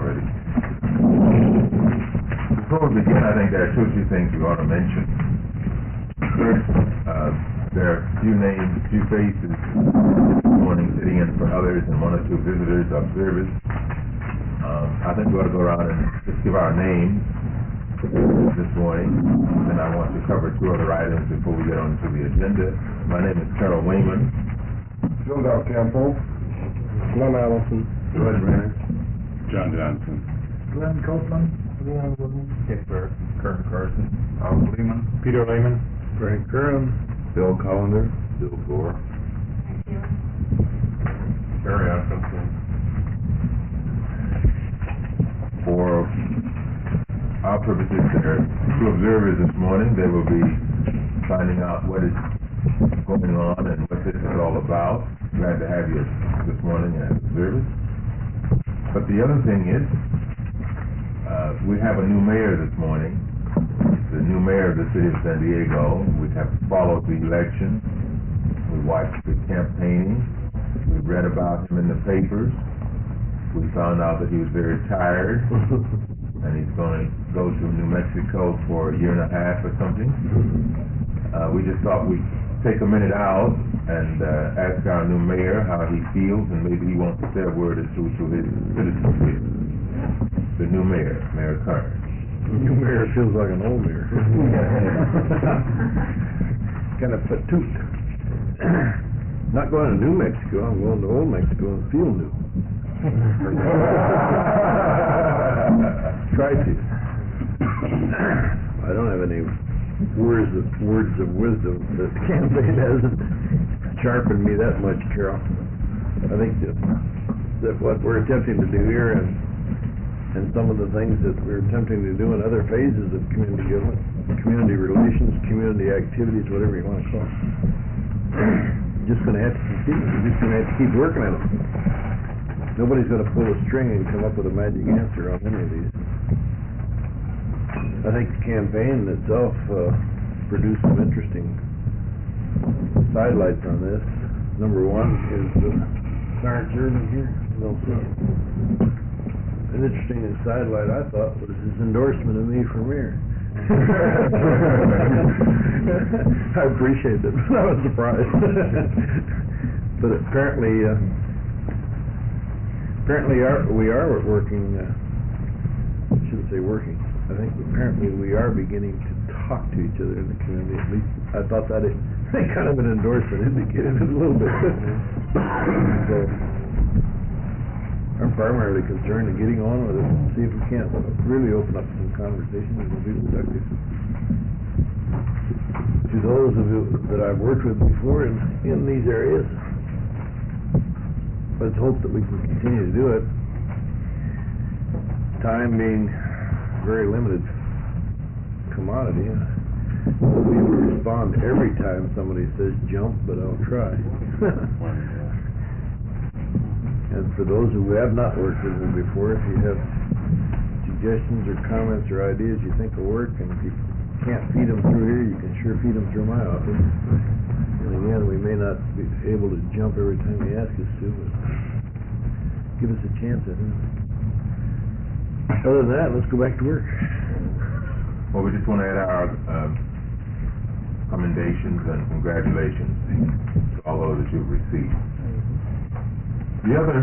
authority. Before we begin, I think there are two or three things we ought to mention. First, there are a few names, a few faces this morning sitting in for others and one or two visitors, observers. I think we ought to go around and just give our names this morning. Then I want to cover two other items before we get on to the agenda. My name is Carol Wayman. Joe Campbell. Glenn Allison. Bud Renner. John Johnson. Glenn Copeland. Leon Woodman. Dick Burke. Kern Carson. Al Lehman. Peter Lehman. Frank Curran. Bill Collender. Bill Gore. Barry Atkinson. For our purposes, there are two observers this morning. They will be finding out what is going on and what this is all about. Glad to have you this morning as observers. But the other thing is, we have a new mayor this morning, the new mayor of the city of San Diego. We have followed the election. We watched the campaigning. We read about him in the papers. We found out that he was very tired, and he's going to go to New Mexico for a year and a half or something. We just thought we'd take a minute out and ask our new mayor how he feels, and maybe he wants to say a word or two to his citizens. The new mayor, Mayor Kern. The new mayor feels like an old mayor. Kind of fatute. Not going to New Mexico, I'm going to Old Mexico and feel new. Try to. I don't have any words of wisdom. The campaign hasn't sharpened me that much, Carol. I think that what we're attempting to do here and some of the things that we're attempting to do in other phases of community government, community relations, community activities, whatever you want to call it, just going to have to continue. We're just going to have to keep working on it. Nobody's going to pull a string and come up with a magic answer on any of these. I think the campaign itself produced some interesting sidelights on this. Number one is Clarence Irvin here. No, an interesting sidelight, I thought, was his endorsement of me for mayor. I appreciate it. I was surprised. But apparently we are working, I shouldn't say working, I think apparently we are beginning to talk to each other in the community. At least I thought that kind of an endorsement indicated it a little bit. So I'm primarily concerned in getting on with it and see if we can't really open up some conversations and be productive. To those of you that I've worked with before in these areas, let's hope that we can continue to do it. Time being a very limited commodity. We'll be able to respond every time somebody says jump, but I'll try. And for those who have not worked with me before, if you have suggestions or comments or ideas you think will work, and if you can't feed them through here, you can sure feed them through my office. And again, we may not be able to jump every time you ask us to, but give us a chance at it. Other than that, let's go back to work. Well, we just want to add our commendations and congratulations to all those that you've received. The other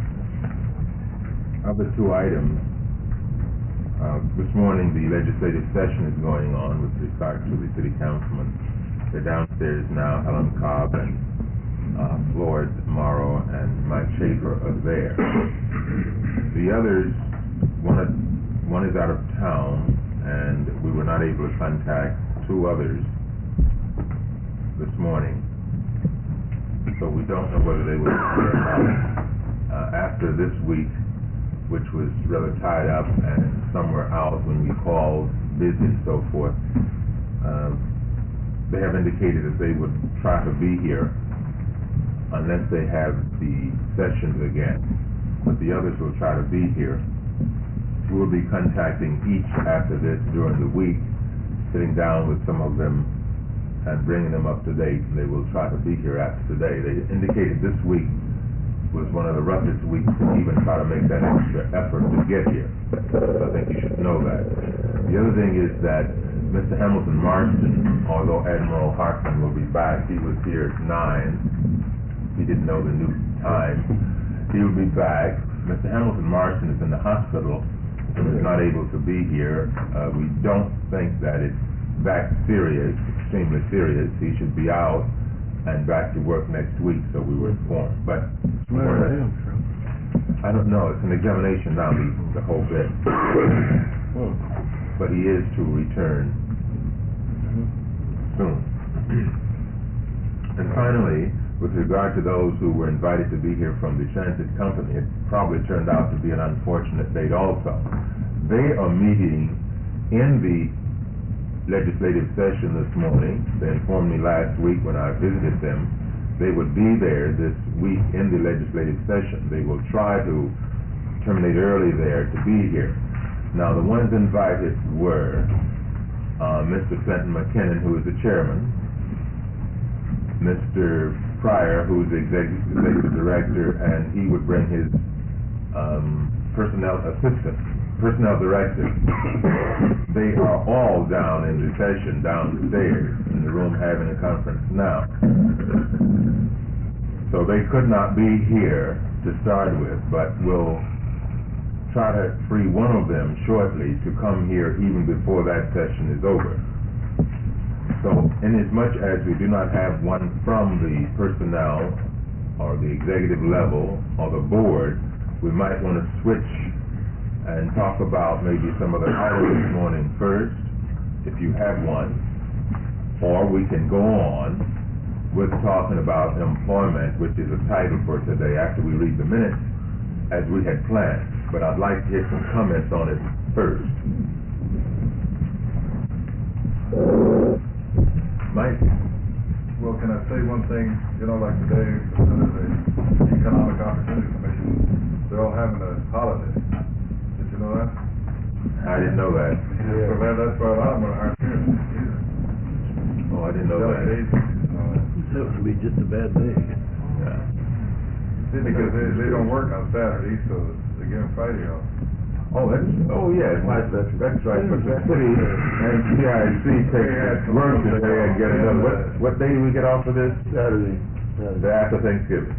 two items, this morning the legislative session is going on with regard to the city councilmen. They're downstairs now. Helen Cobb and Floyd Morrow and Mike Schaefer are there. The others, one is out of town, and we were not able to contact two others this morning. So we don't know whether they will be there or not. After this week, which was rather tied up and somewhere out when we called, busy and so forth, they have indicated that they would try to be here unless they have the sessions again. But the others will try to be here. We'll be contacting each after this during the week, sitting down with some of them and bringing them up to date, and they will try to be here after today. They indicated this week was one of the roughest weeks to even try to make that extra effort to get here. So I think you should know that. The other thing is that Mr. Hamilton Marston, although Admiral Hartman will be back, he was here at 9. He didn't know the new time. He will be back. Mr. Hamilton Marston is in the hospital and is not able to be here. We don't think that it's that serious, extremely serious. He should be out and back to work next week, so we were informed. But I don't know. It's an examination now, the whole bit. But he is to return soon. And finally, with regard to those who were invited to be here from the transit company, it probably turned out to be an unfortunate date also. They are meeting in the legislative session this morning. They informed me last week when I visited them they would be there this week in the legislative session. They will try to terminate early there to be here. Now the ones invited were Mr. Fenton McKinnon, who is the chairman, Mr. Pryor, who is the executive director, and he would bring his personnel director. They are all down in the session downstairs in the room having a conference now. So they could not be here to start with, but we'll try to free one of them shortly to come here even before that session is over. So inasmuch as we do not have one from the personnel or the executive level or the board, we might want to switch and talk about maybe some of the items this morning first, if you have one, or we can go on with talking about employment, which is a title for today after we read the minutes, as we had planned. But I'd like to hear some comments on it first. Mike? Well, can I say one thing? You know, like today, the Economic Opportunity Commission, they're all having a holiday. Did you know that? I didn't know that. So that's why a lot of them aren't here either. Oh, I didn't know that. That would be just a bad day. Yeah. See, because they don't work on Saturday, so they give them Friday off. Oh yes, that's right. But the city and CIC takes work today and get another. What day do we get off of this? Saturday. The after Thanksgiving.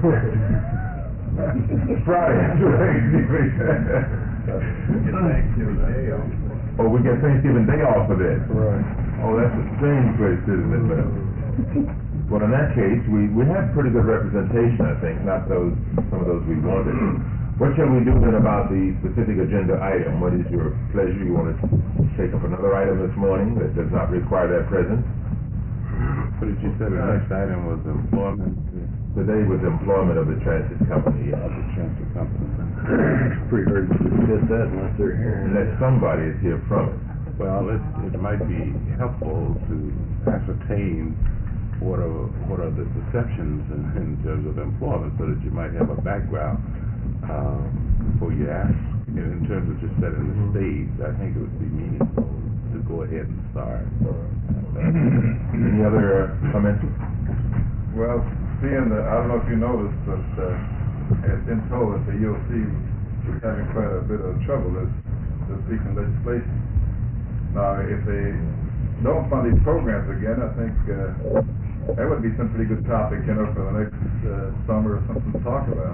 Friday after Thanksgiving. Get Thanksgiving Day off. Oh, we get Thanksgiving Day off for this. Right. Oh, that's a strange place, isn't it, Bill? Well, in that case, we have pretty good representation, I think, not some of those we wanted. What shall we do then about the specific agenda item? What is your pleasure? You want to take up another item this morning that does not require that presence? What did you say the next item was employment? Today was employment of the transit company. Of the transit company. It's pretty hard to discuss that unless they're here. Unless somebody is here from it. Well, it might be helpful to ascertain what are the perceptions in terms of employment, so that you might have a background before you ask. In terms of just setting the stage, I think it would be meaningful to go ahead and start. Any other comments? Well, seeing that, I don't know if you noticed, but it's been told that the EOC is having quite a bit of trouble this seeking legislation. Now, if they don't fund these programs again, I think that would be some pretty good topic, you know, for the next summer or something to talk about.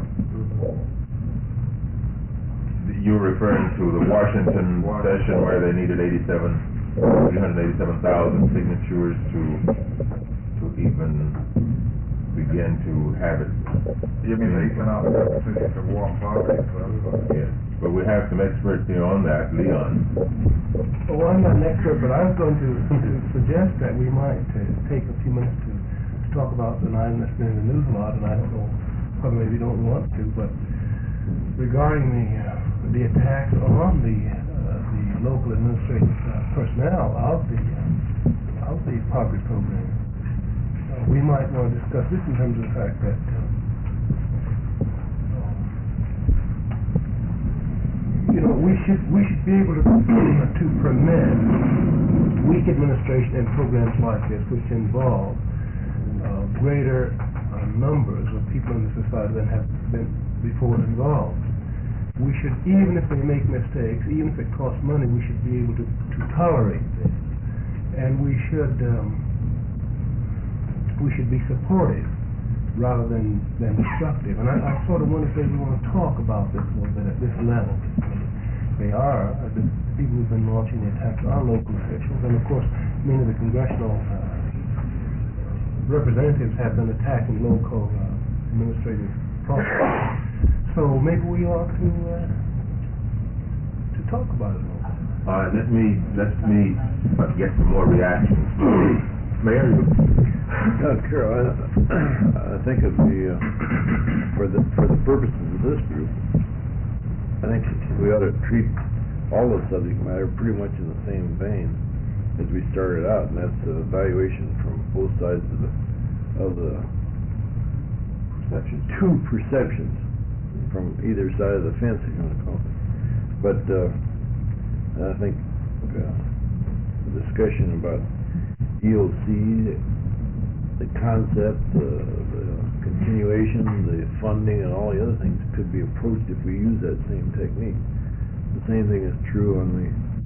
You're referring to the Washington session where they needed 387,000 signatures to even begin to have it. You mean the Economic Opportunity for War on Poverty? Yes, but we have some experts here on that. Leon. Well, I'm not an expert, but I was going to suggest that we might take a few minutes to talk about an item that's been in the news a lot, and I don't know, probably maybe you don't want to, but regarding the attacks on the local administrative personnel of the poverty program. We might want to discuss this in terms of the fact that we should be able to permit weak administration and programs like this, which involve greater numbers of people in the society than have before involved. We should, even if they make mistakes, even if it costs money, we should be able to tolerate this. And we should be supportive rather than destructive. And I sort of wonder if we want to talk about this a little bit at this level. They are, the people who've been launching the attacks are local officials, and of course, many of the congressional representatives have been attacking local administrative processes. So maybe we ought to talk about it a little bit. All right, let me get some more reactions. Mayor? Carol, I think it'd be, for the purposes of this group, I think we ought to treat all the subject matter pretty much in the same vein as we started out, and that's the evaluation from both sides of the two perceptions from either side of the fence, if you want to call it. But I think the discussion about EOC, the concept, the continuation, the funding, and all the other things could be approached if we use that same technique. The same thing is true on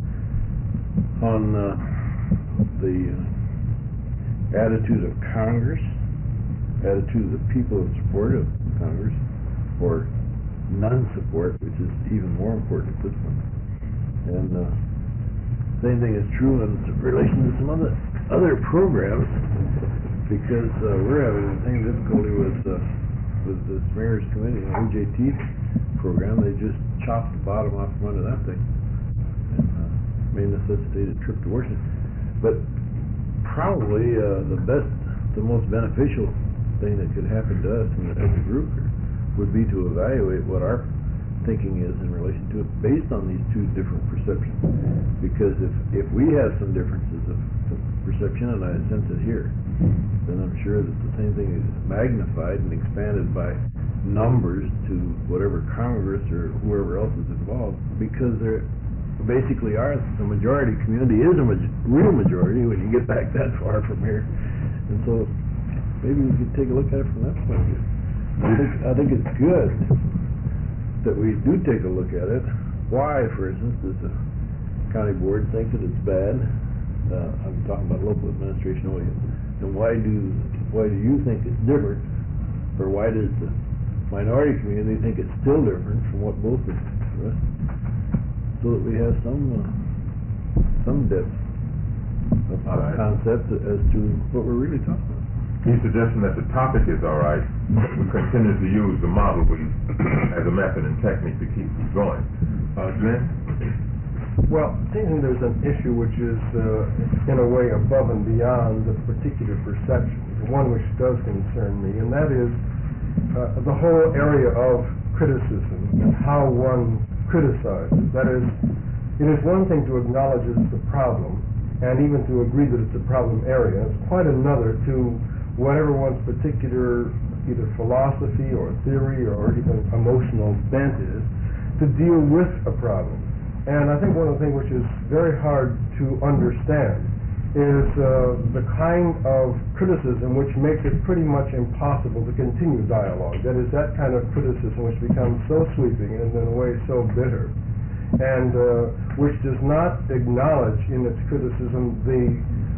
the attitude of Congress, attitude of the people in support of Congress, or non-support, which is even more important at this point. And same thing is true in relation to some other programs, because we're having the same difficulty with this mayor's committee, the OJT program. They just chopped the bottom off from under that thing, and may necessitate a trip to Washington. But probably the most beneficial thing that could happen to us as a group here would be to evaluate what our thinking is in relation to it based on these two different perceptions. Because if we have some differences of perception, and I sense it here, then I'm sure that the same thing is magnified and expanded by numbers to whatever Congress or whoever else is involved, because there basically are, the majority community is a real majority when you get back that far from here. And so maybe we could take a look at it from that point of view. I think it's good that we do take a look at it. Why, for instance, does the county board think that it's bad? I'm talking about local administration only. And why do you think it's different? Or why does the minority community think it's still different from what both of us? So that we have some depth of concept as to what we're really talking about. He's suggesting that the topic is all right, but we continue to use the model as a method and technique to keep going. Glenn? Well, it seems to me there's an issue which is, in a way, above and beyond the particular perception, one which does concern me, and that is the whole area of criticism and how one criticizes. That is, it is one thing to acknowledge it's a problem, and even to agree that it's a problem area. It's quite another to whatever one's particular either philosophy or theory or even emotional bent is, to deal with a problem. And I think one of the things which is very hard to understand is the kind of criticism which makes it pretty much impossible to continue dialogue. That is, that kind of criticism which becomes so sweeping and in a way so bitter, and which does not acknowledge in its criticism the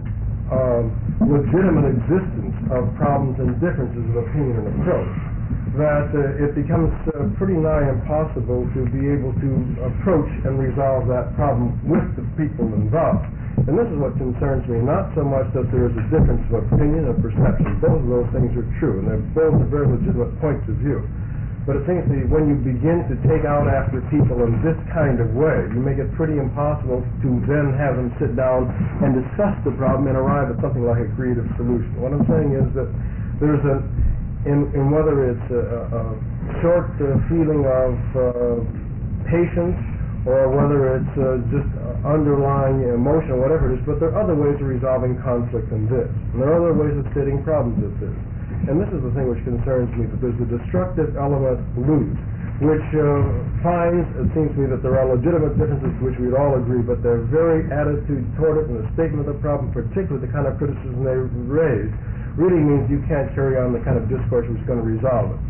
legitimate existence of problems and differences of opinion and approach, that it becomes pretty nigh impossible to be able to approach and resolve that problem with the people involved. And this is what concerns me, not so much that there is a difference of opinion and perception. Both of those things are true, and they're both very legitimate points of view. But it seems to me when you begin to take out after people in this kind of way, you make it pretty impossible to then have them sit down and discuss the problem and arrive at something like a creative solution. What I'm saying is that there's in whether it's a short feeling of patience, or whether it's just underlying emotion, whatever it is, but there are other ways of resolving conflict than this. And there are other ways of stating problems than this. And this is the thing which concerns me, that there's a destructive element loose, which finds, it seems to me, that there are legitimate differences to which we'd all agree, but their very attitude toward it and the statement of the problem, particularly the kind of criticism they raise, really means you can't carry on the kind of discourse which is going to resolve it.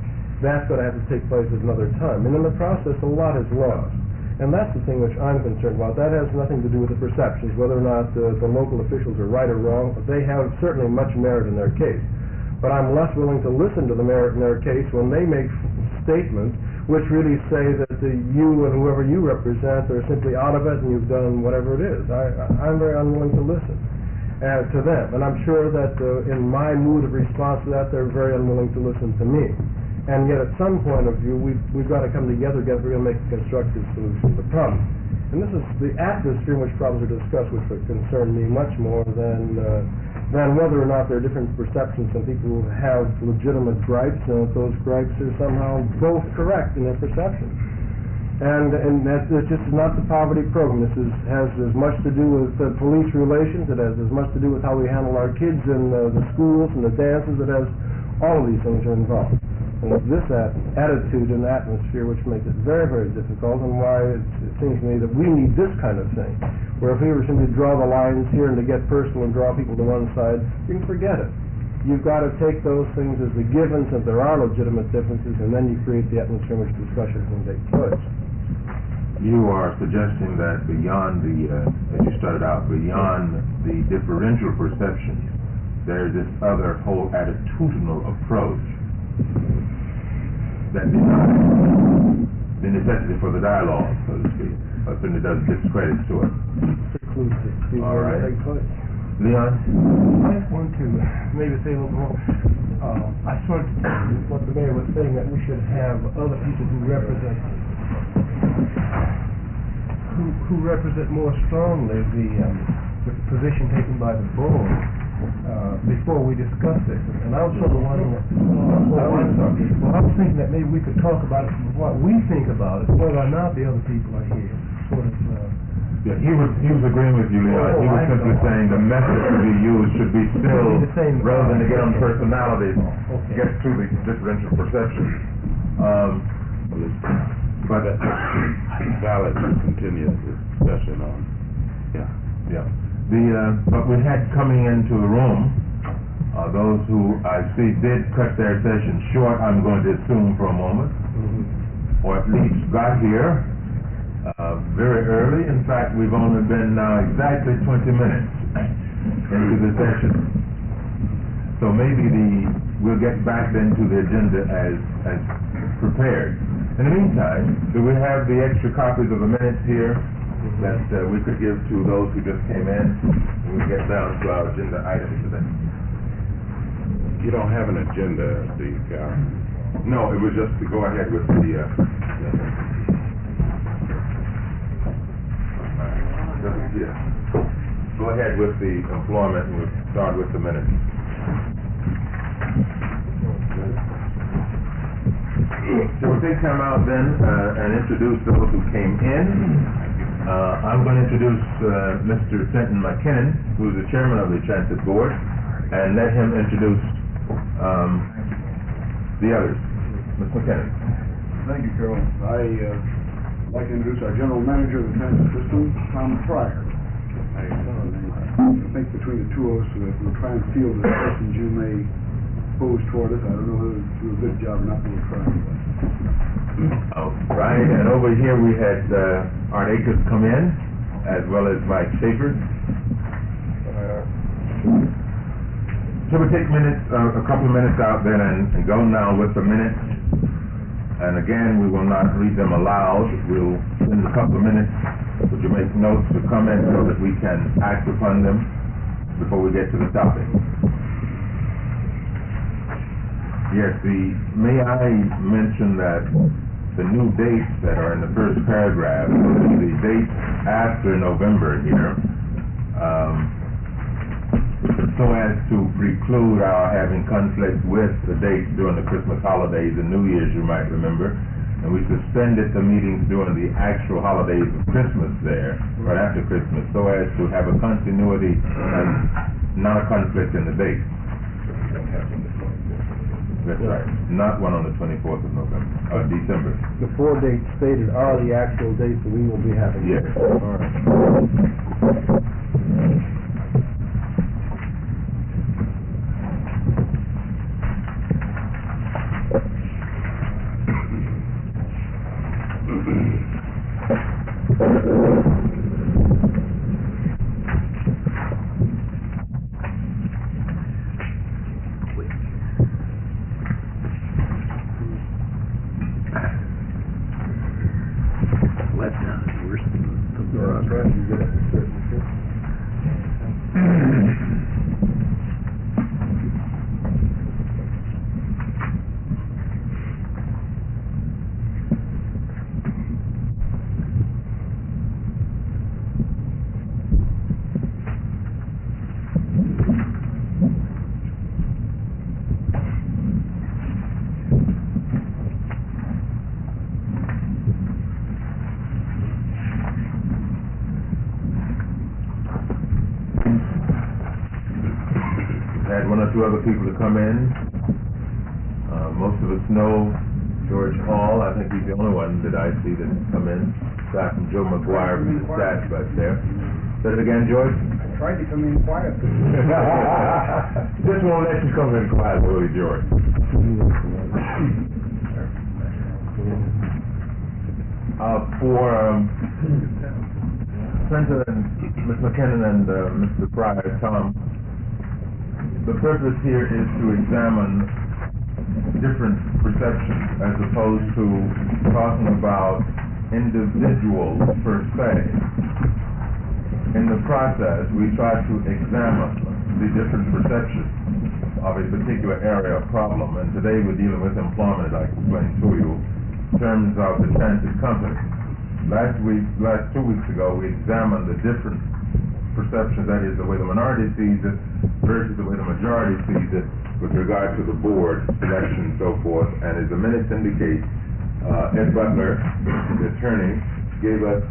that's going to have to take place at another time. And in the process, a lot is lost. And that's the thing which I'm concerned about. That has nothing to do with the perceptions, whether or not the local officials are right or wrong. They have certainly much merit in their case. But I'm less willing to listen to the merit in their case when they make statements which really say that you and whoever you represent are simply out of it and you've done whatever it is. I'm very unwilling to listen to them. And I'm sure that in my mood of response to that, they're very unwilling to listen to me. And yet, at some point of view, we've got to come together if we're going to make a constructive solution to the problem. And this is the atmosphere in which problems are discussed, which would concern me much more than whether or not there are different perceptions. Some people have legitimate gripes, and those gripes are somehow both correct in their perceptions. And that's just not the poverty program. This has as much to do with police relations. It has as much to do with how we handle our kids in the schools and the dances. It has all of these things are involved. And it's this attitude and atmosphere which makes it very, very difficult, and why it seems to me that we need this kind of thing, where if we were simply to draw the lines here and to get personal and draw people to one side, you can forget it. You've got to take those things as the givens, that there are legitimate differences, and then you create the atmosphere in which discussion can take place. You are suggesting that beyond as you started out, beyond the differential perception, there's this other whole attitudinal approach that denies the necessity for the dialogue, so to speak. But certainly does discredit to it. All right. Leon? I just want to maybe say a little more. I sort of what the mayor was saying, that we should have other people who represent more strongly the position taken by the board before we discuss this. And I was sort of wondering I was thinking that maybe we could talk about it from what we think about it, whether or not the other people are here. Sort of. Yeah, he was agreeing with you, Leon. He was simply saying the method to be used should be still, rather than to get on personalities, get to the differential perception. But valid to continue this discussion on. Yeah. But we had coming into the room those who I see did cut their session short, I'm going to assume for a moment, or at least got here very early. In fact, we've only been now exactly 20 minutes into the session. So maybe we'll get back then to the agenda as prepared. In the meantime, do we have the extra copies of the minutes here that we could give to those who just came in? And we'll get down to our agenda items today. You don't have an agenda, do you, Carol? No, it was just to go ahead with the go ahead with the employment, and we'll start with the minutes. So we'll take time out then and introduce those who came in. I'm going to introduce Mr. Fenton McKinnon, who's the chairman of the Transit Board, and let him introduce the others. Mr. McKinnon. Thank you, Carol. I'd like to introduce our general manager of the transit system, Tom Pryor. I think between the two of us, we'll try and field the questions you may pose toward us. I don't know whether to do a good job or not, but we'll try. All right, and over here we had Art Akers come in, as well as Mike Schaefer. So we take a couple of minutes out then and go now with the minutes. And again, we will not read them aloud. We'll spend a couple of minutes. Would you make notes to comment so that we can act upon them before we get to the topic? Yes, may I mention that the new dates that are in the first paragraph, the dates after November here, so as to preclude our having conflict with the dates during the Christmas holidays and New Year's, you might remember. And we suspended the meetings during the actual holidays of Christmas there, right after Christmas, so as to have a continuity and not a conflict in the dates. That's right. Not one on the 24th of December. The 4 dates stated are the actual dates that we will be having. Yes. All right. Letdown is worse than the Yeah, rock. that's right, you get it, certainly. Had one or two other people to come in. Most of us know George Hall. I think he's the only one that I see that's come in. Aside from Joe McGuire from the stats back there. Say it again, George? I tried to come in quietly. Just won't let you come in quiet, will he, George? For Senator and Ms. McKinnon and Mr. Pryor, Tom, the purpose here is to examine different perceptions as opposed to talking about individuals per se. In the process, we try to examine the different perceptions of a particular area of problem, and today we're dealing with employment, as I explained to you, in terms of the transit company. Last 2 weeks ago, we examined the different perceptions, that is, the way the minority sees it versus the way the majority sees it with regard to the board selection and so forth. And as the minutes indicate, Ed Butler, the attorney, gave us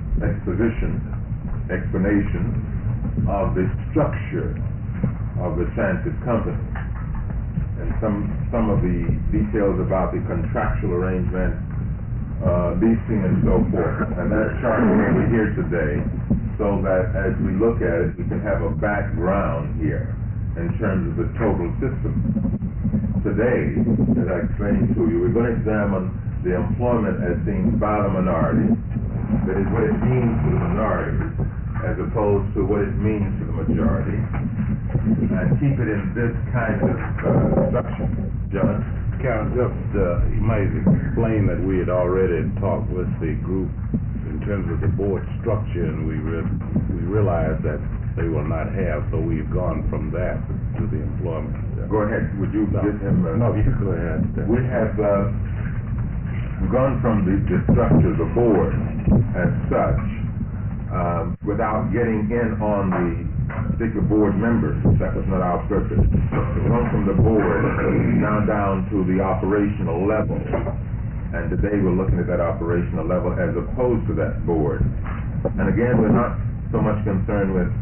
explanation of the structure of the transit company and some of the details about the contractual arrangement, leasing and so forth. And that chart will be here today so that as we look at it, we can have a background here in terms of the total system. Today, as I explained to you, we're going to examine the employment as seen by the minority, that is what it means to the minority, as opposed to what it means to the majority, and keep it in this kind of structure. John? Carol, just, you might explain that we had already talked with the group in terms of the board structure, and we realized that they will not have, so we've gone from that to the employment. Go ahead. Would you give him... No, you go ahead. We have gone from the structure, the board, as such, without getting in on the particular board members. That was not our purpose. We've gone from the board now down to the operational level. And today we're looking at that operational level as opposed to that board. And again, we're not so much concerned with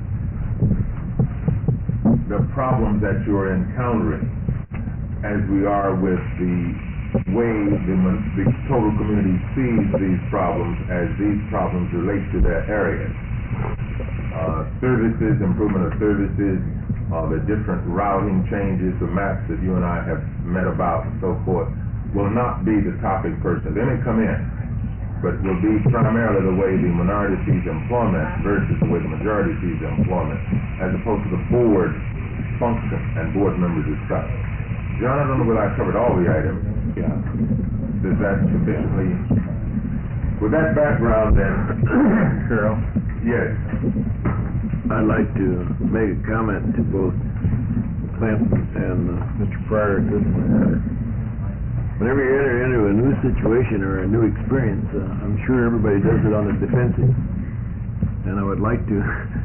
the problems that you're encountering as we are with the way the total community sees these problems as these problems relate to their areas. Services, improvement of services, the different routing changes, the maps that you and I have met about and so forth, will not be the topic person. They may come in, but will be primarily the way the minority sees employment versus the way the majority sees employment, as opposed to the board function and board members as such. John, I don't know whether I covered all the items. Yeah. Does that sufficiently... With that background then, Carol, yes. I'd like to make a comment to both Clinton and Mr. Pryor at this matter. Whenever you enter into a new situation or a new experience, I'm sure everybody does it on the defensive. And I would like to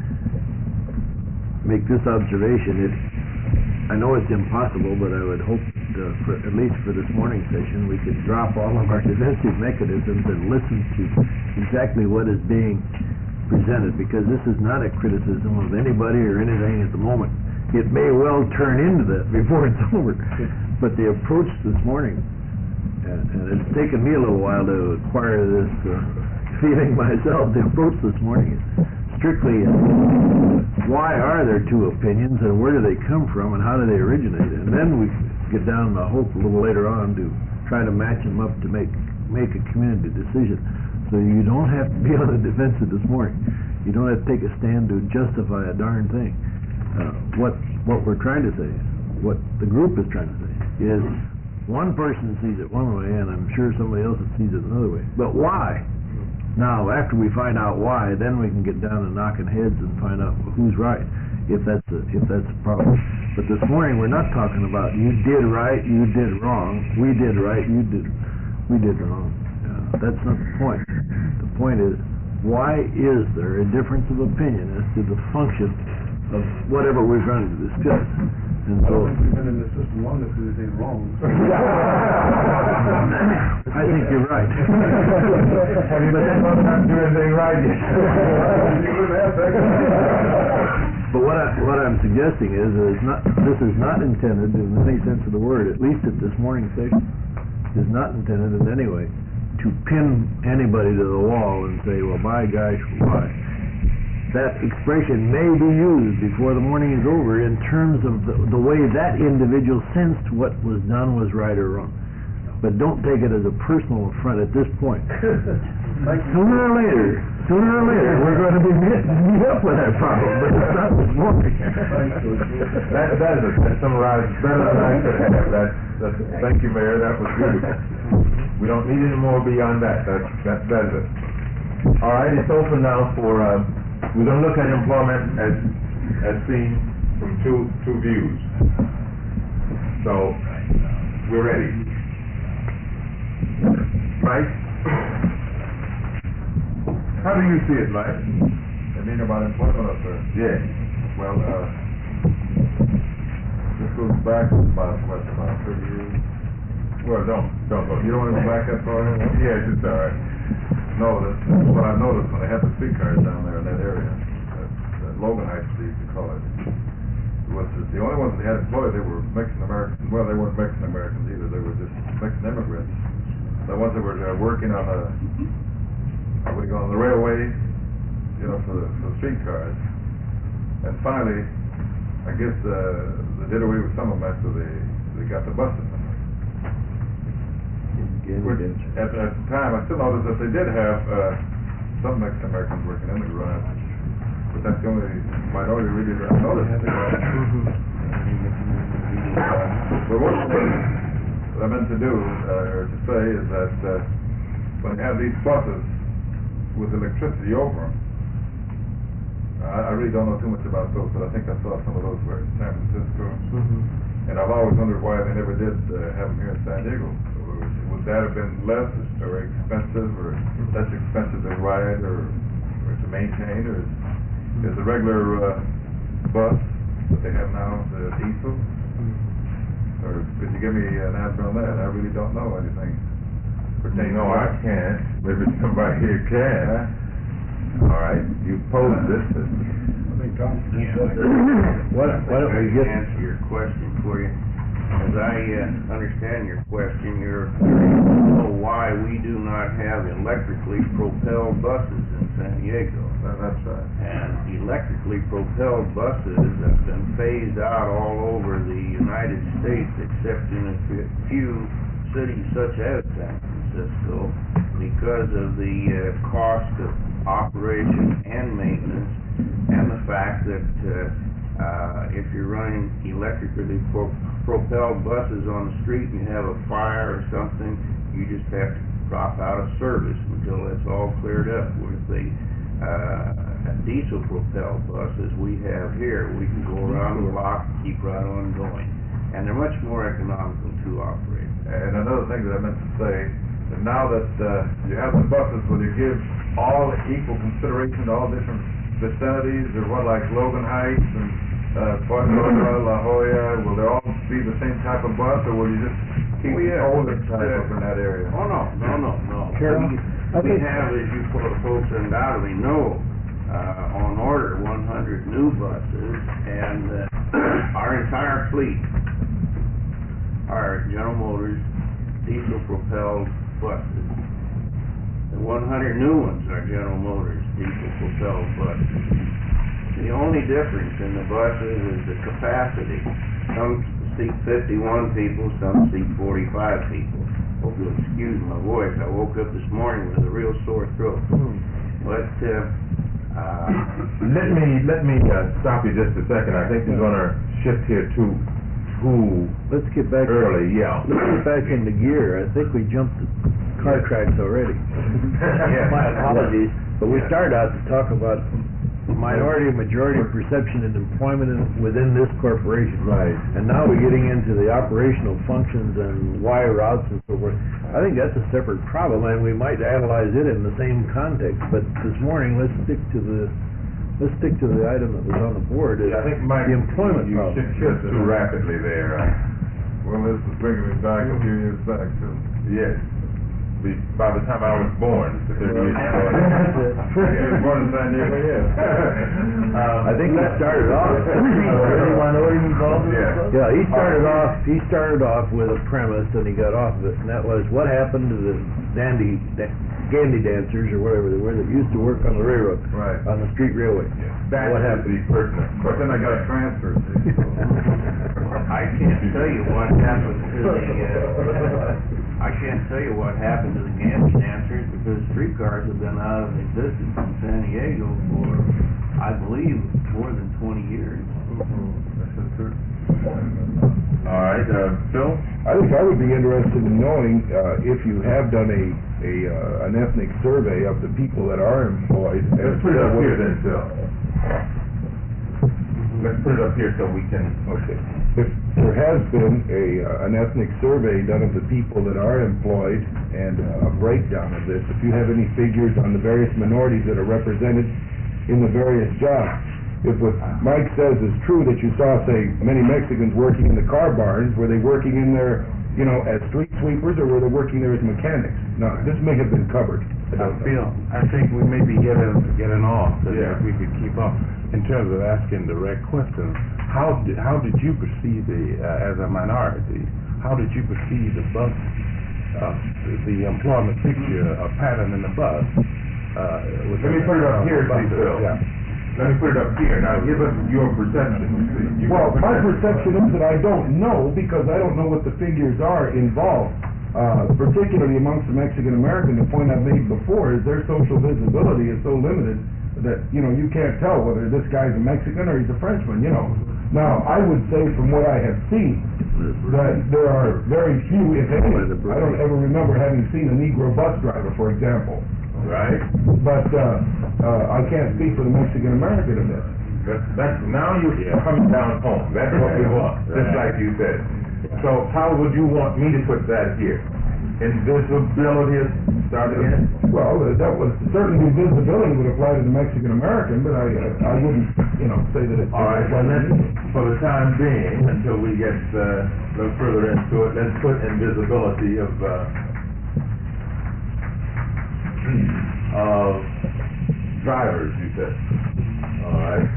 make this observation. I know it's impossible, but I would hope, at least for this morning session, we could drop all of our defensive mechanisms and listen to exactly what is being presented, because this is not a criticism of anybody or anything at the moment. It may well turn into that before it's over. But the approach this morning, and it's taken me a little while to acquire this feeling myself, the approach this morning is strictly why are there two opinions and where do they come from and how do they originate, and then we get down, I hope, a little later on to try to match them up to make make a community decision. So you don't have to be on the defensive this morning. You don't have to take a stand to justify a darn thing. What we're trying to say, what the group is trying to say, is one person sees it one way, and I'm sure somebody else sees it another way. But why? Now, after we find out why, then we can get down to knocking heads and find out who's right, if that's a problem. But this morning, we're not talking about you did right, you did wrong, we did right, we did wrong. That's not the point. The point is, why is there a difference of opinion as to the function of whatever we're trying to discuss? And I so, don't think we've been in the system long enough to do anything wrong. I think you're right. Have you been able to not do anything right yet? But what I'm suggesting is this is not intended, in any sense of the word, at least at this morning's session, is not intended in any way to pin anybody to the wall and say, well, my gosh, why? That expression may be used before the morning is over in terms of the way that individual sensed what was done was right or wrong. But don't take it as a personal affront at this point. Sooner or later, we're going to be meet up with that problem, but it's not this morning. That summarized better than I could have. Thank you, Mayor. That was beautiful. We don't need any more beyond that. That is it. All right, it's open now for. We're going to look at employment as seen from two views. So we're ready. Mike? How do you see it, Mike? I mean about employment up there. Yes. Well, this goes back about 30 years. Well, don't go. You don't want to go back that far? Yes, it's all right. No, that's what I noticed when they had the streetcars down there in that area. That Logan Heights, they used to call it. Was the only ones that they had employed, they were Mexican Americans. Well, they weren't Mexican Americans either. They were just Mexican immigrants. The ones that were working on the railway, you know, for the streetcars. And finally, I guess they did away with some of them after they got the buses. Which, at the time, I still noticed that they did have some Mexican Americans working in the garage, but that's the only minority really that I noticed. But one thing that I meant to do, or to say, is that when they have these buses with electricity over them, I really don't know too much about those, but I think I saw some of those were in San Francisco, and I've always wondered why they never did have them here in San Diego. Would that have been less or expensive or less expensive to ride or to maintain, or is the regular bus that they have now the diesel? Or could you give me an answer on that? I really don't know anything pertaining to I can't. Maybe somebody here can. All right, you posed this. I think Tom can answer that. Why don't we get answer your question for you? As I understand your question, you're know why we do not have electrically propelled buses in San Diego. That's right. And electrically propelled buses have been phased out all over the United States, except in a few cities such as San Francisco, because of the cost of operation and maintenance, and the fact that if you're running electrically propelled buses on the street and you have a fire or something, you just have to drop out of service until that's all cleared up. With the diesel propelled buses we have here, we can go around the block and keep right on going, and they're much more economical to operate. And another thing that I meant to say, that now that you have the buses, will you give all equal consideration to all different vicinities, or what, like Logan Heights and Point Loma, La Jolla? Will they all be the same type of bus, or will you just keep the older type up in that area? Oh, no. Carol, We have, as you folks undoubtedly know, on order 100 new buses, and our entire fleet are General Motors diesel-propelled buses. The 100 new ones are General Motors diesel-propelled buses. The only difference in the buses is the capacity. Some seat 51 people, some seat 45 people. Hope you'll excuse my voice. I woke up this morning with a real sore throat. But, Let me stop you just a second. I think we're gonna shift here to Let's get back. early, yeah. Let's get back into gear. I think we jumped the car tracks already. Yeah. My apologies, but we Yeah. started out to talk about minority and majority perception and employment within this corporation. Right. And now we're getting into the operational functions and wire routes and so forth. I think that's a separate problem, and we might analyze it in the same context. But this morning, let's stick to the item that was on the board. Yeah, I think, Mike, the employment you problem. shift too rapidly there. Well, this is bringing me back a few years back, too. Yes. By the time I was born, 30 years ago. Yeah, born in San Diego, yeah. I think he started off. Minority involved in this Yeah. stuff? Yeah, he started off with a premise and he got off of it, and that was what happened to the gandy dancers or whatever they were that used to work on the railroad, Right. on the street railway. Back What to happened? the pertinent But then I got question. transferred. see, so- I can't tell you what happened to I can't tell you what happened to the Gambia dancers because streetcars have been out of existence in San Diego for, I believe, more than 20 years. That's true. All right, Phil? I think I would be interested in knowing if you have done an ethnic survey of the people that are employed. Let's put it up here then, Phil. Let's put it up here so we can. Okay. If there has been an ethnic survey done of the people that are employed and a breakdown of this, if you have any figures on the various minorities that are represented in the various jobs. If what Mike says is true, that you saw, say, many Mexicans working in the car barns, were they working in there, as street sweepers, or were they working there as mechanics? Now, this may have been covered. I think we may be getting off, so Yeah. if we could keep up in terms of asking direct questions. How did you perceive as a minority, how did you perceive the bus, the employment picture, pattern in the bus? Let me put it up here, see, Phil. Yeah. Let me put it up here. Now, give us your perception. You Well, got my perception is that I don't know, because I don't know what the figures are involved, particularly amongst the Mexican American. The point I've made before is their social visibility is so limited that, you can't tell whether this guy's a Mexican or he's a Frenchman, Now, I would say from what I have seen, that there are very few, if any, I don't ever remember having seen a Negro bus driver, for example. Right? But, I can't speak for the Mexican American in this. That's now you're coming down home. That's what we want, just like you said. So how would you want me to put that here? Invisibility, start again? Well, that was, certainly visibility would apply to the Mexican American, but I wouldn't, say that it's. All right, well, let's, for the time being, until we get a little further into it, let's put invisibility of drivers, you said. All right.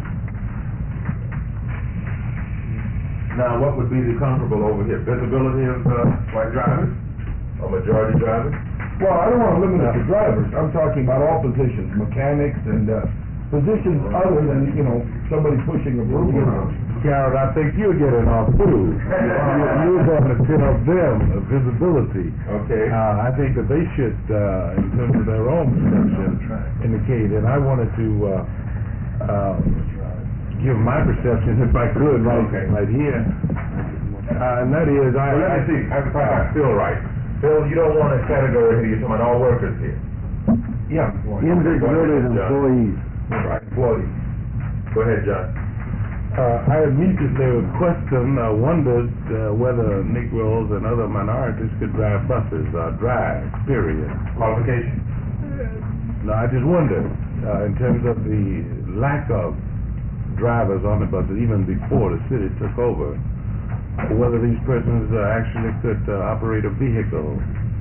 Now, what would be the comparable over here? Visibility of white drivers or majority drivers? Well, I don't want to limit it to drivers. I'm talking about all positions, mechanics and positions other than, somebody pushing a broom around. Carol, I think you're getting off too. You're going to tell them visibility. Okay. I think that they should, in terms of their own perception, indicate, and I wanted to give my perception, if I could, right here. And that is, Well, let me see, if I got Phil right. Phil, you don't want a category here, you're talking about all workers here. Yeah. Invisibility of employees. Right, employees. Go ahead, John. I immediately wondered whether Negroes and other minorities could drive buses, period. Qualification? No, I just wondered, in terms of the lack of drivers on the buses, even before the city took over, whether these persons actually could operate a vehicle.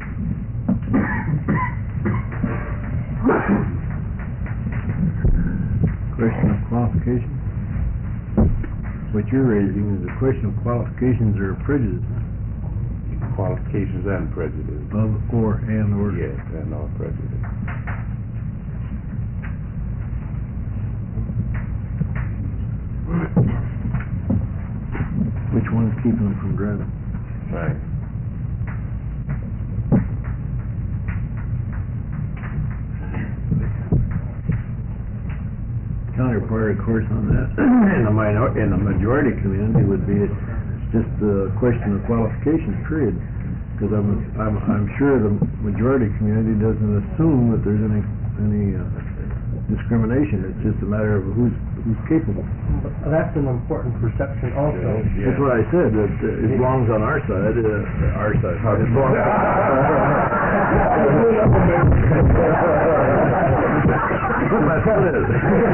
Question of qualifications? What you're raising is a question of qualifications or prejudice, Qualifications and prejudice. of or. Yes, and all prejudice. Which one's keeping them from driving? Right. counterpart, of course, on that, in the majority community would be, it's just a question of qualifications, period. Because I'm sure the majority community doesn't assume that there's any discrimination. It's just a matter of who's capable. But that's an important perception also. Yeah. That's what I said, that it belongs on our side, our side. It belongs That's what it is.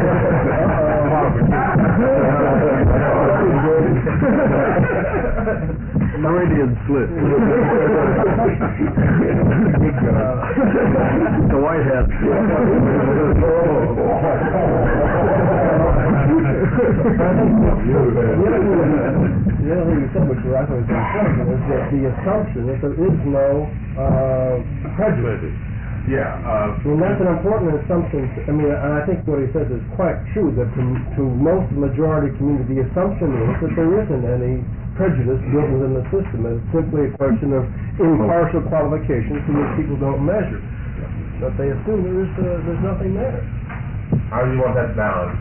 Meridian split. The white hat. The other thing you said, which I thought was important, is that the assumption that there is no prejudice. Yeah, And that's an important assumption. I mean, and I think what he says is quite true, that to most majority community, the assumption is that there isn't any prejudice built within the system. It's simply a question of impartial qualifications to which people don't measure. But they assume there's nothing there. how do you want that down?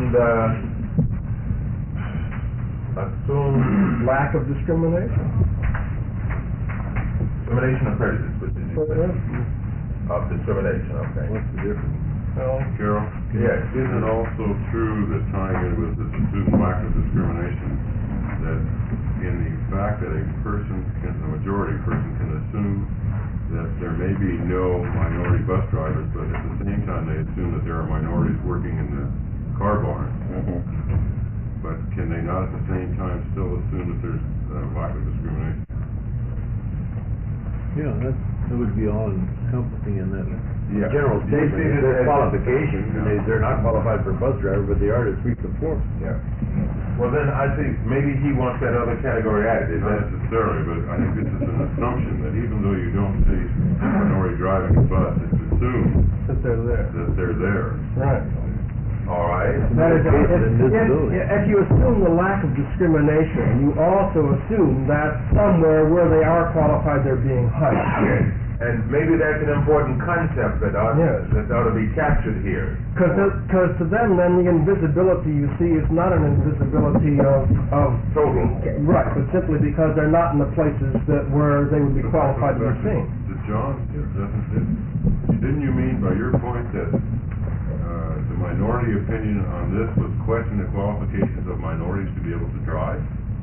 Assumed Lack of discrimination. discrimination or prejudice, what did you say? Of discrimination, okay. What's the difference? Carol? Yes. Isn't it also true that tying in with this assumed lack of discrimination, that in the fact that a majority person can assume that there may be no minority bus drivers, but at the same time they assume that there are minorities working in the car barn. But can they not at the same time still assume that there's a lack of discrimination? Yeah, that would be all encompassing in that Yeah. general Do you statement. see If this their as- qualifications, and they're not qualified for a bus driver, but they are to sweep the floor. Yeah. Well, then I think maybe he wants that other category added. Is Not that necessarily, but I think this is an assumption that even though you don't see a minority driving a bus, it's assumed That they're there. that they're there. Right. all right? That is, Invisibility. if you assume the lack of discrimination, you also assume that somewhere where they are qualified, they're being hired. Yes. And maybe that's an important concept that ought to be captured here. Because to them, then the invisibility you see is not an invisibility of Total. right, but simply because they're not in the places that where they would be qualified to be seen. John, didn't you mean by your point that the minority opinion on this was question the qualifications of minorities to be able to drive?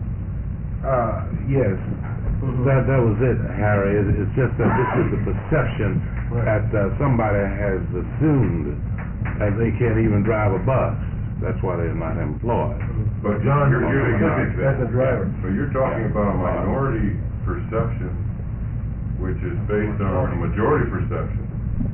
Yes, that was it, Harry. It's just that this is the perception that somebody has assumed that they can't even drive a bus. That's why they're not employed. But John, You're specific As a driver. But you're talking about a minority perception, which is based on a majority perception.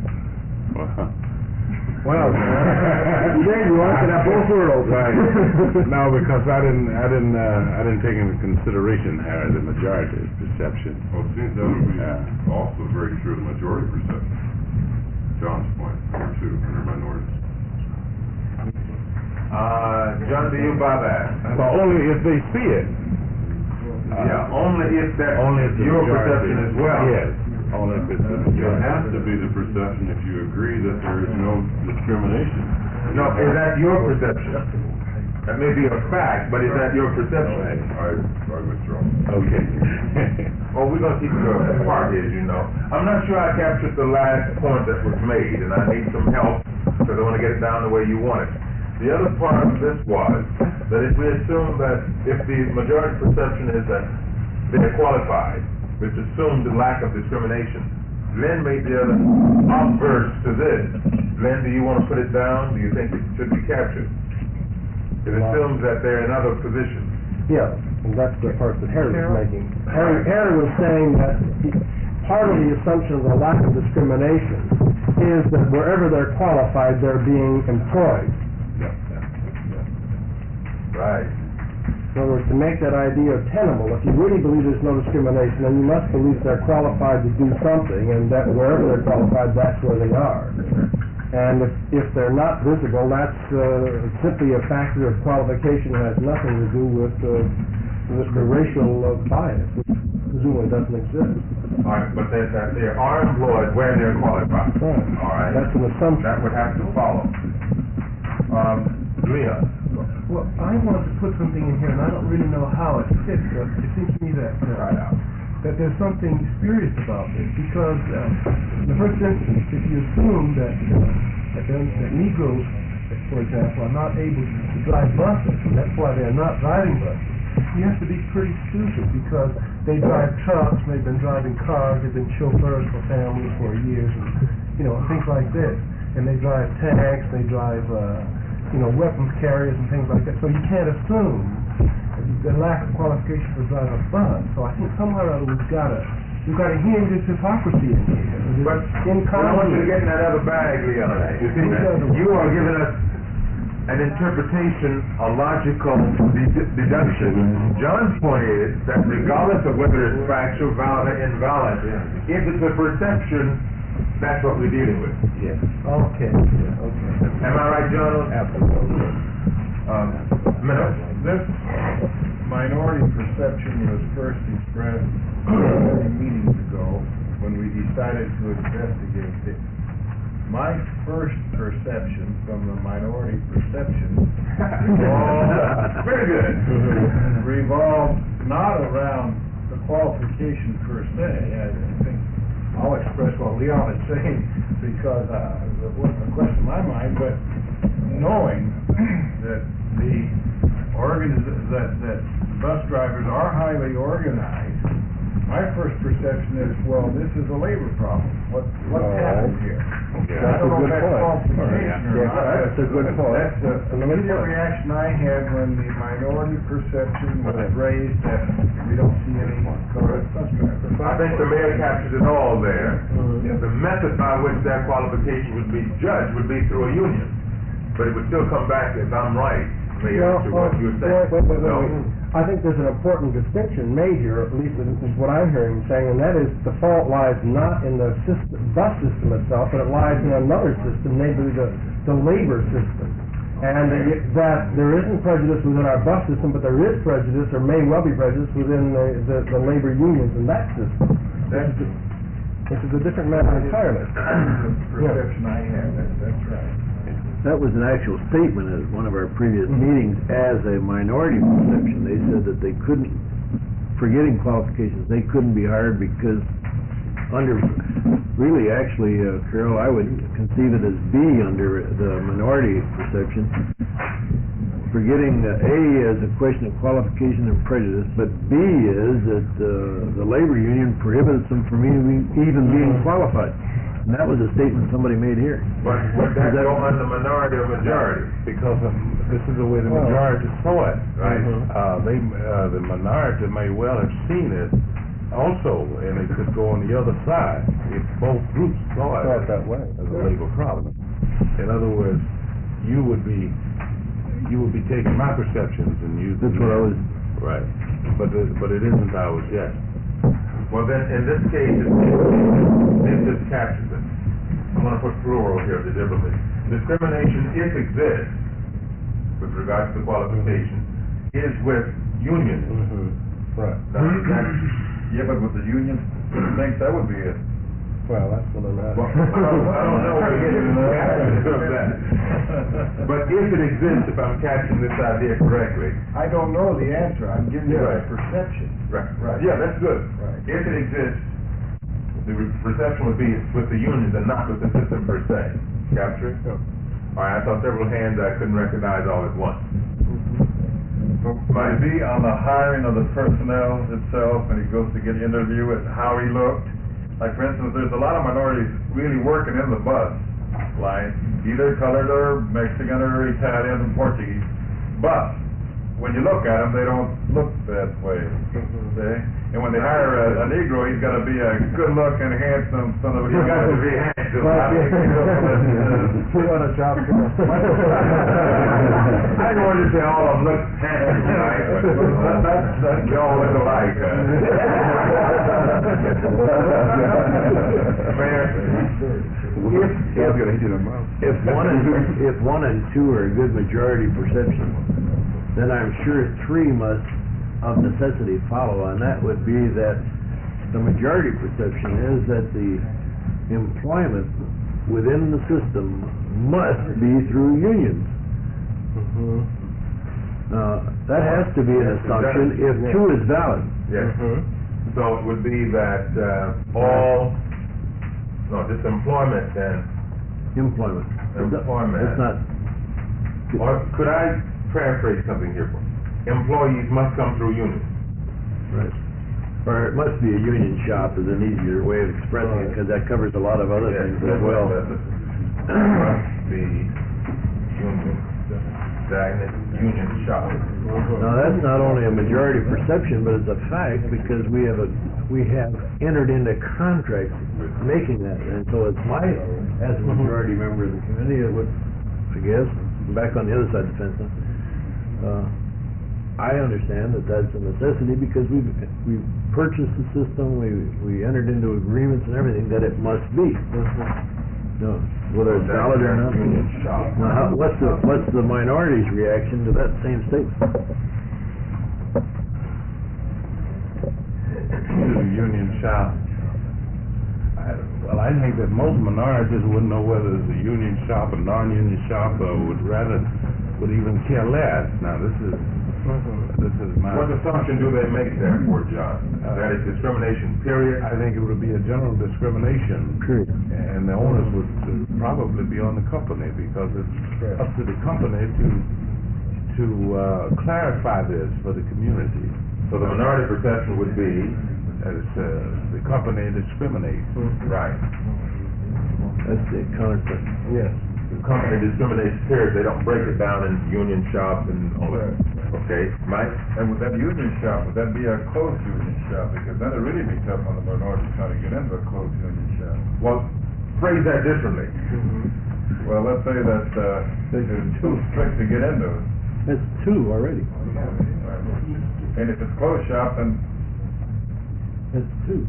Well, there you are, can have both worlds. Right. No, because I didn't take into consideration, Harry, the majority perception. Well, it seems that would be also very true of the majority perception. John's point, here too, under minorities. John, do you buy that? But only if they see it. Yeah, only if that's Only if the your majority- perception as well. Yes, only if it's the It majority. has to be the perception if you agree that there is no discrimination. No, is that your perception? That may be a fact, but is that your perception? I withdraw. Okay. Well, we're gonna keep it apart here, as you know. I'm not sure I captured the last point that was made, and I need some help, because I wanna get it down the way you want it. The other part of this was, that if we assume that if the majority perception is that they're qualified, which assumed the lack of discrimination, Glenn made the other obverse to this. Glenn, do you wanna put it down? Do you think it should be captured? It assumes that they're in other positions. Yeah, and that's the part that Harry was making. Harry was saying that part of the assumption of the lack of discrimination is that wherever they're qualified, they're being employed. Right. In other words, to make that idea tenable, if you really believe there's no discrimination, then you must believe they're qualified to do something, and that wherever they're qualified, that's where they are. And if they're not visible, that's simply a factor of qualification that has nothing to do with the racial bias, which presumably doesn't exist. All right, but they are employed where they're qualified. Right. All right. That's an assumption. That would have to follow. agree on. Well, I wanted to put something in here, and I don't really know how it fits, but it seems to me that that there's something spurious about this, because in the first instance, if you assume that Negroes, for example, are not able to drive buses, and that's why they're not driving buses, you have to be pretty stupid, because they drive trucks, they've been driving cars, they've been chauffeurs for families for years, and, things like this. And they drive tanks, they drive, weapons carriers and things like that. So you can't assume the lack of qualification for driving a bus. So I think somehow or other we've got to hear this hypocrisy in here. But I want you to get in that other bag, Leon. You see, you are giving us an interpretation, a logical deduction. John's point is that regardless of whether it's factual, valid, or invalid, if it's a perception, that's what we're dealing with. Yes. Okay. Am I right, John? Absolutely. This minority perception was first expressed many meetings ago when we decided to investigate this. My first perception from the minority perception very good. revolved not around the qualification per se. I think I'll express what Leon is saying because it wasn't a question in my mind, but knowing that that bus drivers are highly organized, my first perception is, well, this is a labor problem. What's happened here? I don't know if that's qualification or not. That's a good point. That's the immediate reaction I had when the minority perception was raised that we don't see any correct suspects. I think the mayor captured it all there. The method by which that qualification would be judged would be through a union. But it would still come back, if I'm right, Mayor, to what you're saying. Wait. I think there's an important distinction made here, at least is what I'm hearing saying, and that is the fault lies not in the bus system itself, but it lies in another system, namely the labor system. And that there isn't prejudice within our bus system, but there is prejudice, or may well be prejudice, within the labor unions in that system. Which is a different matter entirely. That's the perception I have. That's right. That was an actual statement at one of our previous meetings as a minority perception. They said that they couldn't, forgetting qualifications, they couldn't be hired because Carol, I would conceive it as B under the minority perception. Forgetting A as a question of qualification and prejudice, but B is that the labor union prohibits them from even being qualified. And that was a statement somebody made here. But would that go under minority or majority? Because this is the way the majority saw it, right? The minority may well have seen it also, and it could go on the other side if both groups saw it that way as a labor problem. In other words, you would be taking my perceptions and using That's what I was. Right. But it isn't ours yet. Well, then, in this case, if this captures it, I'm going to put plural here deliberately. Discrimination, if exists, with regard to the qualification, is with unions. Right. Yeah, but with the union, I think that would be it. Well, that's what I'm Well, I don't know if it is that. But if it exists, if I'm catching this idea correctly. I don't know the answer. I'm giving you a perception. Right. Yeah, that's good. Right. If it exists, the perception would be with the unions and not with the system per se. Capture? All right, I saw several hands I couldn't recognize all at once. Might be on the hiring of the personnel itself, when he goes to get an interview, and how he looked. Like, for instance, there's a lot of minorities really working in the bus line, either colored or Mexican or Italian and Portuguese. But when you look at them, they don't look that way. See? And when they hire a Negro, he's got to be a good-looking, handsome son of a gun. He's got to be handsome. What a job. I didn't want to say all of them look handsome tonight, but they all look alike. If one and two are a good majority perception, then I'm sure three must of necessity follow, and that would be that the majority perception is that the employment within the system must be through unions. That has to be an assumption if two is valid. Yes. So it would be that, just employment then, Employment. Employment. It's not, or could I paraphrase something here? Employees must come through unions. right. Or it must be a union shop is an easier way of expressing it, because that covers a lot of other things as well. Must be union, stagnant union shop. Now, that's not only a majority perception, but it's a fact, because we have entered into contracts making that, and so it's my, as a majority member of the committee, it would, I guess, back on the other side of the fence now, I understand that that's a necessity, because we've purchased the system, we entered into agreements and everything, that it must be. No, whether it's valid or not. Now, what's the minority's reaction to that same statement? To the union shop. I think that most minorities wouldn't know whether it's a union shop, a non-union shop, or would even care less. Now, this is my... What assumption do they make there, Fort John? That is discrimination, period? I think it would be a general discrimination. Period. And the onus would probably be on the company, because it's up to the company to clarify this for the community. So the minority perception would be, That it's, the company discriminates. right, That's the counter. Yes. the company discriminates, period, they don't break it down in union shop and all that. Okay, Mike? And would that union shop, would that be a closed union shop? Because then it'd really be tough on the minority trying to get into a closed union shop. Well, phrase that differently. Well, let's say that, it's too strict to get into it. That's two already. And if it's closed shop, then That's two.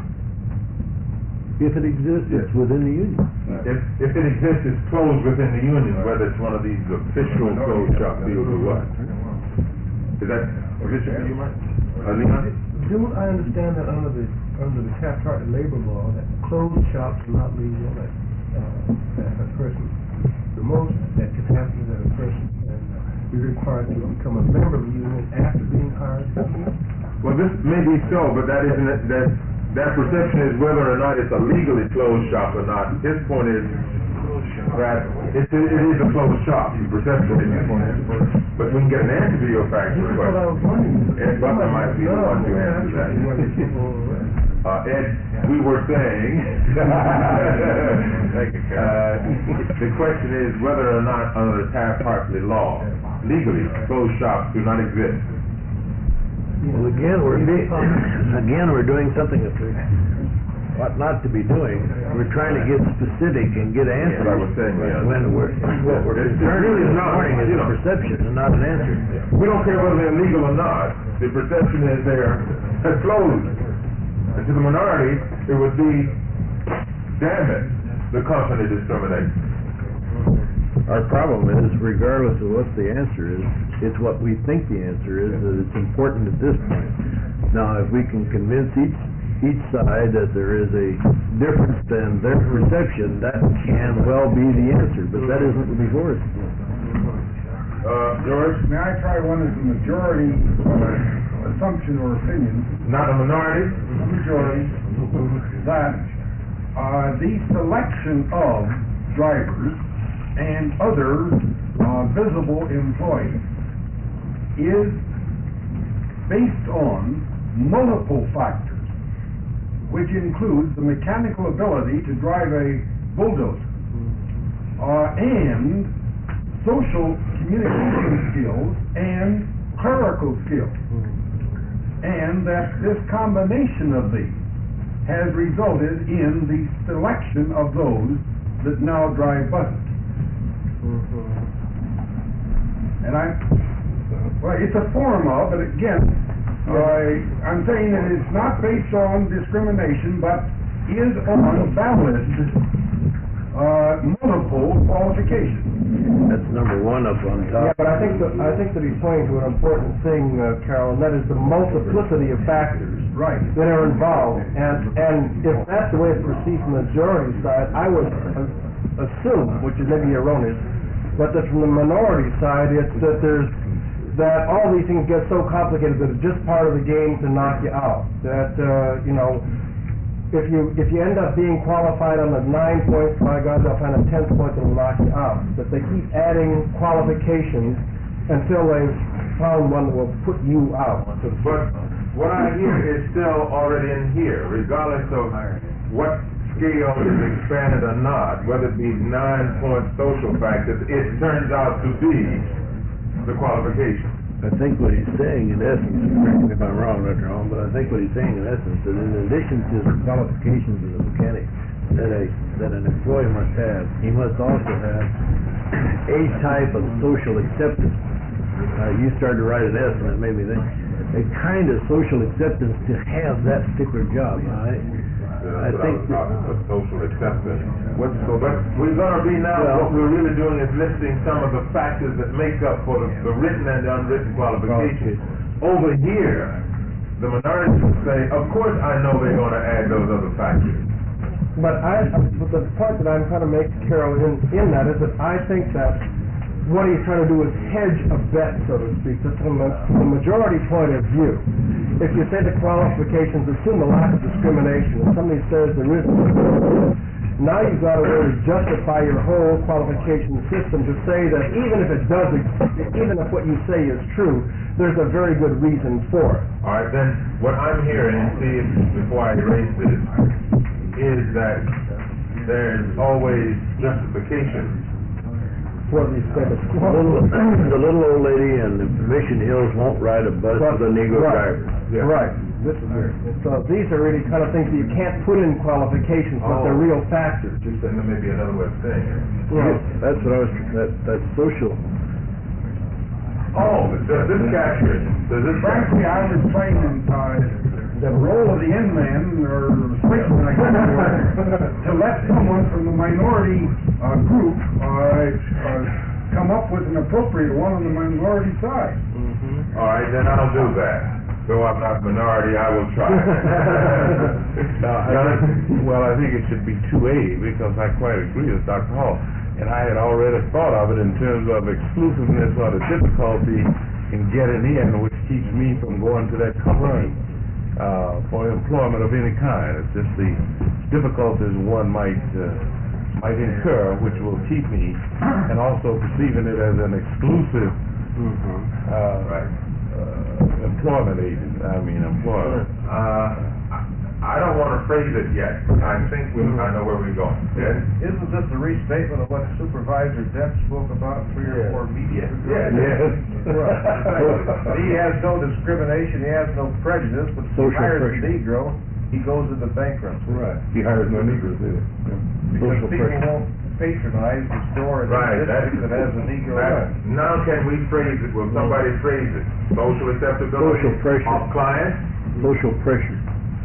If it exists, it's within the union. If it exists, it's closed within the union, whether it's one of these official closed shop deals or what. Is that official for you, Mike? Alina? Don't I understand that under the Taft-Hartley labor law, that closed shops are not legal, that a person, the most that can happen is that a person can be required to become a member of the union after being hired to the union? Well, this may be so, but that isn't, that perception is whether or not it's a legally closed shop or not. His point is that it is a closed shop, the perception is. But we can get an answer to your factual That's what I was wondering. Ed Butler might be the one to answer that. Ed, we were saying, the question is whether or not under the Taft-Hartley law, legally, closed shops do not exist. Well, again, we're doing something that we ought not to be doing. We're trying to get specific and get answers. That's what I was saying, yeah. When what we're concerned with this morning is a perception and not an answer. We don't care whether they're legal or not. The perception is they're closed. And to the minority, it would be, damn it, the company discriminates. Our problem is, regardless of what the answer is, it's what we think the answer is that it's important at this point. Now, if we can convince each side that there is a difference than their perception, that can well be the answer, but that isn't before us. George? May I try one as a majority assumption or opinion? Not a minority? A majority, that the selection of drivers and other visible employees is based on multiple factors, which includes the mechanical ability to drive a bulldozer, and social communication skills and clerical skills, and that this combination of these has resulted in the selection of those that now drive buses. And it's a form of, but again, I'm saying that it's not based on discrimination, but is on valid multiple qualifications. That's number one up on top. Yeah, but I think that he's pointing to an important thing, Carol, and that is the multiplicity of factors Right. that are involved. And if that's the way it's perceived from the majority side, I would assume, which is maybe erroneous, But that from the minority side, it's that that all these things get so complicated that it's just part of the game to knock you out. That, if you end up being qualified on the 9 points, by God, they'll find a 10th point that will knock you out. But they keep adding qualifications until they've found one that will put you out. But what I hear is still already in here, regardless of what scale is expanded or not, whether it be 9-point social factors, it turns out to be the qualification. I think what he's saying in essence, correct me if I'm wrong, Dr. Holm, but I think what he's saying in essence, that in addition to the qualifications of the mechanic that an employee must have, he must also have a type of social acceptance. You started to write an S, and it made me think, a kind of social acceptance to have that particular job. I think social acceptance. But we're going to be now, what we're really doing is listing some of the factors that make up for the written and the unwritten qualifications. Over here, the minority would say, of course I know they're going to add those other factors. But the point that I'm trying to make, Carol, in that is that I think that what he's trying to do is hedge a bet, so to speak, just from the majority point of view. If you say the qualifications assume a lack of discrimination, and somebody says there is discrimination, now you've got to really justify your whole qualification system to say that even if it does, even if what you say is true, there's a very good reason for it. All right, then what I'm hearing, and see if, before I erase this, is that there's always justification. For these things. The little old lady in the Mission Hills won't ride a bus with a Negro driver. Yeah. Right. This is weird. So these are really kind of things that you can't put in qualifications, but they're real factors. Just that may be another way of saying it. Right. That's what I was, that's social. Oh, does this capture it? Does this Frankly, I was playing the role of the inman, or the spaceman, I can't remember, to let someone from the minority group come up with an appropriate one on the minority side. All right, then I'll do that. Though I'm not minority, I will try. I think it should be 2A, because I quite agree with Dr. Hall. And I had already thought of it in terms of exclusiveness or the difficulty in getting in, which keeps me from going to that company for employment of any kind. It's just the difficulties one might incur, which will keep me, and also perceiving it as an exclusive employment agent. Employer. I don't want to phrase it yet. I think I know where we're going. Yes? Isn't this a restatement of what Supervisor Dent spoke about 3 or 4 meetings ago? Yes. He has no discrimination, he has no prejudice, but if he hires a Negro, he goes into bankruptcy. Right. He hires no Negroes either. Because people won't patronize the store in the district that has a Negro. Now can we phrase it? Will somebody phrase it? Social acceptability Social pressure. of clients? Social pressure.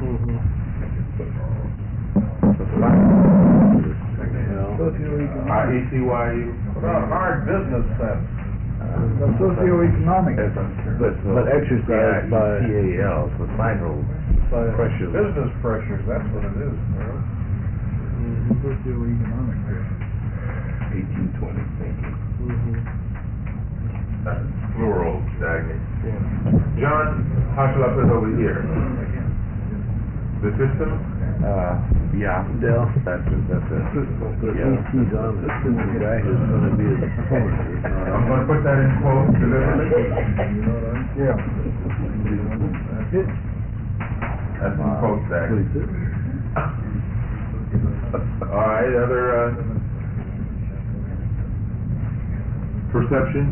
ECYU. About hard business sense. Socioeconomic. But exercised by CAL, societal pressures. Business pressures, that's what it is. Socioeconomic. 1820. That's plural, Dagny. John, how shall I put it over here? The system? Yeah. Del. That's it. But he's on the guy who's going to be his opponent. I'm going to put that in quotes deliberately. Yeah. That's in quotes, Dagny. All right, other perceptions?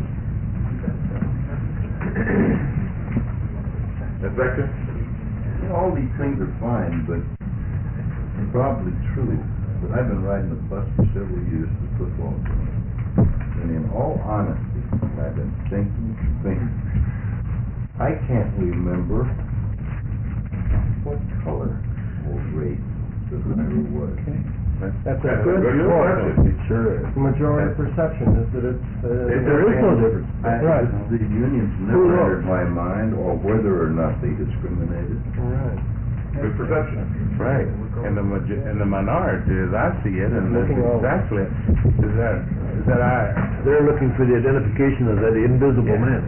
Inspector? All these things are fine, but it's probably true. But I've been riding the bus for several years to football games. And in all honesty, I've been thinking. I can't remember what color or race the driver was. That's a good point. It sure is. The majority perception is that it's... There is no difference. Right. The unions never entered my mind, or whether or not they discriminated. Right. Good perception. Right, and the minority, as I see it, and that's Looking over. exactly, is that They're looking for the identification of that invisible man.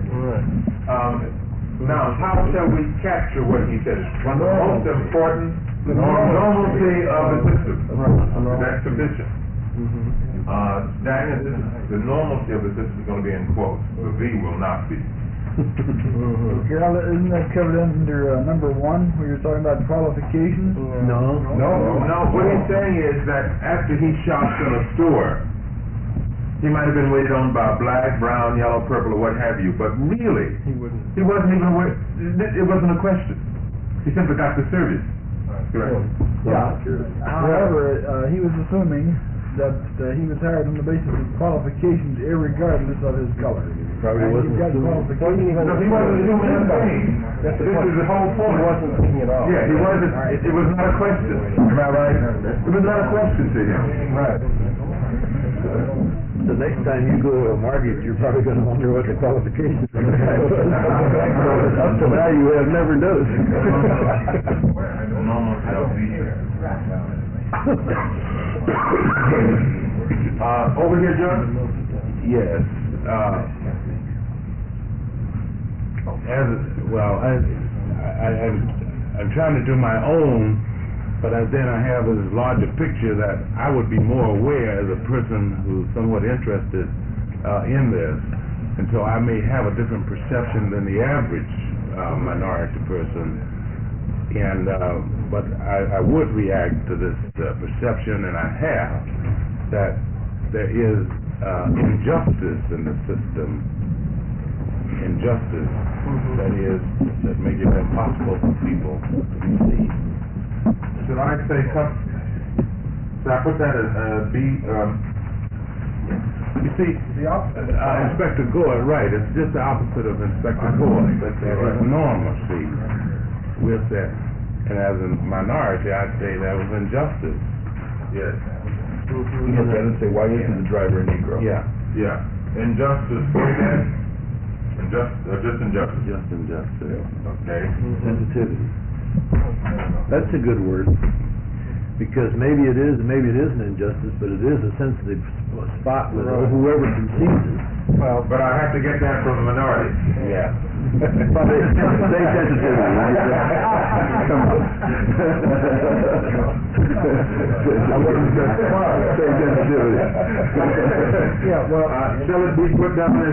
Now, how shall we capture what he says? One of the most important, normalcy of the system. That's sufficient. Daniel, the normalcy of the system is going to be in quotes. The V will not be. Carol, isn't that covered under number 1, where you're talking about qualifications? No. No, what he's saying is that after he shops in a store, he might have been waited on by black, brown, yellow, purple, or what have you, but really, he wasn't even it wasn't a question. He simply got the service. Correct. Yeah. However, he was assuming that he was hired on the basis of qualifications irregardless of his color. Probably And wasn't you've got assuming. qualifications. No, he wasn't doing anything. That's the This point. is the whole point. He wasn't thinking at all. Yeah, he wasn't, it was not a question. Am I right? It was not a question to him. Right. The next time you go to a market, you're probably gonna wonder what the qualifications are. Up to now, you have never noticed. Normalcy of over here, John? yes, I'm trying to do my own, but then I have this larger picture that I would be more aware as a person who's somewhat interested in this, and so I may have a different perception than the average minority person. And but I would react to this perception, and I have, that there is injustice in the system. Injustice that make it impossible for people to be seen. Should I say should I put that as B? You see, Inspector Gore, right, it's just the opposite of Inspector Gore. There is normalcy with that. And as a minority, I'd say that was injustice. Yes. Look at it and say, why isn't the driver a Negro? Yeah, Yeah. Injustice. Say that. Just injustice. just injustice. Okay. Sensitivity. That's a good word, because maybe it is, maybe it isn't injustice, but it is a sensitive spot with whoever conceives it. Well, But I have to get that from the minority. Yeah. Say sensitivity. Come on. I wouldn't just say sensitivity. yeah, well, Shall it be put down as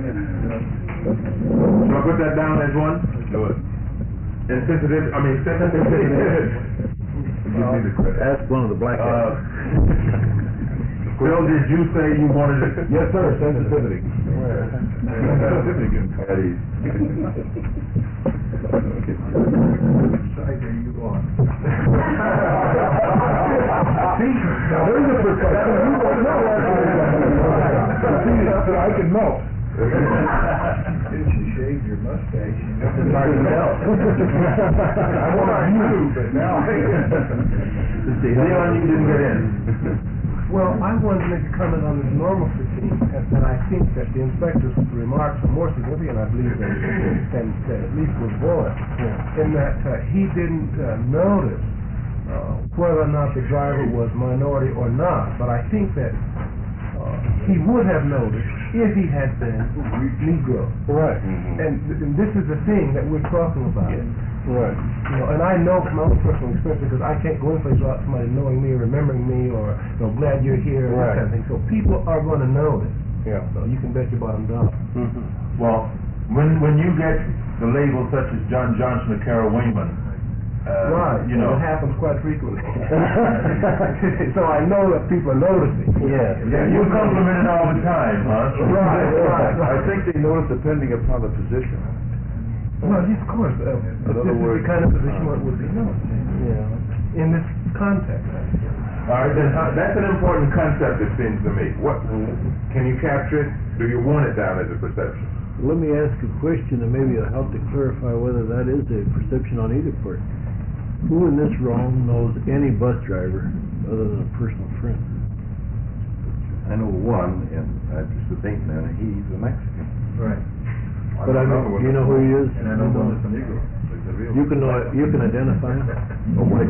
shall I put that down as one? Insensitive, sensitivity. Give me the credit. Ask one of the black guys. Phil, did you say you wanted it? Yes, sir, sensitivity. Sensitivity can cut it. Side are you on? There's a perspective. You don't know that. I can melt. Since you shaved your mustache, you know. It's hard to tell. I want you, but now. Leon, you didn't get in. Well, I wanted to make a comment on this normalcy thing, and I think that the inspector's remarks are more significant, I believe, than at least was voiced, in that he didn't notice whether or not the driver was minority or not, but I think that he would have noticed if he had been Negro. right, And this is the thing that we're talking about. right. You know, and I know from my own personal experience, because I can't go in places without somebody knowing me, remembering me, or glad you're here, and that kind of thing. So people are going to notice. Yeah. So you can bet your bottom dollar. Well, when you get the label such as John Johnson or Carol Wayman, Right. you know, It happens quite frequently. So I know that people are noticing. Yeah. yeah, you compliment it all the time, huh? Right. I think they notice depending upon the position. Well, yes, of course. This is the kind of position where it would be noticed. Yeah. In this context. All right, then that's an important concept, it seems to me. What can you capture it? Do you want it down as a perception? Let me ask a question, and maybe it'll help to clarify whether that is a perception on either part. Who in this room knows any bus driver other than a personal friend? I know one, and just a paint man, he's a Mexican. Right. But I know, you know who he is? And I know one that's a Negro. You can identify him? Oh, wait.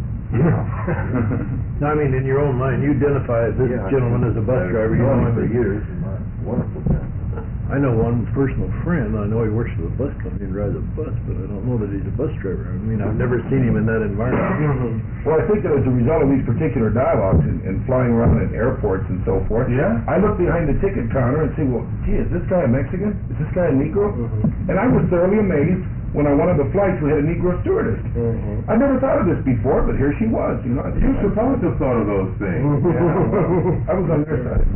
No, I mean, in your own mind, you identify this gentleman as a bus driver, you know him for years. Wonderful guy. I know one personal friend, I know he works for the bus company and drives a bus, but I don't know that he's a bus driver. I mean, I've never seen him in that environment. Well, I think that as a result of these particular dialogues and flying around in airports and so forth, Yeah. I look behind the ticket counter and say, well, gee, is this guy a Mexican? Is this guy a Negro? And I was thoroughly amazed when on one of the flights we had a Negro stewardess. I never thought of this before, but here she was, you know. You're supposed to have thought of those things. I was on their side.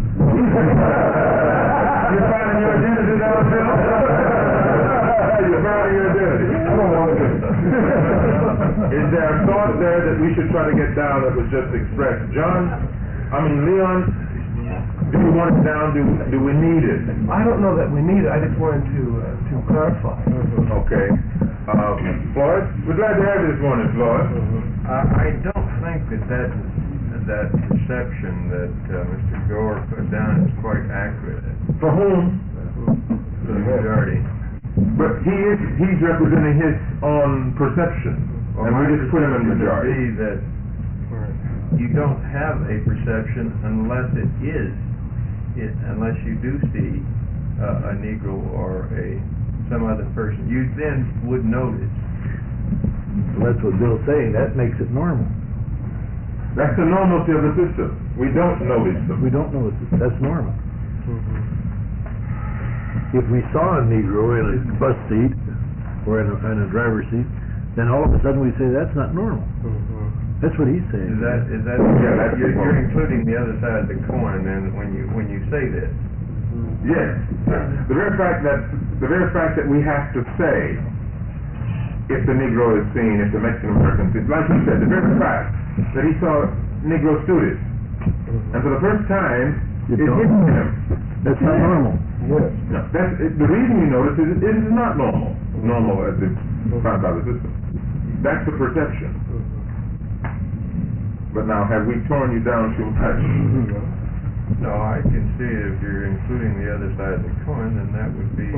You're finding your identity now, Bill? You're finding your identity. I don't want to. Is there a thought there that we should try to get down that was just expressed? Leon, do we want it down? Do we need it? I don't know that we need it, I just wanted to clarify. Okay. Floyd, we're glad to have you this morning, Floyd. I don't think that perception that Mr. Gore put down is quite accurate. For whom? The majority. But he's representing his own perception, and we just put him in majority. Be that you don't have a perception unless unless you do see a Negro or some other person. You then would notice. Well, that's what Bill's saying, that makes it normal. That's the normalcy of the system. We don't notice them. We don't know that's normal. If we saw a Negro in a bus seat or in a driver's seat, then all of a sudden we say that's not normal. That's what he's saying. Is that you're including the other side of the coin then when you say this. Yes. The very fact that we have to say if the Negro is seen, if the Mexican American is, like you said, the very fact that he saw Negro students, and for the first time it hit him. That's not normal. No, the reason you notice is it is not normal. Normal as it's found by the system. That's the perception. But now, have we torn you down too much? No, I can see if you're including the other side of the coin, then that would be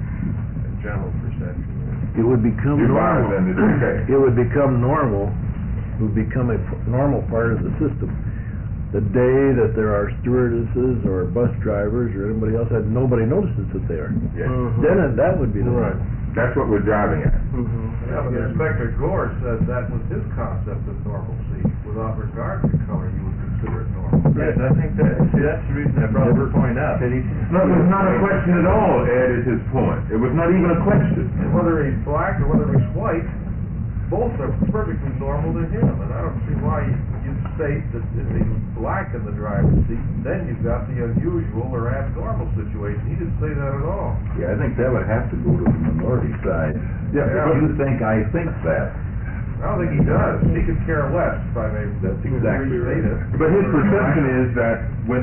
a general perception. It would become normal. Then it's okay. It would become normal. It would become a normal part of the system. The day that there are stewardesses or bus drivers or anybody else that nobody notices that they are. Yes. Then that would be the norm. That's what we're driving at. Yeah, but Inspector Gore said that was his concept of normalcy. Without regard to color, you would consider it normal. Yes, I think that's the reason I brought the point up. No, it was not a question at all, Ed, is his point. It was not even a question. And whether he's black or whether he's white, both are perfectly normal to him. And I don't see why you'd state that if he's black in the driver's seat, then you've got the unusual or abnormal situation. He didn't say that at all. Yeah, I think that would have to go to the minority side. Yeah, You think I think that. I don't think he does. He could care less if I may. That's exactly right. restate it. But his perception is that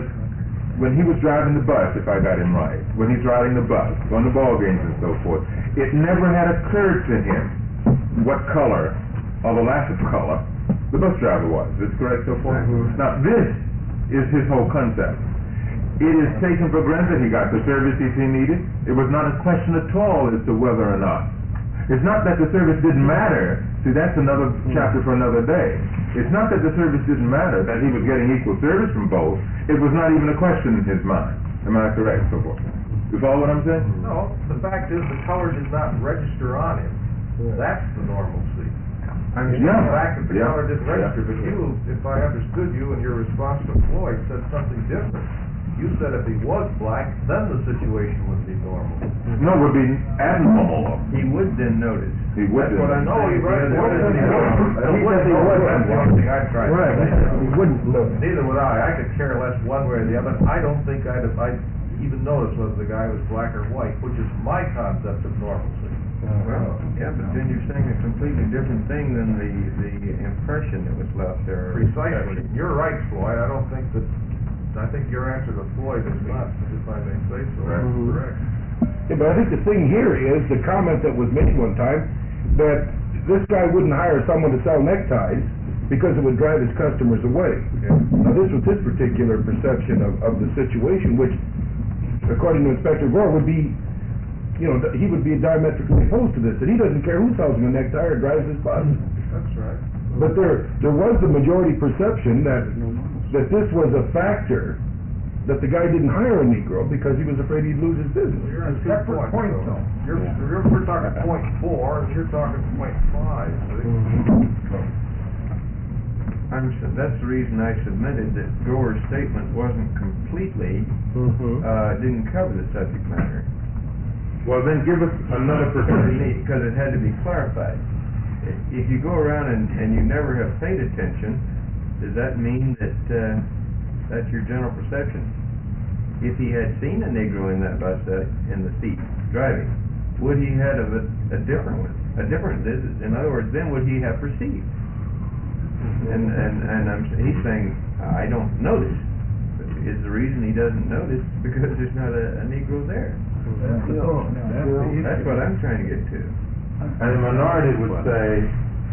when he was driving the bus, if I got him right, when he's riding the bus, going to ball games and so forth, it never had occurred to him what color, or the lack of color, the bus driver was. Is this correct so far? Now, this is his whole concept. It is taken for granted he got the services he needed. It was not a question at all as to whether or not. It's not that the service didn't matter. See, that's another chapter for another day. It's not that the service didn't matter, that he was getting equal service from both. It was not even a question in his mind. Am I correct so far? You follow what I'm saying? No, the fact is the color did not register on him. That's the normalcy. I mean, Yeah. the fact that the Yeah. color didn't register, but you, if I understood you and your response to Floyd, said something different. You said if he was black, then the situation would be normal. No, it would be abnormal. He would then notice. He would That's what I'm then. saying. He What would is then. he normal? He said he would. That's the only thing I tried to Right, say. he wouldn't know. Neither would I. I could care less one way or the other. I don't think I'd even notice whether the guy was black or white, which is my concept of normalcy. Well, yeah, but then you're saying a completely different thing than the impression that was left there. Precisely. You're right, Floyd. I think your answer to Floyd is not, if I may say so, correct. Yeah, but I think the thing here is the comment that was made one time that this guy wouldn't hire someone to sell neckties because it would drive his customers away. Yeah. Now, this was his particular perception of the situation, which, according to Inspector Gore, would be he would be diametrically opposed to this, that he doesn't care who sells him a necktie or drives his bus. That's right. But there was the majority perception that this was a factor, that the guy didn't hire a Negro because he was afraid he'd lose his business. You're in separate points though. We're talking point 4, and you're talking point 5. That's the reason I submitted that Gore's statement wasn't completely, didn't cover the subject matter. Well, then give us another perspective. Because it had to be clarified. If you go around and you never have paid attention, does that mean that, that's your general perception? If he had seen a Negro in that bus in the seat driving, would he have a different one? In other words, then would he have perceived? And he's saying, I don't notice. Is the reason he doesn't notice because there's not a Negro there? That's what I'm trying to get to. And the minority would say,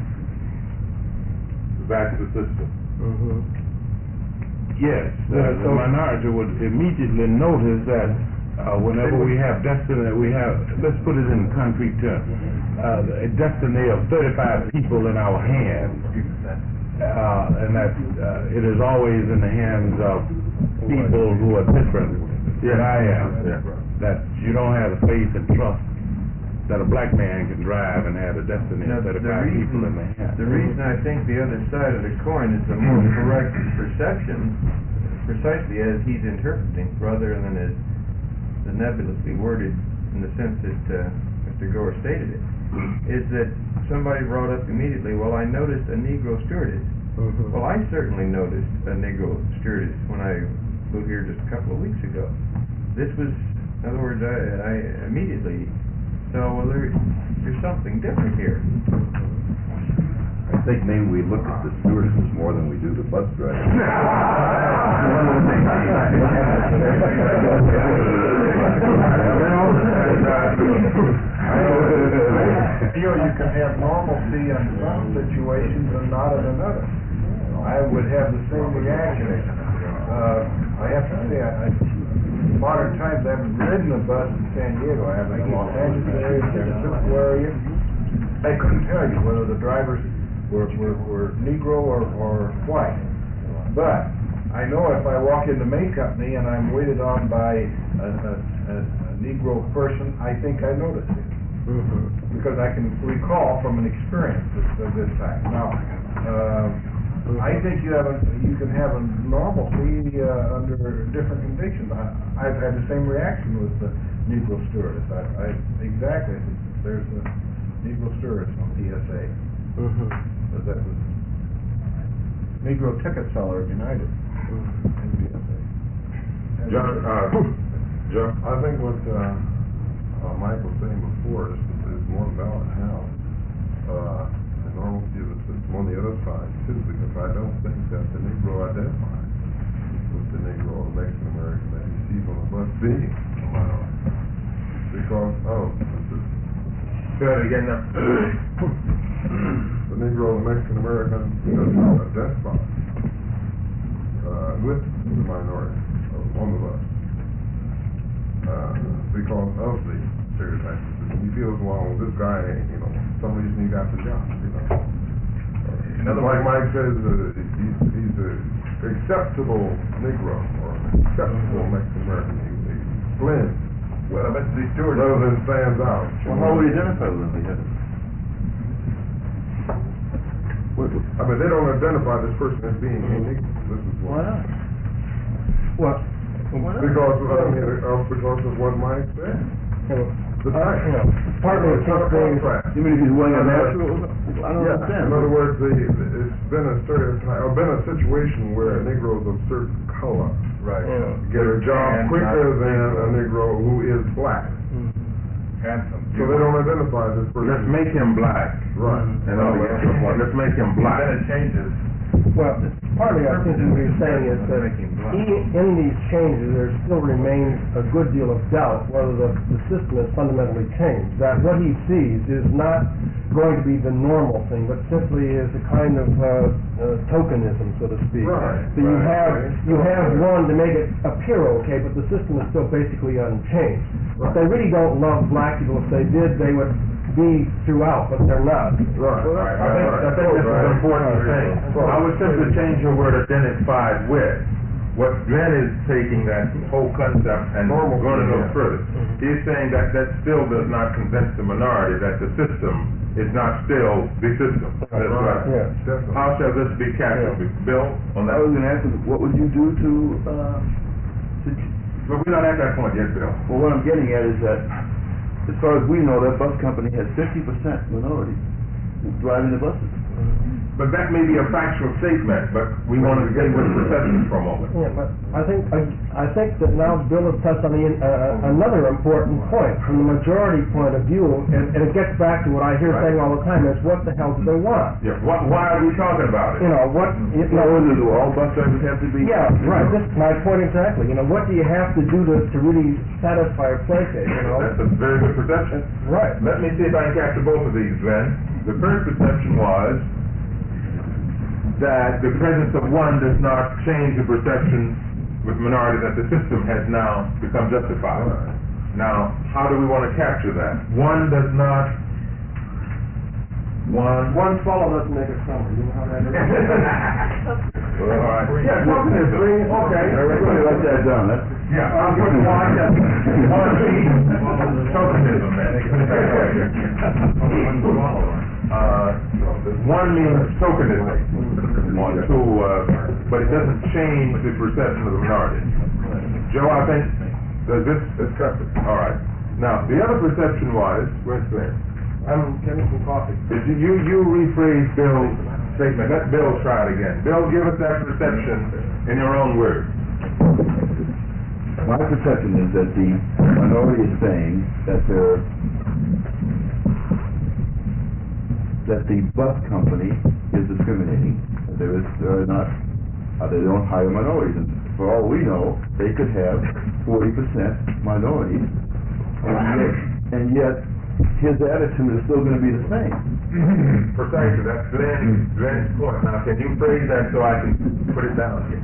that's the system. Yes, the minority would immediately notice that whenever we have destiny, let's put it in concrete terms, a destiny of 35 people in our hands, and that it is always in the hands of people who are different than I am, that you don't have the faith and trust that a black man can drive and have a destiny of 35 people in their hands. The reason I think the other side of the coin is the more correct perception, precisely as he's interpreting, rather than as the nebulously worded in the sense that Mr. Gore stated it, is that somebody brought up immediately, well, I noticed a Negro stewardess. Well, I certainly noticed a Negro stewardess when I flew here just a couple of weeks ago. This was, in other words, I immediately saw, well, there's something different here. I think maybe we look at the stewardesses more than we do the bus drivers. You can have normalcy in some situations and not in another. I would have the same reaction. I have to say, in modern times, I haven't ridden a bus in San Diego. I haven't in Los Angeles area, San Francisco area. I couldn't tell you whether the drivers were Negro or white. But I know if I walk into May Company and I'm waited on by a Negro person, I think I notice it. Because I can recall from an experience of this type. Now, I think you can have a normalcy under different conditions. I've had the same reaction with the Negro stewardess. Exactly. There's a Negro stewardess on PSA. But that was Negro ticket seller at United in PSA. John, I think what Mike was saying before is more balanced now. The normalcy of the system on the other side too, because I don't think that the Negro identifies with the Negro or Mexican American that you see on the bus being a minority because of the system. Say that again now. The Negro or Mexican American does not identify with the minority on the bus because of the stereotypes. He feels, well, this guy, some reason he got the job, like Mike says, he's an acceptable Negro or an acceptable Mexican American. He blends. Well, but the steward rather than stands out. Well, how would he identify with them? I mean, they don't identify this person as being a Negro. This is why. Well, because of what Mike said. Partly it's not being. You mean if he's wearing a natural? I don't understand. In other words, it's been a stereotype, or been a situation where Negroes of certain color get a job quicker than a Negro who is black. Handsome. So they don't identify this person. Let's make him black. Right. Let's make him black. Then it changes. Well, partly I think what he's saying is that in these changes, there still remains a good deal of doubt whether the system has fundamentally changed. That what he sees is not going to be the normal thing, but simply is a kind of tokenism, so to speak. Right, So you have one to make it appear okay, but the system is still basically unchanged. If they really don't love black people, if they did, they would be throughout, but they're not. Right. I think this is an important thing. I would simply change your word identified with. What Glenn is taking that whole concept and going a little further. He's saying that that still does not convince the minority that the system is not still the system. That's right. Yeah. How shall this be captured? Bill, on that? I was gonna ask him, what would you do to But we're not at that point yet, Bill. well, what I'm getting at is that, as far as we know, that bus company has 50% minority driving the buses. But that may be a factual statement, but we want to get with perception for a moment. Yeah, but I think that now Bill has touched on another important point from the majority point of view, and it gets back to what I hear saying all the time, is what the hell do they want? Yeah, why are we talking about it? You know, Do all bus drivers have to be? yeah, right, this is my point exactly. You know, what do you have to do to really satisfy or placate, you know? That's a very good perception. Right. Let me see if I can capture both of these, Glenn. The first perception was that the presence of one does not change the perception with minority that the system has now become justified. Now, how do we want to capture that? One does not... One swallow doesn't make a summer, you know how that is? All right. Yeah, tokenism. Okay. Everybody write that down, that's. Yeah, I'll put one, tokenism one means tokenism on two, but it doesn't change the perception of the minority. Joe, I think, does this? That's correct. All right. Now, the other perception was, where's Glenn? I'm getting some coffee. You rephrase Bill's statement. Let Bill try it again. Bill, give us that perception in your own words. My perception is that the minority is saying that the bus company is discriminating. They don't hire minorities. And for all we know, they could have 40% minorities, and yet his attitude is still going to be the same. Precisely. That's Glenn's point. Now, can you phrase that so I can put it down here?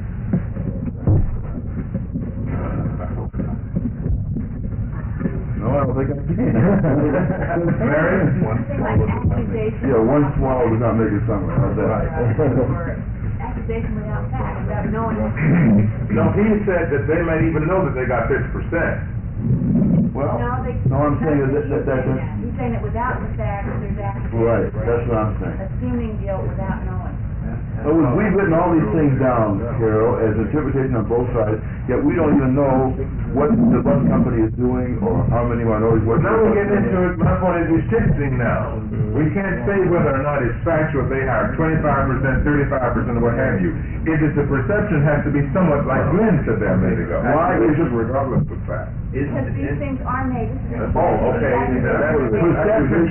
No, I don't think I can. Mary? Yeah, one swallow does not make a summer. How's that? Accusation without fact, without knowing. No, he said that they might even know that they got 50%. Well, No, I'm saying that He's saying that without the fact, there's accusation. right, that's what I'm saying. Assuming guilt without knowing. We've written all these things down, Carol, as interpretation on both sides, yet we don't even know what the bus company is doing or how many minorities work. Now we're getting into it, my point is you're shifting now. We can't say whether or not it's factual, they hire 25%, 35%, or what have you. It is the perception has to be somewhat like Glenn said there a minute ago. Why is it regardless of fact? Because these things are made. Oh, okay. Perception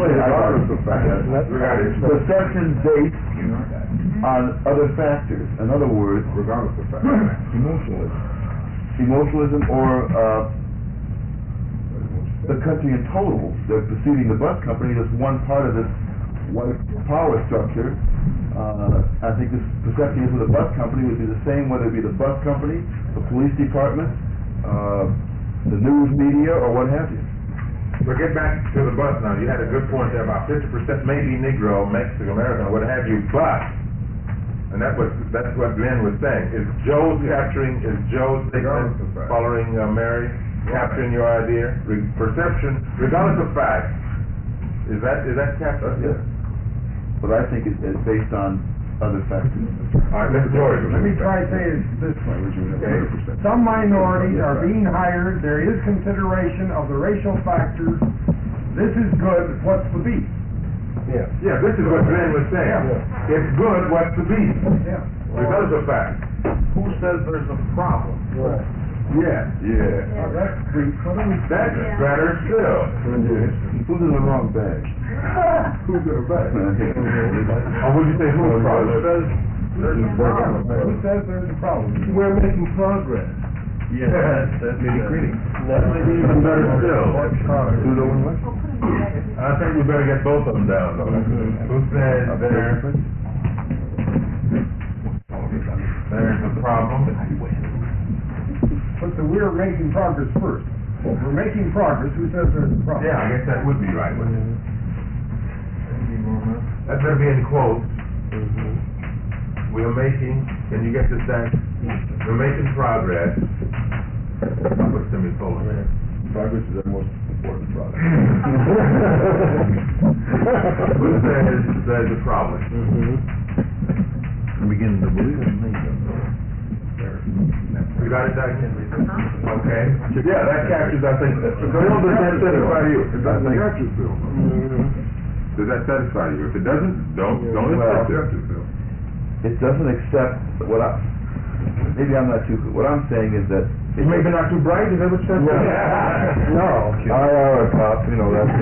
based on other factors. In other words, Regardless of fact. emotionalism or the country in total. They're perceiving the bus company as one part of this white power structure. I think this perception is with the bus company would be the same whether it be the bus company, the police department, the news media, or what have you. But get back to the bus now. You had a good point there about 50% maybe Negro, Mexican American, what have you, but, and that's what Glenn was saying. Is Joe's statement following Mary capturing your idea? Perception, regardless of fact, is that captured? Yes. But I think it's based on other factors. All right, Mr. George. Let me try to say it this way. Okay. Some minorities are being hired, there is consideration of the racial factors. This is good, what's the beef? Yeah, this is what Glenn was saying. Yeah. It's good, what's the beef? Yeah. Regardless of fact. Who says there's a problem? Right. Yeah. That's brief. That's better still. Who's in the wrong bag? Who's in the bag? Or would you say who's problem? There's a problem. Who says there's a problem? We're making progress. Yes, that's That may be even better still. Who's the one? I think we better get both of them down, though. Who said there's a problem? But we're making progress first. We're making progress, who says there's a problem? Yeah, I guess that would be right, wouldn't it? That better be in quotes. We are making, can you get this down? We're making progress. I'll put semicolon there. Progress is our most important product. Who says there's a problem? I'm beginning to believe in me. You got it, Doug? Okay. Yeah, that captures, I think, Bill, does that satisfy you? It doesn't capture, Bill. Does that satisfy you? If it doesn't, don't accept it. Bill. It doesn't accept maybe I'm not too, what I'm saying is that. Maybe not too bright, is that what you're saying? No. IR cop, that's.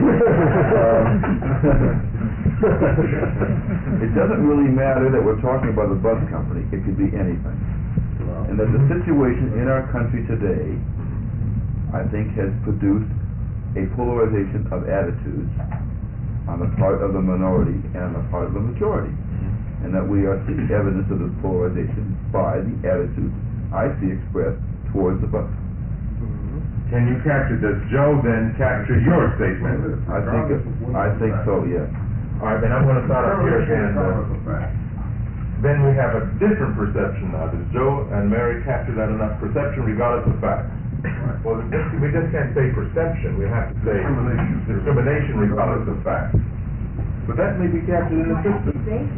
It doesn't really matter that we're talking about the bus company, it could be anything. And that the situation in our country today, I think, has produced a polarization of attitudes on the part of the minority and on the part of the majority. And that we are seeing evidence of this polarization by the attitudes I see expressed towards the bus. Can you capture, does Joe then capture your statement? I think so, yes. All right, then I'm gonna start up here again. Then we have a different perception now. Does Joe and Mary capture that enough perception regardless of fact? Well, we just can't say perception, we have to say discrimination regardless of fact. But that may be captured in the system.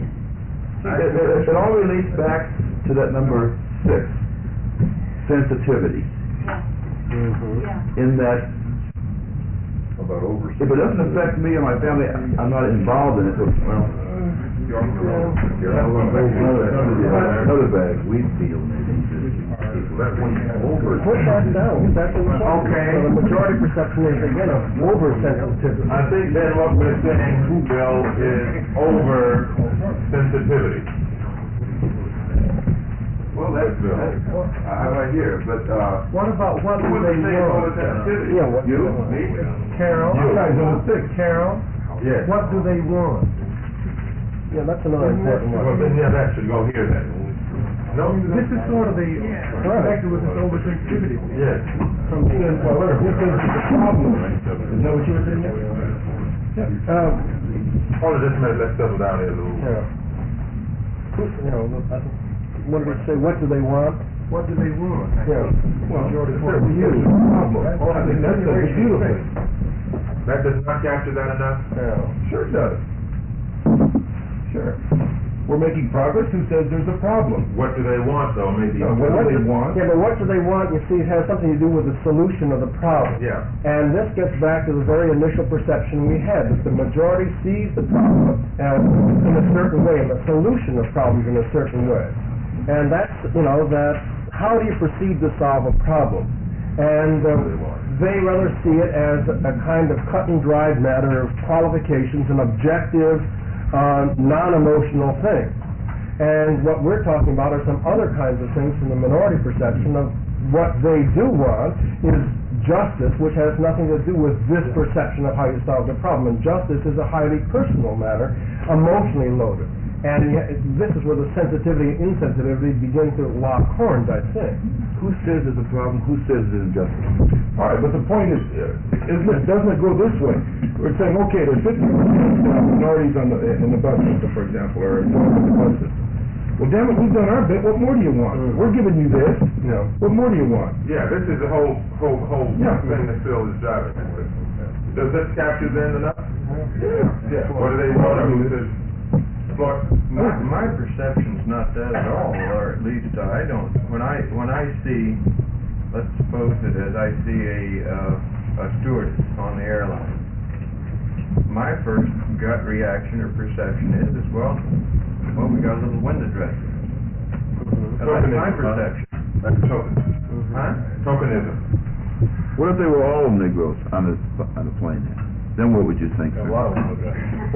It all relates back to that number 6, sensitivity. In that, About if it doesn't affect me or my family, I'm not involved in it, well, another bag, we feel maybe. Put that down, that's what we're talking Okay. about. The majority perception is, again, of oversensitivity. I think then what we're saying, Bill, is over sensitivity. Well, that's right here, but, What about what do who would they say over want? sensitivity? Yeah, what do You, they want? me? Carol, You. Carol, Yes. what do they want? Yeah, that's another important Well, one. then, yeah, that should go here then. No? This is sort of the, connected with this oversensitivity. Yes. Who says it's a problem? Is that what you were saying? Hold it just a minute, let's settle down here a little. What do they say, what do they want? What do they want? Yeah. Well, it's certainly you, it's a problem. I think that's a beautiful thing. That does not capture that enough? Sure it does. Sure. We're making progress, who says there's a problem? What do they want, though, maybe? What do they want? Yeah, but what do they want, you see, it has something to do with the solution of the problem. Yeah. And this gets back to the very initial perception we had, that the majority sees the problem in a certain way, and the solution of problems in a certain way. And that's, that, how do you proceed to solve a problem? And they rather see it as a kind of cut and dried matter of qualifications, an objective, non-emotional thing. And what we're talking about are some other kinds of things from the minority perception of what they do want is justice, which has nothing to do with this perception of how you solve the problem. And justice is a highly personal matter, emotionally loaded. And this is where the sensitivity and insensitivity begin to lock horns, I think. Who says there's a problem, who says there's injustice? All right, but the point is, doesn't it go this way? We're saying, okay, there's 50% minorities in the bus system, for example, or in the bus system. Well, damn it, we've done our bit, what more do you want? We're giving you this, what more do you want? Yeah, this is the whole thing that Phil is driving at. Does this capture then enough? Yeah. What do they want? I mean, this is, My perception's not that at all, or at least I don't, when I see, let's suppose it as I see a stewardess on the airline, my first gut reaction or perception is, well, we got a little window dresser. That's my perception. That's token. Huh? Tokenism. What if they were all Negroes on the plane there? Then what would you think, sir? Why aren't they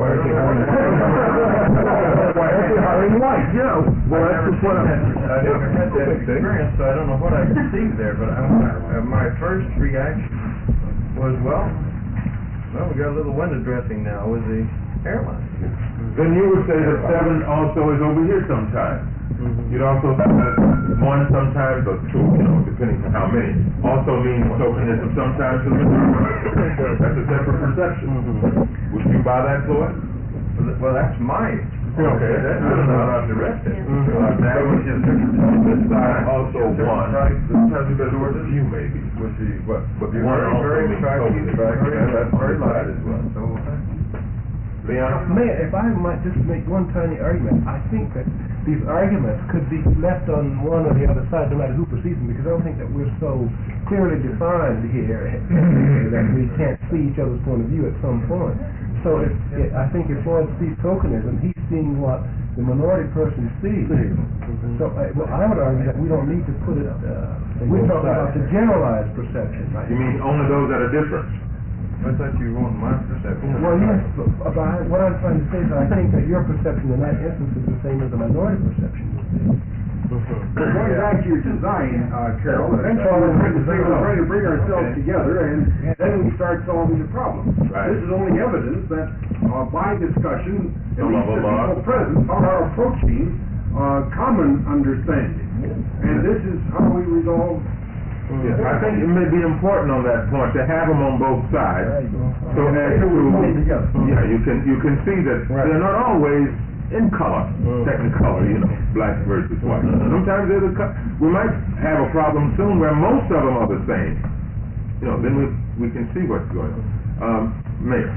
hiring white? Yeah, well, that's the point. I never had that experience, so I don't know what I perceived there, but my first reaction was, well, Well, we got a little window dressing now with the airline. Then you would say that 7 also is over here sometimes. You'd also have that 1 sometimes, or 2, depending on how many. Also means tokenism sometimes to the majority. That's a separate perception. Would you buy that, Floyd? Well, that's mine. Okay, that's good enough. About the rest of it. That was just this side also 1. This towards you maybe. With the, what? With the One also very means attractive, totally. that's very light. As well. So, Leon? Mayor, if I might just make one tiny argument, I think that these arguments could be left on one or the other side, no matter who perceives them, because I don't think that we're so clearly defined here that we can't see each other's point of view at some point. So I think if Floyd sees tokenism, he's seeing what the minority person sees. So I would argue that we don't need to put it, we're talking about the generalized perception, right? You mean only those that are different? I thought you were on my perception. Well, yes, but what I'm trying to say is I think that your perception in that instance is the same as the minority perception would be. Going back to your design, Carol, eventually we're trying to bring ourselves together and then we start solving the problem. Right. This is only evidence that by discussion, at Some least of the them people present are approaching common understanding. And this is how we resolve. Yes, I think it may be important on that point to have them on both sides. So as to, you can see that they're not always in color, technicolor, black versus white. Sometimes they're we might have a problem soon where most of them are the same. Then we can see what's going on. Mayor.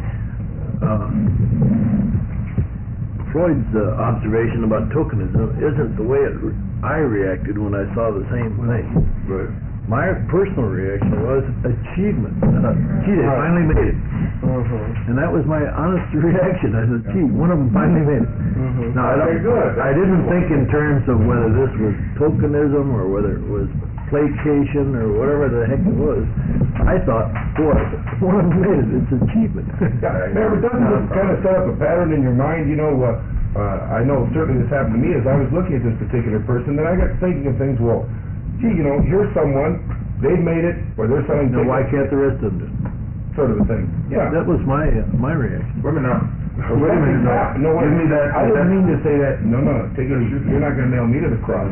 Freud's observation about tokenism isn't the way I reacted when I saw the same thing. Right. My personal reaction was achievement. Gee, they finally made it. And that was my honest reaction. I said, gee, one of them finally made it. Now, I didn't think in terms of whether this was tokenism or whether it was placation or whatever the heck it was. I thought, boy, one of them made it. It's achievement. Mayor, but doesn't this kind of set up a pattern in your mind? I know certainly this happened to me as I was looking at this particular person, then I got thinking of things, well, gee, here's someone, they've made it, or they're selling tickets. Now, why can't the rest of them do it? Sort of a thing. Yeah. That was my reaction. Wait a minute. Wait a minute. No, Give me that. I didn't mean to say that. No, take it easy. You're not going to nail me to the cross.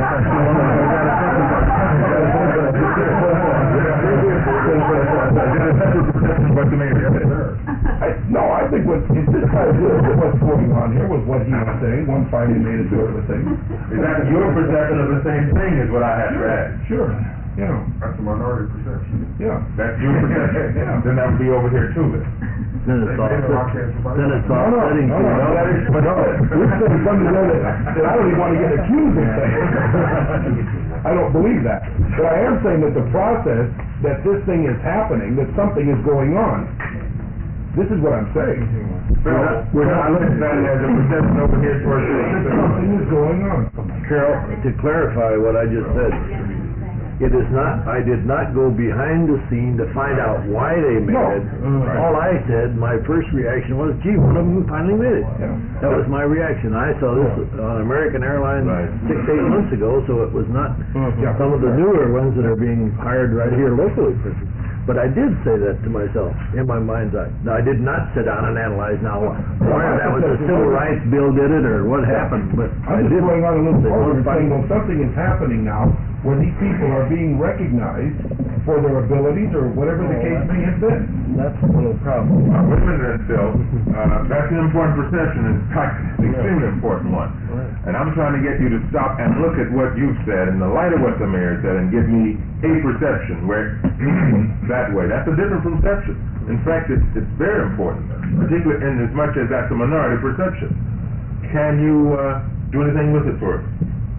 No, I think what's going on here was what he was saying. One finally made it sort of a thing. Is that your perception of the same thing is what I have to ask? Sure. That's a minority perception. Yeah. That's your perception. Yeah. Then that would be over here too then. Then it's offsetting. No, that is, but no, we're saying something there that I don't even want to get accused of saying. I don't believe that. But I am saying that the process, that this thing is happening, that something is going on. This is what I'm saying. We're not looking at it as a perception over here towards Something is going on. Carol, to clarify what I just said, it is not, I did not go behind the scene to find out why they made it. All I said, my first reaction was, gee, one of them finally made it. That was my reaction. I saw this on American Airlines 6-8 months ago, so it was not some of the newer ones that are being hired right here locally. But I did say that to myself in my mind's eye. Now, I did not sit down and analyze now whether that was a civil rights bill did it or what happened, but I'm just going on a little forward and saying, well, something is happening now where these people are being recognized for their abilities or whatever the case may have been. That's a little problem. Wait a minute, Phil. That's an important perception. It's an extremely important one. And I'm trying to get you to stop and look at what you've said in the light of what the mayor said and give me a perception where that way. That's a different perception. In fact, it's very important, particularly in as much as that's a minority perception. Can you do anything with it for us?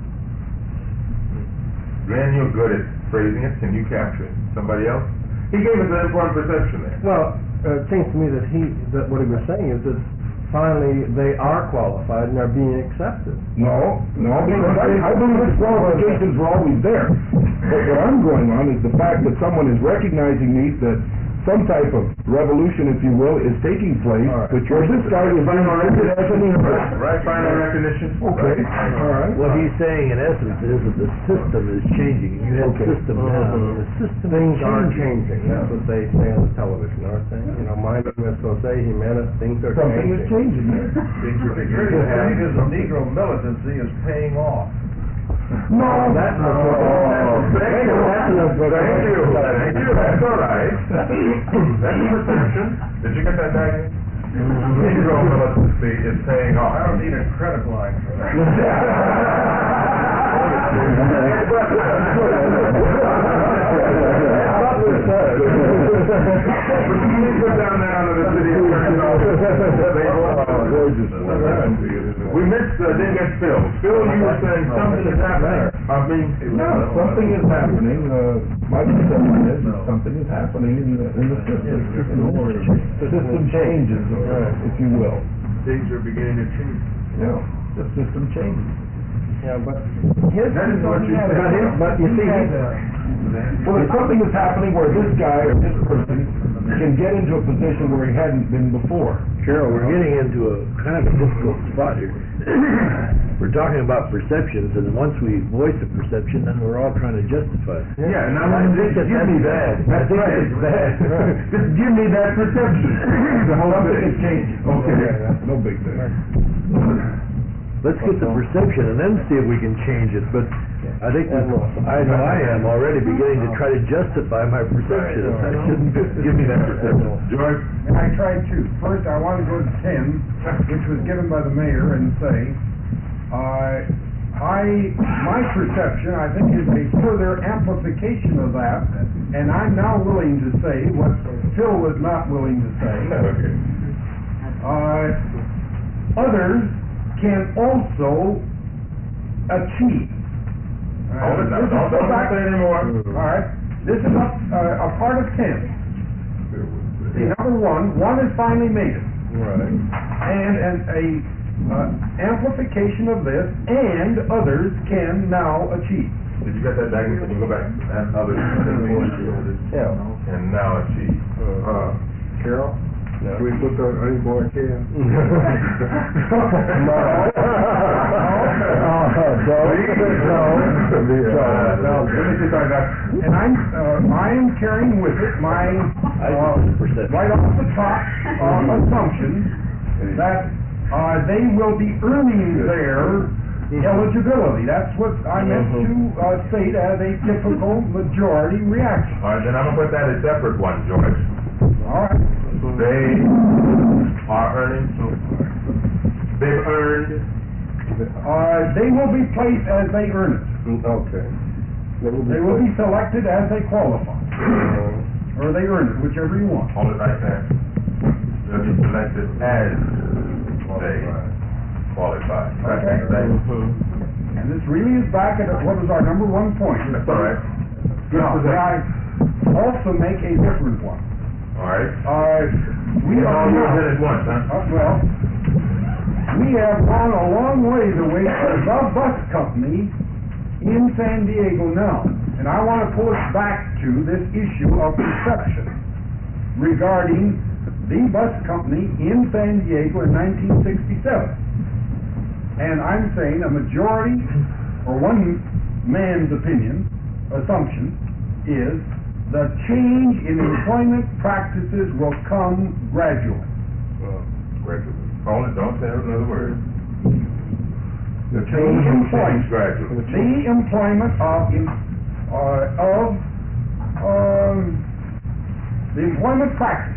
Glenn, you're good at phrasing it. Can you capture it? Somebody else? He gave us an important perception there. Well, it seems to me that what he was saying is that finally they are qualified and are being accepted. No, because I believe the qualifications were always there. But what I'm going on is the fact that someone is recognizing me that some type of revolution, if you will, is taking place, where this guy is being treated as an inmate. Right, final recognition. Okay, all right. What he's saying in essence is that the system is changing. You have system now, the system Things is are changing. changing, that's what they say on the television, aren't they? You know, mind Jose Jimenez, things are Something is changing. changing. The curious thing is the Negro militancy is paying off. No, That's Thank you, that's all right. That's a perception. Did you get that, Dagny? Negro militancy is paying off. I don't need a credit line for that. Please put down there under the city attorney's office. We missed, didn't get Phil. Phil, you were saying something is happening. I mean, no, something is happening, my perception is that something is happening in the system. The system changes, if you will. Things are beginning to change. Yeah, the system changes. Yeah, but his, That is what you said. but you see, Well, if something is happening where this guy or this person can get into a position where he hadn't been before. Carol, we're getting into a kind of a difficult spot here. We're talking about perceptions, and once we voice a perception, then we're all trying to justify it. yeah, and I think that Give me that. I think it's bad. Just give me that perception. The whole thing is changing. Okay, no big thing. Let's get the perception and then see if we can change it, but I think, I know I am already beginning to try to justify my perception. I shouldn't Give me that perception. George? And I tried to. First, I want to go to 10, which was given by the mayor, and say, my perception, I think, is a further amplification of that, and I'm now willing to say what Phil was not willing to say. Okay. Others can also achieve. Hold it now, don't say anymore. All right, this is a part of 10. See, number one is finally made it. Right. And amplification of this, and others can now achieve. Did you get that, Dagny? Can you go back? And others, yeah. and now achieve. Carol? Can we put the unborn can? And I am carrying with it my, right off the top, assumption that they will be earning their eligibility. That's what I meant to state as a typical majority reaction. All right, then I'm gonna put that as a separate one, George. All right. They are earning, they've earned. They will be placed as they earn it. Okay. They will be selected as they qualify. Or they earn it, whichever you want. Hold it right there. They'll be selected as they qualify. Okay. And this really is back at what was our number one point. That's all right. Now, may I also make a different one? All right. We are all now, yours at once, huh? we have gone a long ways away from the bus company in San Diego now. And I want to pull us back to this issue of perception regarding the bus company in San Diego in 1967. And I'm saying a majority, or one man's assumption, is the change in employment practices will come gradually. Gradually. Hold it, don't say another word. The change in employment, gradually. the employment the employment practice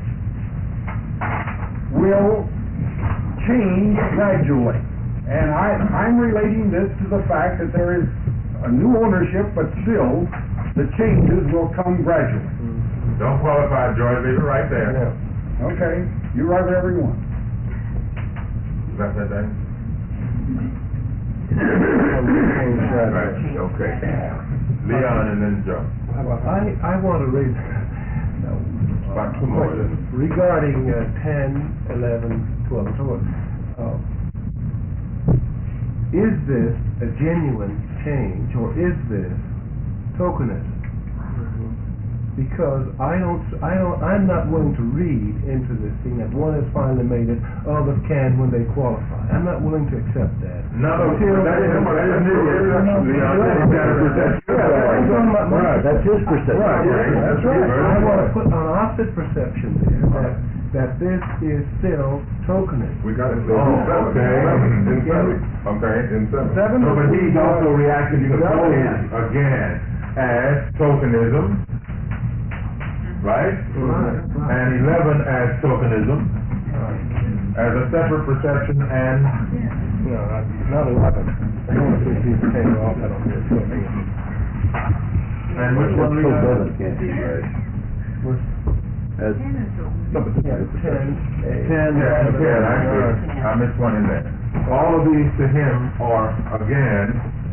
will change gradually. And I'm relating this to the fact that there is a new ownership, but still the changes will come gradually. Don't qualify, George, leave it right there. Okay, you write whatever you want. You got that, Dagny? Right. Okay. Leon and then Joe. I want to raise About two more. regarding 10, 11, 12, and so on. Is this a genuine change, or is this tokenism? because I'm not willing to read into this thing that one has finally made it, others can when they qualify. I'm not willing to accept that. No, that isn't That's his perception. That's right. I want to put an opposite perception there, that this is still tokenism. We got it. Okay. In seven. No, but he's also reacting to the point again as tokenism, right? And 11 as tokenism, as a separate perception, and No, not 11. I don't want to see these take off. I don't hear tokenism. and which one we got? As, Yeah, 10. I missed one in there. All of these to him are again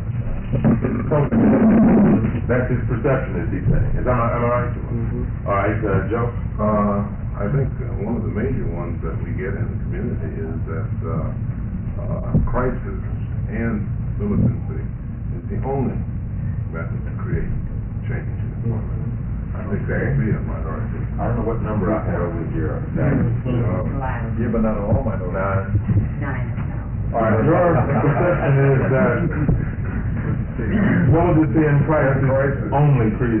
tokenism. That's his perception, as he's saying. Am I right? All right, Joe. I think one of the major ones that we get in the community is that crisis and militancy is the only method to create change in employment. I think that would be a minority. I don't know what number I have over here. Yeah, but not all minorities. 9. All right, your perception is that militancy and crisis only create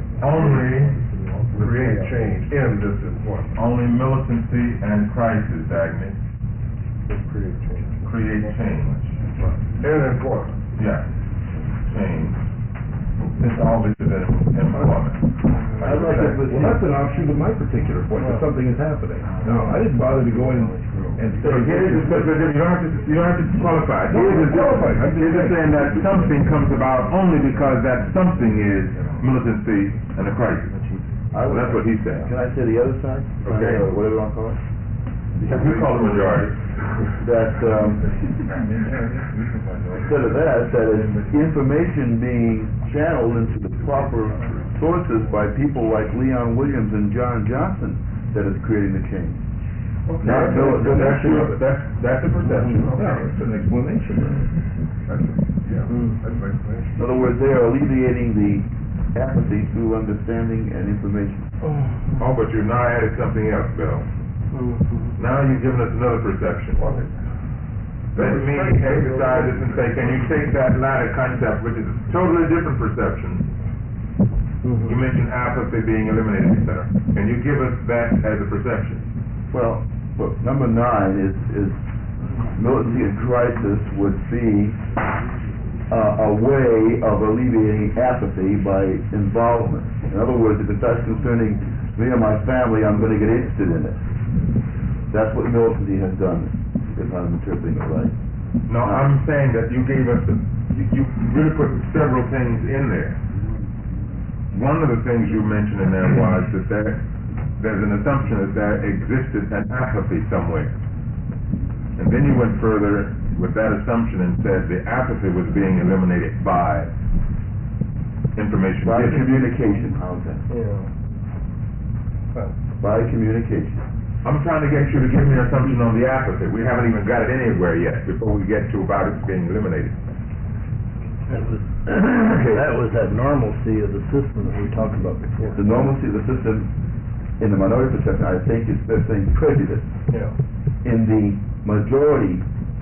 Change in this employment. only militancy and crisis, Agnes, create change. In employment. Yeah, change. It's always in employment. I'd like to, Well, that's an offshoot of my particular point, that something is happening. No, I didn't bother to go in and say. So here's you don't have to qualify. Here's just saying that something comes about only because that something is militancy and a crisis. Well, that's what he's saying. Can I say the other side? Okay. Whatever you want to call it? You call the majority. That, instead of that is information being channeled into the proper sources by people like Leon Williams and John Johnson that is creating the change. That's a perception. Yeah, it's an explanation. In other words, they are alleviating the apathy through understanding and information. Oh, but you've now added something else, Bill. Now you've given us another perception. Let me exercise this and say, can you take that latter concept, which is a totally different perception? You mentioned apathy being eliminated, etc. Can you give us that as a perception? Well, number 9 is militancy and crisis would be a way of alleviating apathy by involvement. In other words, if it starts concerning me or my family, I'm going to get interested in it. That's what militancy has done, if I'm interpreting it right. No, I'm saying that you gave us you really put several things in there. One of the things you mentioned in there was that there's an assumption that there existed an apathy somewhere. And then you went further with that assumption and said the apathy was being eliminated by information. By communication, how's that? By communication. I'm trying to get you to give me an assumption on the apathy. We haven't even got it anywhere yet before we get to about it being eliminated. That was that normalcy of the system that we talked about before. The normalcy of the system in the minority perception, I think, is better saying prejudice. Yeah. In the majority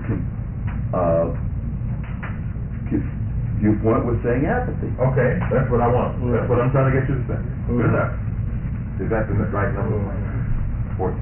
viewpoint, we're saying apathy. Okay, that's what I want. That's what I'm trying to get you to say. Good enough. Is that the right number? 14.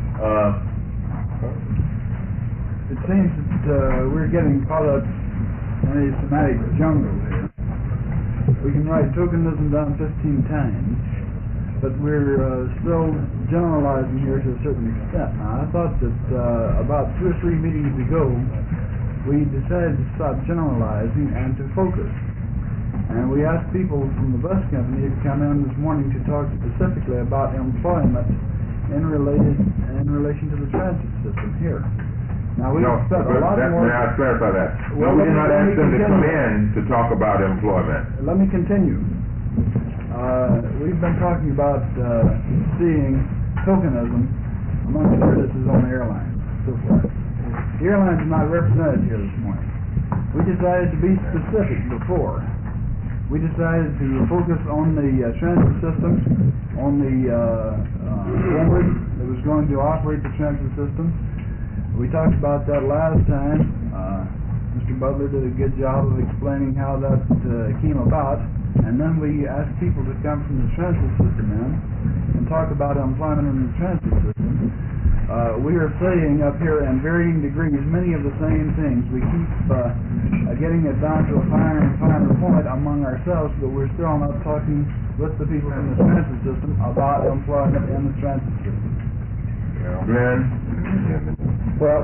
It seems that we're getting caught up in a semantic jungle here. We can write tokenism down 15 times, but we're still generalizing here to a certain extent. Now, I thought that about 2 or 3 meetings ago, we decided to stop generalizing and to focus. And we asked people from the bus company to come in this morning to talk specifically about employment in relation to the transit system here. Now, we spent a lot more... May I clarify that? Well, No, we did not let ask me them to come continue. in to talk about employment. Let me continue. We've been talking about seeing tokenism among services on the airlines and so forth. The airlines are not represented here this morning. We decided to be specific before. we decided to focus on the transit system, on the board that was going to operate the transit system. We talked about that last time. Mr. Butler did a good job of explaining how that came about, and then we asked people to come from the transit system in and talk about employment in the transit system. We are saying up here in varying degrees many of the same things. We keep getting it down to a finer and finer point among ourselves, but we're still not talking with the people from the transit system about employment in the transit system. Glenn? Well,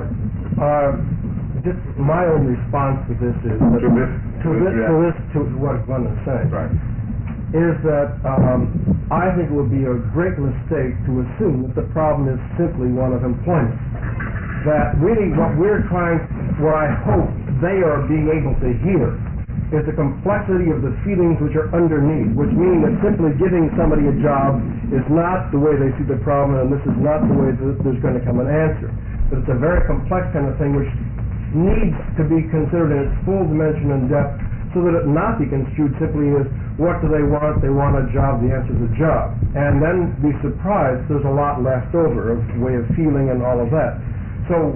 just my own response to this is to what Glenn is saying. Right. Is that I think it would be a great mistake to assume that the problem is simply one of employment. That really what I hope they are being able to hear is the complexity of the feelings which are underneath, which mean that simply giving somebody a job is not the way they see the problem, and this is not the way that there's going to come an answer. But it's a very complex kind of thing which needs to be considered in its full dimension and depth, so that it not be construed simply as, what do they want? They want a job, the answer is a job. And then be surprised there's a lot left over of way of feeling and all of that. So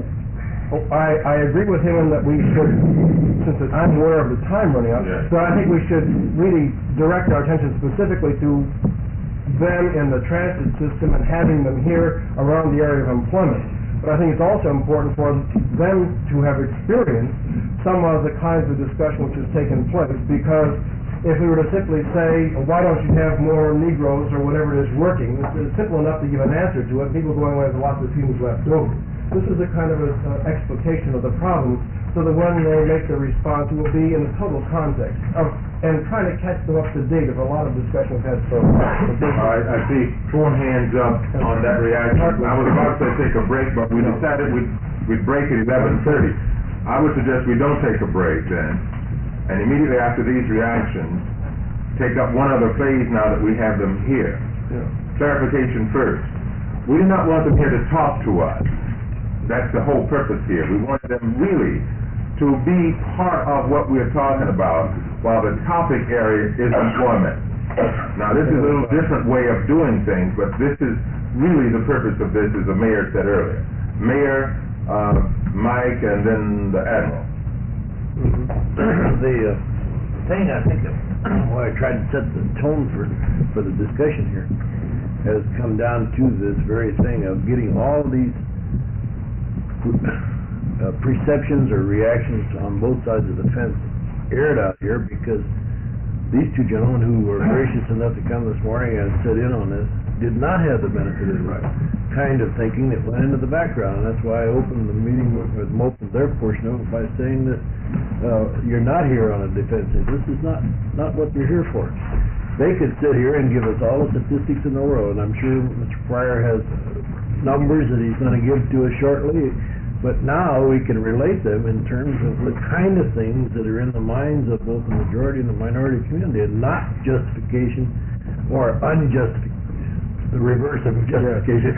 I agree with him in that we should, since I'm aware of the time running out, but I think we should really direct our attention specifically to them in the transit system and having them here around the area of employment. But I think it's also important for them to have experienced some of the kinds of discussion which has taken place, because if we were to simply say, why don't you have more Negroes or whatever it is working, it's simple enough to give an answer to it. People going away with lots of feelings left over. This is a kind of an explication of the problem, so that when they make their response, it will be in the total context of, and trying to catch them up to date of a lot of discussion we've had so far. All right, I see 4 hands up on that reaction. I was about to take a break, but we decided we'd break at 11:30. I would suggest we don't take a break then, and immediately after these reactions, take up one other phase now that we have them here. Clarification first. We do not want them here to talk to us. That's the whole purpose here. We want them really to be part of what we're talking about, while the topic area is employment. Now, this is a little different way of doing things, but this is really the purpose of this, as the mayor said earlier. Mayor, Mike, and then the Admiral. The thing, I think, why I tried to set the tone for the discussion here has come down to this very thing of getting all these perceptions or reactions on both sides of the fence aired out here, because these two gentlemen who were gracious enough to come this morning and sit in on this did not have the benefit of the kind of thinking that went into the background. And that's why I opened the meeting with most of their portion of it by saying that you're not here on a defensive. This is not what you're here for. They could sit here and give us all the statistics in the world, and I'm sure Mr. Pryor has numbers that he's going to give to us shortly. But now we can relate them in terms of the kind of things that are in the minds of both the majority and the minority community, and not justification or unjustification, the reverse of justification.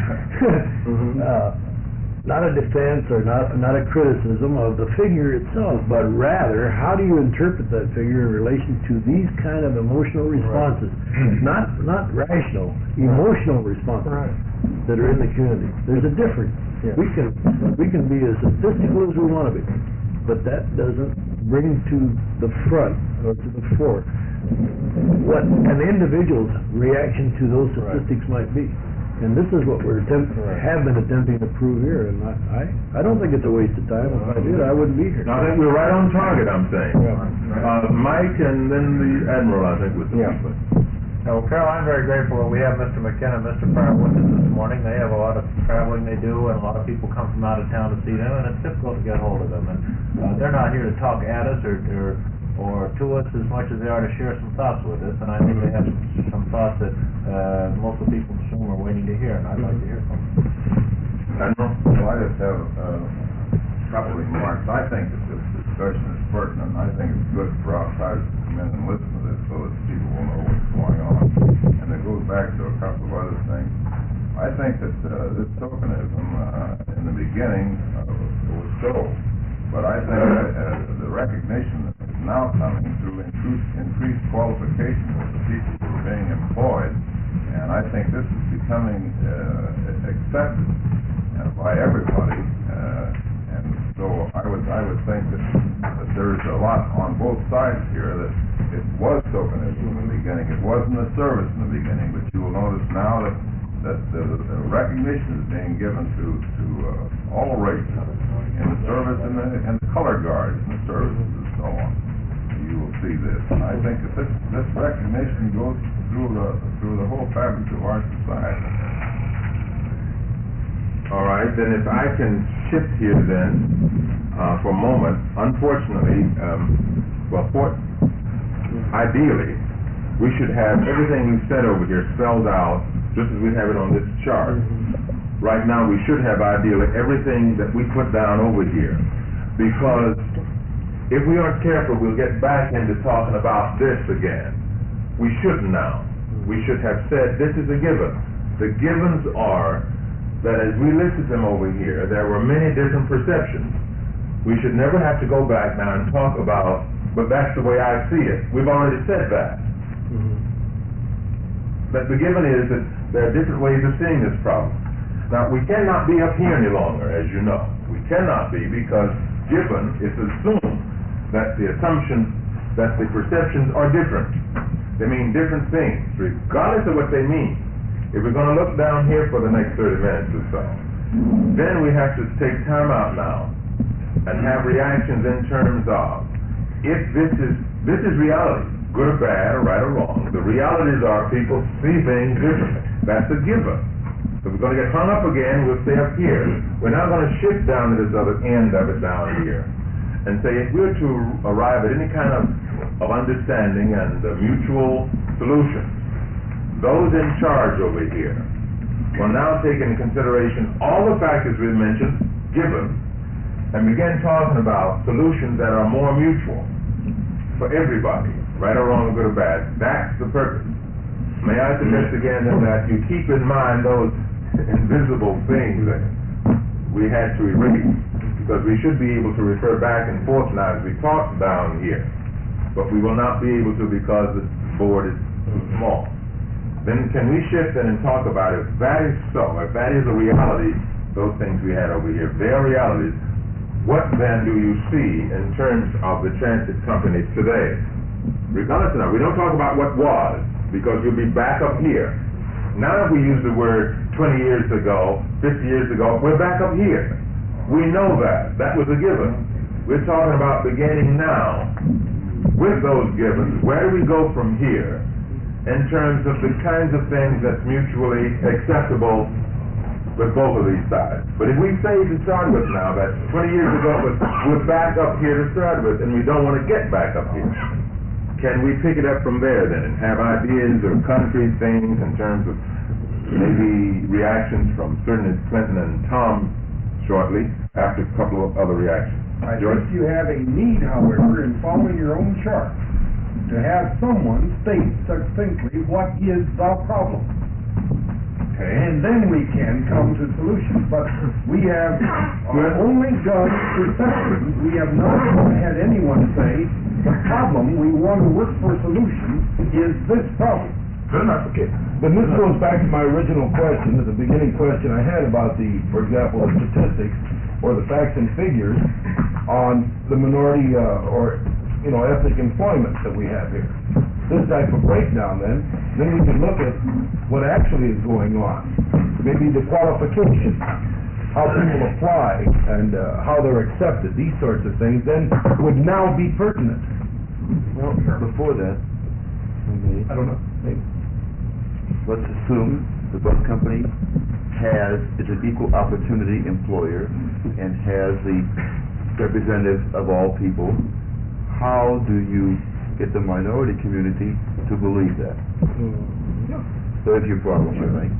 Not a defense or not a criticism of the figure itself, but rather how do you interpret that figure in relation to these kind of emotional responses, not rational, emotional responses that are in the community. There's a difference. We can be as statistical as we want to be, but that doesn't bring to the front or to the fore what an individual's reaction to those statistics might be. And this is what we're have been attempting to prove here, and I don't think it's a waste of time. If I did, I wouldn't be here. No, I think we're right on target, I'm saying. Mike and then the Admiral, I think, was the people. Well, Carol, I'm very grateful that we have Mr. McKenna and Mr. Pryor with us this morning. They have a lot of traveling they do, and a lot of people come from out of town to see them, and it's difficult to get hold of them. And they're not here to talk at us or to us as much as they are to share some thoughts with us, and I think they have some thoughts that most of the people in this room are waiting to hear, and I'd like to hear from them. Admiral? Well, I just have a couple of remarks. I think that this discussion is pertinent. I think it's good for outsiders to come in and listen to this so that people will know what's going on. And it goes back to a couple of other things. I think that this tokenism in the beginning was so, but I think the recognition that is now coming through increased increased qualifications of the people who are being employed, and I think this is becoming accepted by everybody. And so I would think that there's a lot on both sides here that it was tokenism in the beginning. It wasn't a service in the beginning, but you will notice now that the recognition is being given to all races in the service and the color guards in the services and so on. You will see this. And I think that this recognition goes through the whole fabric of our society. All right, then if I can shift here then for a moment. Unfortunately, ideally, we should have everything we've said over here spelled out just as we have it on this chart. Right now, we should have ideally everything that we put down over here, because if we aren't careful, we'll get back into talking about this again. We shouldn't now. We should have said this is a given. The givens are that as we listed them over here, there were many different perceptions. We should never have to go back now and talk about, but that's the way I see it. We've already said that. But the given is that there are different ways of seeing this problem. Now, we cannot be up here any longer, as you know. We cannot be, because given is assumed that the assumption that the perceptions are different. They mean different things, regardless of what they mean. If we're going to look down here for the next 30 minutes or so, then we have to take time out now and have reactions in terms of, if this is reality, good or bad, or right or wrong. The realities are people see things differently. That's a given. So we're going to get hung up again, we'll stay up here. We're now going to shift down to this other end of it down here and say, if we're to arrive at any kind of understanding and mutual solution, those in charge over here will now take into consideration all the factors we've mentioned, given, and begin talking about solutions that are more mutual for everybody, right or wrong, good or bad. That's the purpose. May I suggest again then that you keep in mind those invisible things that we had to erase, because we should be able to refer back and forth now as we talk down here, but we will not be able to because the board is too small. Then can we shift in and talk about, if that is so, if that is a reality, those things we had over here, they're realities, what then do you see in terms of the transit companies today? Regardless of that, we don't talk about what was, because you'll be back up here. Now if we use the word 20 years ago, 50 years ago, we're back up here. We know that. That was a given. We're talking about beginning now with those givens. Where do we go from here in terms of the kinds of things that's mutually acceptable with both of these sides? But if we say to start with now that 20 years ago we're back up here to start with, and we don't want to get back up here, can we pick it up from there then and have ideas or concrete things in terms of maybe reactions from certainly Clinton and Tom shortly after a couple of other reactions? I think you have a need, however, in following your own chart, to have someone state succinctly what is the problem. Okay. And then we can come to solutions. But we have only done perceptions. We have not had anyone say, the problem we want to work for solutions is this problem. Good enough. Okay, but this goes back to my original question, the beginning question I had about for example, the statistics or the facts and figures on the minority or ethnic employment that we have here. This type of breakdown then we can look at what actually is going on. Maybe the qualifications, how people apply and how they're accepted, these sorts of things then would now be pertinent. Well, before that, I don't know. Maybe. Let's assume the bus company is an equal opportunity employer and has the representative of all people. How do you get the minority community to believe that? There's your problem, I think.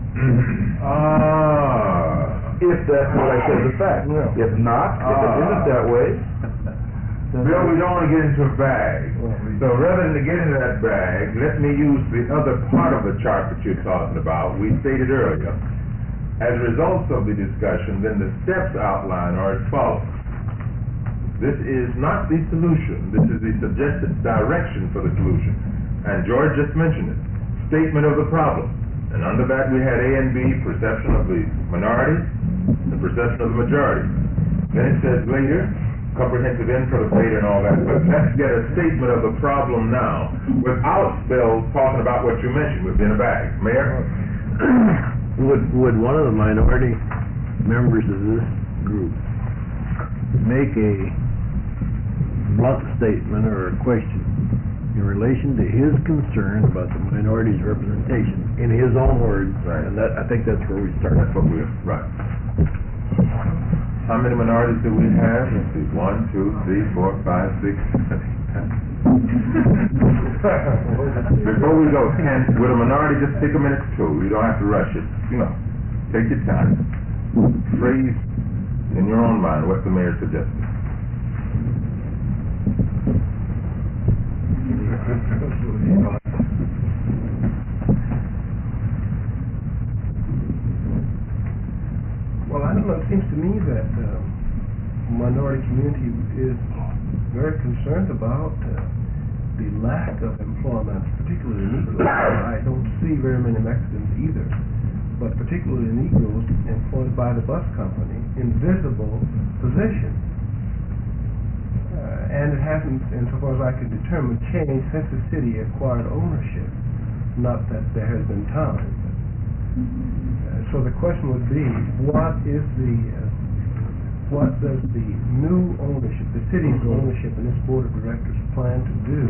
If that's what I said is a fact. If not, if it isn't that way, Bill, we don't want to get into a bag. So rather than to get into that bag, let me use the other part of the chart that you're talking about. We stated earlier, as a result of the discussion, then the steps outlined are as follows. This is not the solution. This is the suggested direction for the solution. And George just mentioned it. Statement of the problem. And under that we had A and B, perception of the minority, and perception of the majority. Then it says later, comprehensive end for the data and all that. But let's get a statement of the problem now, without Bill talking about what you mentioned, within a bag. Mayor? Would one of the minority members of this group make a blunt statement or a question in relation to his concern about the minority's representation in his own words? Right. And that, I think that's where we start. That's what we're, right. How many minorities do we have? Let's see, 1, 2, 3, 4, 5, 6, 7, 8, 10. Before we go, Ken, with a minority, just take a minute or two. You don't have to rush it. You know, take your time. Phrase in your own mind what the mayor suggested. Well, I don't know, it seems to me that the minority community is very concerned about the lack of employment, particularly Negroes. I don't see very many Mexicans either, but particularly Negroes employed by the bus company in visible positions. And it hasn't, insofar as I can determine, changed since the city acquired ownership. Not that there has been time. So the question would be, what does the new ownership, the city's ownership and this board of directors plan to do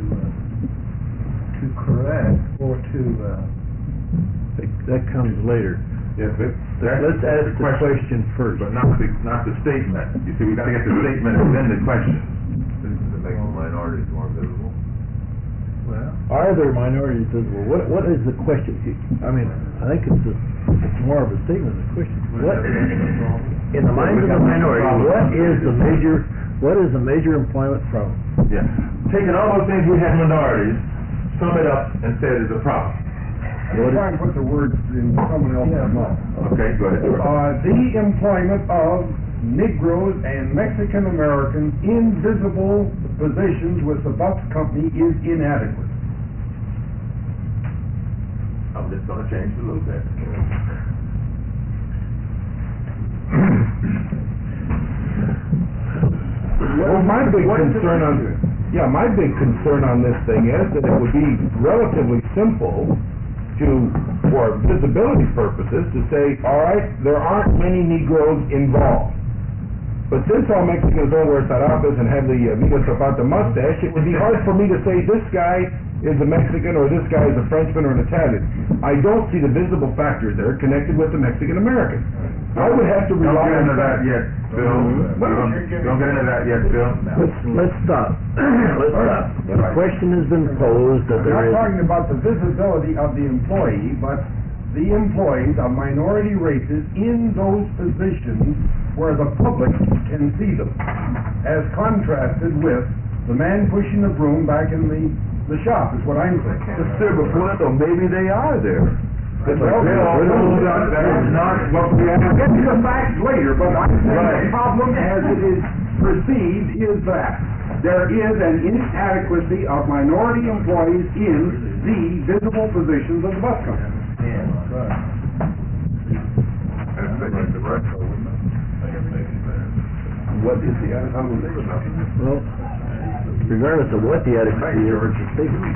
to correct or to... That comes later. Yes, Let's ask the question first. But not the statement. You see, we've got to get the statement and then the question. To make the minorities more visible. Well, Are there minorities visible? What is the question? I mean, I think it's more of a statement than a question. What, in the minds of the minority, what is the major employment problem? Yeah. Taking all those things we have minorities, sum it up and say it is a problem. Let's try and put the words in someone else's mouth. Okay, go ahead. The employment of Negroes and Mexican Americans in visible positions with the bus company is inadequate. I'm just going to change it a little bit. Well, my big concern on this thing is that it would be relatively simple for visibility purposes, to say, all right, there aren't many Negroes involved. But since all Mexicans don't wear zarapes and have the vidas about the mustache, it would be hard for me to say this guy is a Mexican or this guy is a Frenchman or an Italian. I don't see the visible factors there connected with the Mexican American. I would have to rely on... Don't get into that yet, Bill. Don't get into that yet, Bill. Let's stop. Let's stop. The question has been posed that there I'm is... not talking about the visibility of the employee, but the employees of minority races in those positions where the public can see them, as contrasted with the man pushing the broom back in the shop, is what I'm saying. Maybe they are there. That is not what we have. We'll get to the facts later, but I'm saying the problem as it is perceived is that there is an inadequacy of minority employees in the visible positions of the bus company. What is the Well, regardless of what the adequacy is, it's a statement.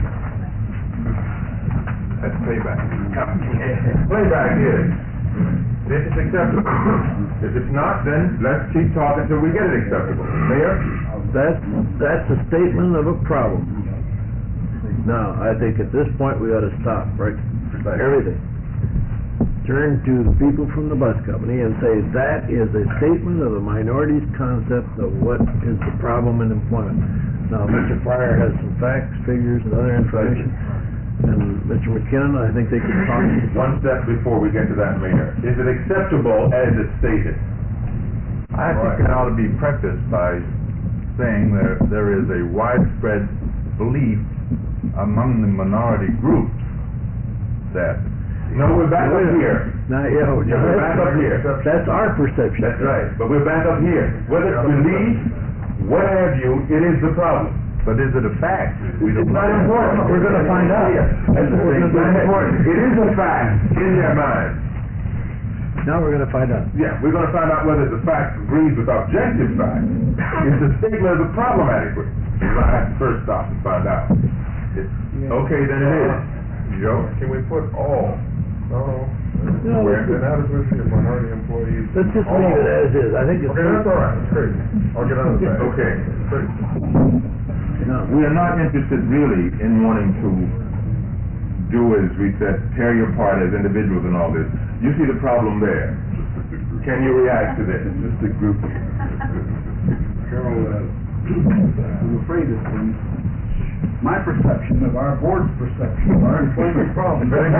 That's payback. Playback is. This is acceptable. If it's not, then let's keep talking until we get it acceptable. Mayor? That's a statement of a problem. Now, I think at this point we ought to stop, right? Everything. Turn to the people from the bus company and say that is a statement of the minority's concept of what is the problem in employment. Now, Mr. Fryer has some facts, figures, and other information. And Mr. McKinnon, I think they can talk. One step before we get to that, Mayor. Is it acceptable as it's stated? I think it ought to be prefaced by saying there is a widespread belief among the minority groups that No, we're back up here. Not, yeah, Yeah, we're back up here. that's our perception. That's right, but we're back up here. Whether it's belief, what have you, it is the problem. But is it a fact? We It's not important. We're gonna find out. That's the thing. It's not important. It is a fact in their minds. Now we're gonna find out. Yeah, we're gonna find out whether the fact agrees with objective fact. If the statement is a problem adequate, we're gonna have to first stop and find out. Okay, then it is. Joe? Can we put all? No. No, Where, then how does this fit minority employees? Let's just leave it as is. I think it's. Okay, that's all right, that's crazy. I'll get on the back. Okay. Crazy. No. We are not interested really in wanting to do as we said, tear you apart as individuals and all this. You see the problem there. Can you react to this? Just a group. Carol, I'm afraid that my perception of our board's perception of our employment problems is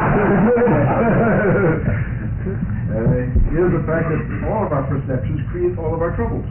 the fact that all of our perceptions create all of our troubles.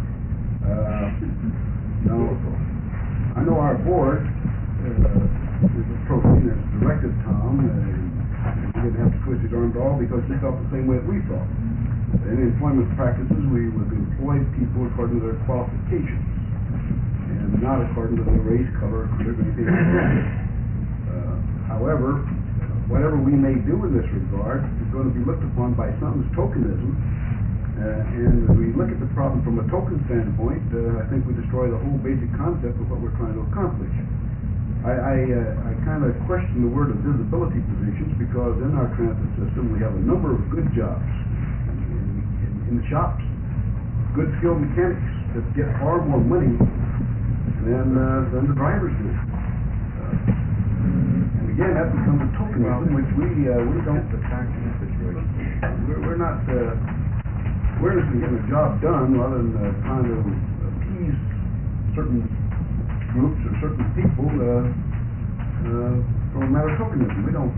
Now, I know our board is approaching, has directed Tom, and he didn't have to twist his arm at all because he felt the same way that we felt. In employment practices, we would employ people according to their qualifications, and not according to their race, color, creed, or anything like that. However, whatever we may do in this regard is going to be looked upon by some as tokenism, and if we look at the problem from a token standpoint, I think we destroy the whole basic concept of what we're trying to accomplish. I kind of question the word of visibility positions because in our transit system we have a number of good jobs in the shops, good skilled mechanics that get far more money than the drivers do. And again, that becomes a tokenism which we don't attack in this situation. We're not we're just getting a job done rather than trying to appease certain groups or certain people from a matter of tokenism. We don't.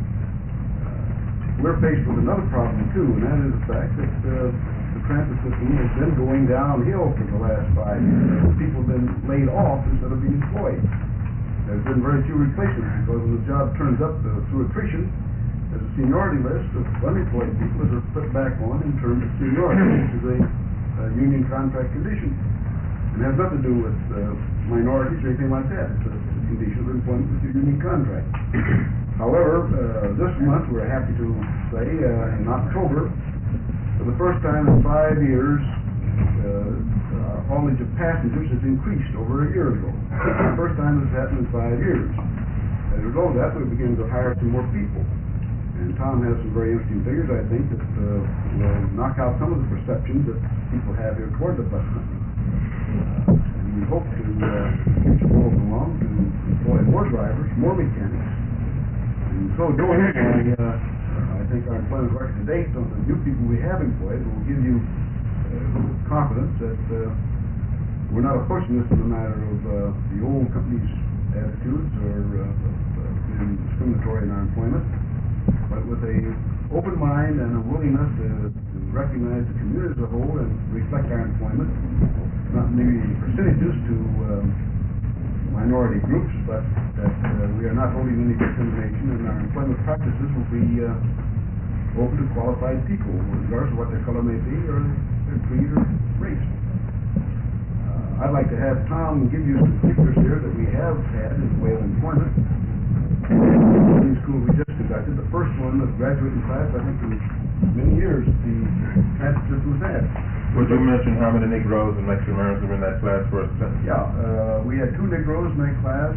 We're faced with another problem too, and that is the fact that the transit system has been going downhill for the last 5 years. People have been laid off instead of being employed. There's been very few replacements because when the job turns up through attrition, there's a seniority list of unemployed people that are put back on in terms of seniority, which is a union contract condition. It has nothing to do with minorities or anything like that. It's a condition of employment with your union contract. However, this month we're happy to say in October, for the first time in 5 years, our haulage of passengers has increased over a year ago. The first time this happened in 5 years. As a result of that, we begin to hire some more people. And Tom has some very interesting figures, I think, that will knock out some of the perceptions that people have here toward the bus company. And we hope to future goals along to employ more drivers, more mechanics. And so doing, I think our employment record to date on the new people we have employed will give you confidence that we're not approaching this in a matter of the old company's attitudes or being discriminatory in our employment, but with a open mind and a willingness to recognize the community as a whole and reflect our employment, not maybe percentages to minority groups, but that we are not holding any discrimination, and our employment practices will be open to qualified people, regardless of what their color may be or their creed or race. I'd like to have Tom give you some figures here that we have had in the way of employment. In the school we just conducted, the first one, the graduating class, I think in many years the transit system has had. Would you mention how many Negroes and Mexican Americans were in that class for us? Yeah, we had 2 Negroes in that class,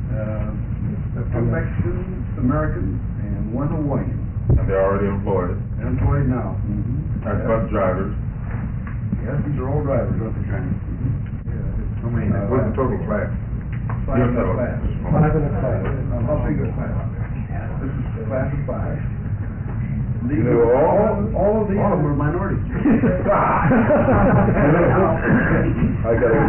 2 Mexican Americans, and 1 Hawaiian. And they're already employed. They're employed now. As bus drivers. Yes, these are all drivers, aren't they, Johnny? How many, what's the total class? 5 in the class. 5 in a class. How big is class? This is a class of 5. These They were all of these were minorities. I got a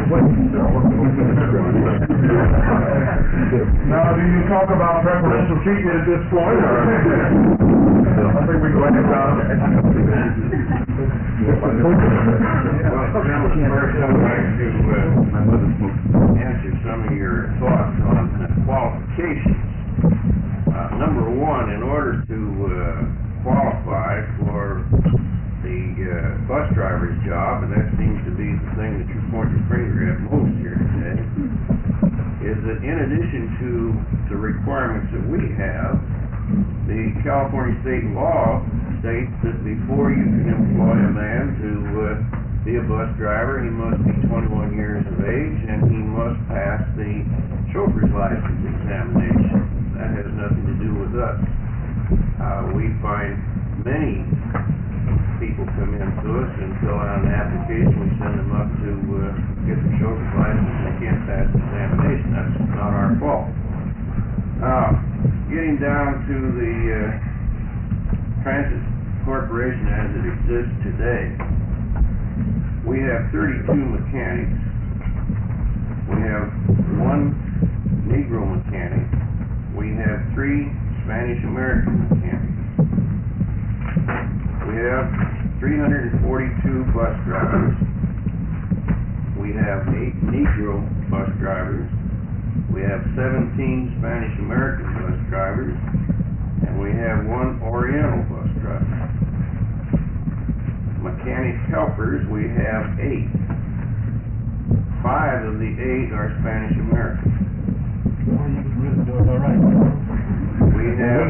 Now, do you talk about preferential treatment at this point, or? I think we can write it down. Well, first I'd like to answer some of your thoughts on qualifications. Number one, in order to job, and that seems to be the thing that you point your finger at most here today, is that in addition to the requirements that we have, the California state law states that before you can employ a man to be a bus driver, he must be 21 years of age and he must pass the chauffeur's license examination. That has nothing to do with us. We find many people come in to us and fill out an application. We send them up to get the chauffeur's license and they can't pass the examination. That's not our fault. Getting down to the Transit Corporation as it exists today, we have 32 mechanics. We have 1 Negro mechanic. We have 3 Spanish American mechanics. We have 342 bus drivers. We have 8 Negro bus drivers. We have 17 Spanish American bus drivers. And we have 1 Oriental bus driver. Mechanic helpers, we have 8. 5 of the 8 are Spanish American. Really doing all right. We have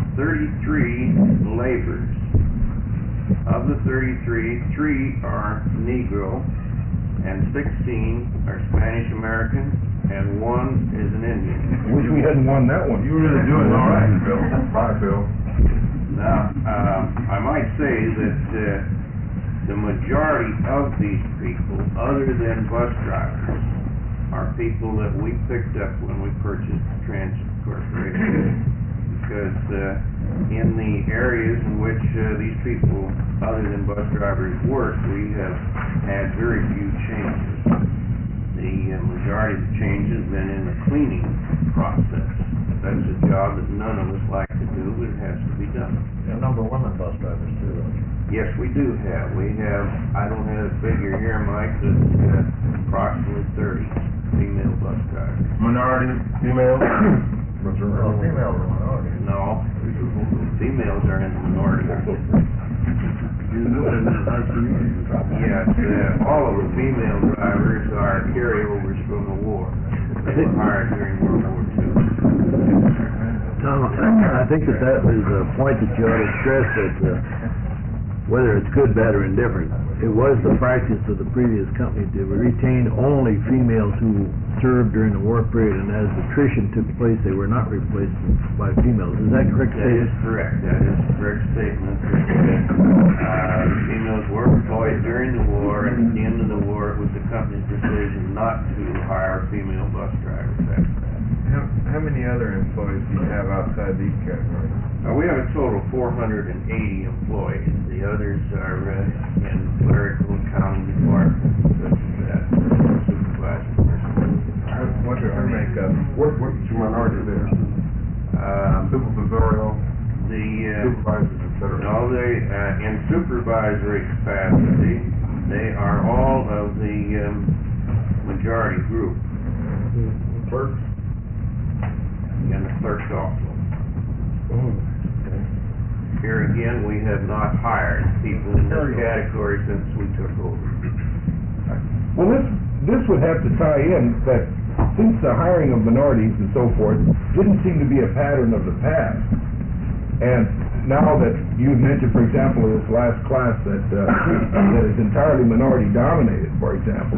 33 laborers. Of the 33, 3 are Negro, and 16 are Spanish American, and 1 is an Indian. Wish we hadn't won that one. You're really doing all right, Bill. Bye, Bill. Now, I might say that the majority of these people, other than bus drivers, are people that we picked up when we purchased the Transit Corporation. Because in the areas in which these people, other than bus drivers, work, we have had very few changes. The majority of the changes have been in the cleaning process. That's a job that none of us like to do, but it has to be done. A number of women bus drivers too, don't you? Yes, we do have. We have, I don't have a figure here, Mike, but approximately 30 female bus drivers. Minority, female? Well, females are minorities. No, females are in the minority. Yes, all of the female drivers are carryovers from the war. They were hired during World War II. Tom, I think that is a point that you ought to stress, that whether it's good, bad, or indifferent, it was the practice of the previous company to retain only females who served during the war period, and as attrition took place, they were not replaced by females. Is that correct? That is correct. That is a correct statement. Females were employed during the war, and at the end of the war, it was the company's decision not to hire female bus drivers. That's correct. How many other employees do you have outside these categories? We have a total of 480 employees. The others are in clerical accounting departments, such as that, supervisor personnel. What's your makeup? What's your minority there? Supervisorial, supervisors, et cetera. No, they, in supervisory capacity, they are all of the majority group. Clerks? And the clerks also. Here again, we have not hired people in this category since we took over. Well, this would have to tie in that since the hiring of minorities and so forth didn't seem to be a pattern of the past, and now that you mentioned, for example, this last class that is entirely minority dominated, for example,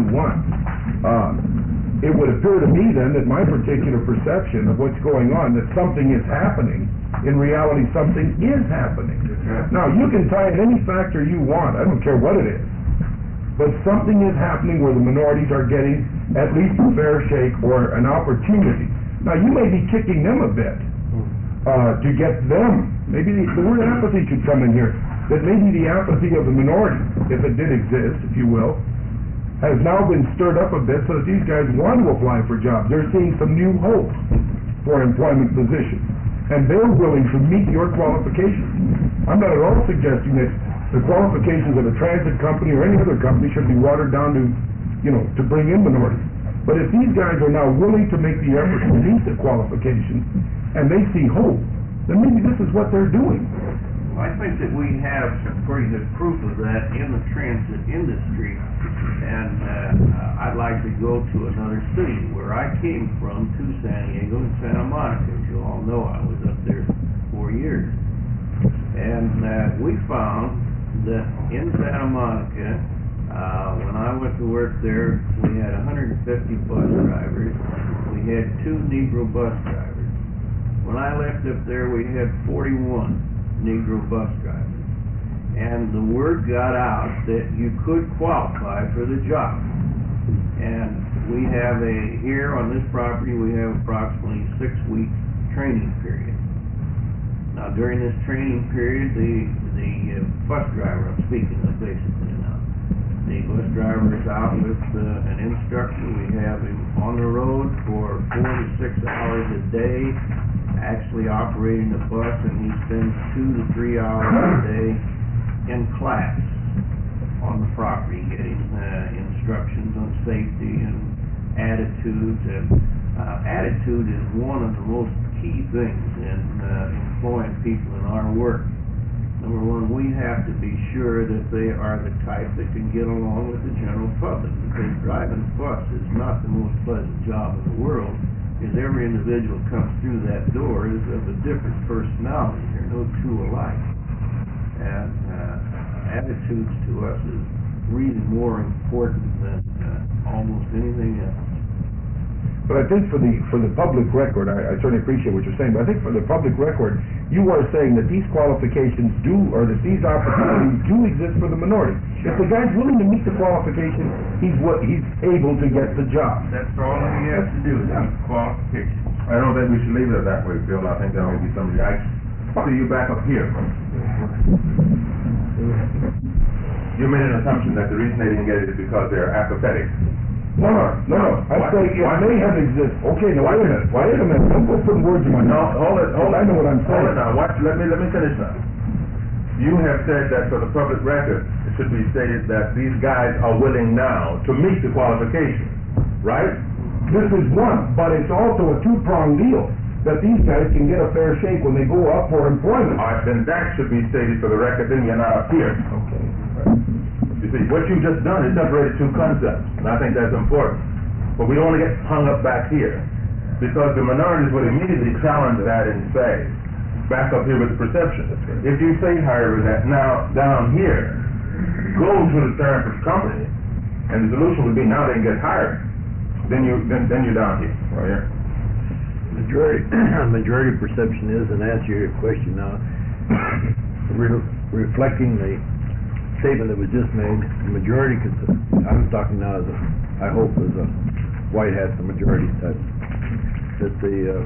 221, it would appear to me then that my particular perception of what's going on, that something is happening, in reality something is happening. Now, you can tie in any factor you want, I don't care what it is, but something is happening where the minorities are getting at least a fair shake or an opportunity. Now, you may be kicking them a bit to get them, maybe the word apathy should come in here, that maybe the apathy of the minority, if it did exist, if you will, has now been stirred up a bit so that these guys want to apply for jobs. They're seeing some new hope for employment positions, and they're willing to meet your qualifications. I'm not at all suggesting that the qualifications of a transit company or any other company should be watered down to, to bring in minorities. But if these guys are now willing to make the effort to meet the qualifications, and they see hope, then maybe this is what they're doing. I think that we have some pretty good proof of that in the transit industry, and I'd like to go to another city where I came from, to San Diego and Santa Monica. As you all know, I was up there 4 years, and we found that in Santa Monica, when I went to work there, we had 150 bus drivers. We had 2 Negro bus drivers. When I left up there, we had 41 Negro bus drivers. And the word got out that you could qualify for the job. And we have here on this property, we have approximately 6-week training period. Now, during this training period, the bus driver, I'm speaking of basically now, the bus driver is out with an instructor. We have him on the road for 4 to 6 hours a day, actually operating the bus, and he spends 2 to 3 hours a day in class on the property, getting instructions on safety and attitudes. And attitude is one of the most key things in employing people in our work. Number one, we have to be sure that they are the type that can get along with the general public, because driving a bus is not the most pleasant job in the world, because every individual comes through that door is of a different personality. There are no two alike. And attitudes to us is really more important than almost anything else. But I think for the public record, I certainly appreciate what you're saying, but I think for the public record, you are saying that these qualifications that these opportunities do exist for the minority. If the guy's willing to meet the qualification, he's able to get the job. That's all he has to do is have qualifications. I don't think we should leave it that way, Bill. I think there may be some reaction. See you back up here. You made an assumption that the reason they didn't get it is because they're apathetic. No. I say it may have existed. Okay, now wait a minute. Don't go putting words in my mouth. Hold it. I know what I'm saying. Hold it now. Let me finish now. You have said that for the public record, it should be stated that these guys are willing now to meet the qualifications, right? This is one, but it's also a two-pronged deal, that these guys can get a fair shake when they go up for employment. All right, then that should be stated for the record, then you're not up here. Okay. You see, what you've just done is separated two concepts, and I think that's important. But we don't want to get hung up back here, because the minorities would immediately challenge that and say, back up here with the perception. If you say, however, that now down here, go to the therapist company, and the solution would be now they can get hired, then you're down here, right here. Majority perception is, and answer your question now, reflecting the statement that was just made, the majority, I'm talking now as I hope as a white hat, the majority type, that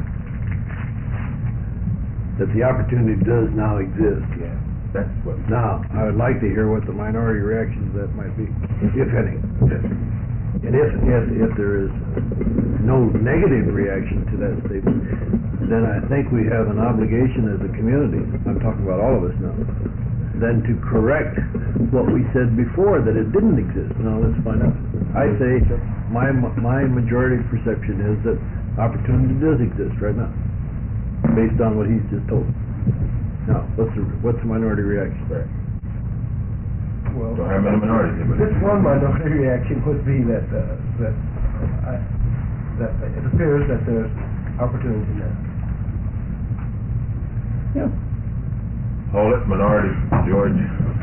the opportunity does now exist. Yeah, that's what. Now, I would like to hear what the minority reactions to that might be, if any. Yes. And if there is no negative reaction to that statement, then I think we have an obligation as a community, I'm talking about all of us now, then to correct what we said before, that it didn't exist. Now, let's find out. I say my majority perception is that opportunity does exist right now, based on what he's just told. Now, what's the minority reaction? Well, Don't have many minorities. this one minority reaction would be that it appears that there's opportunity now. Yeah. Hold it, minority, George.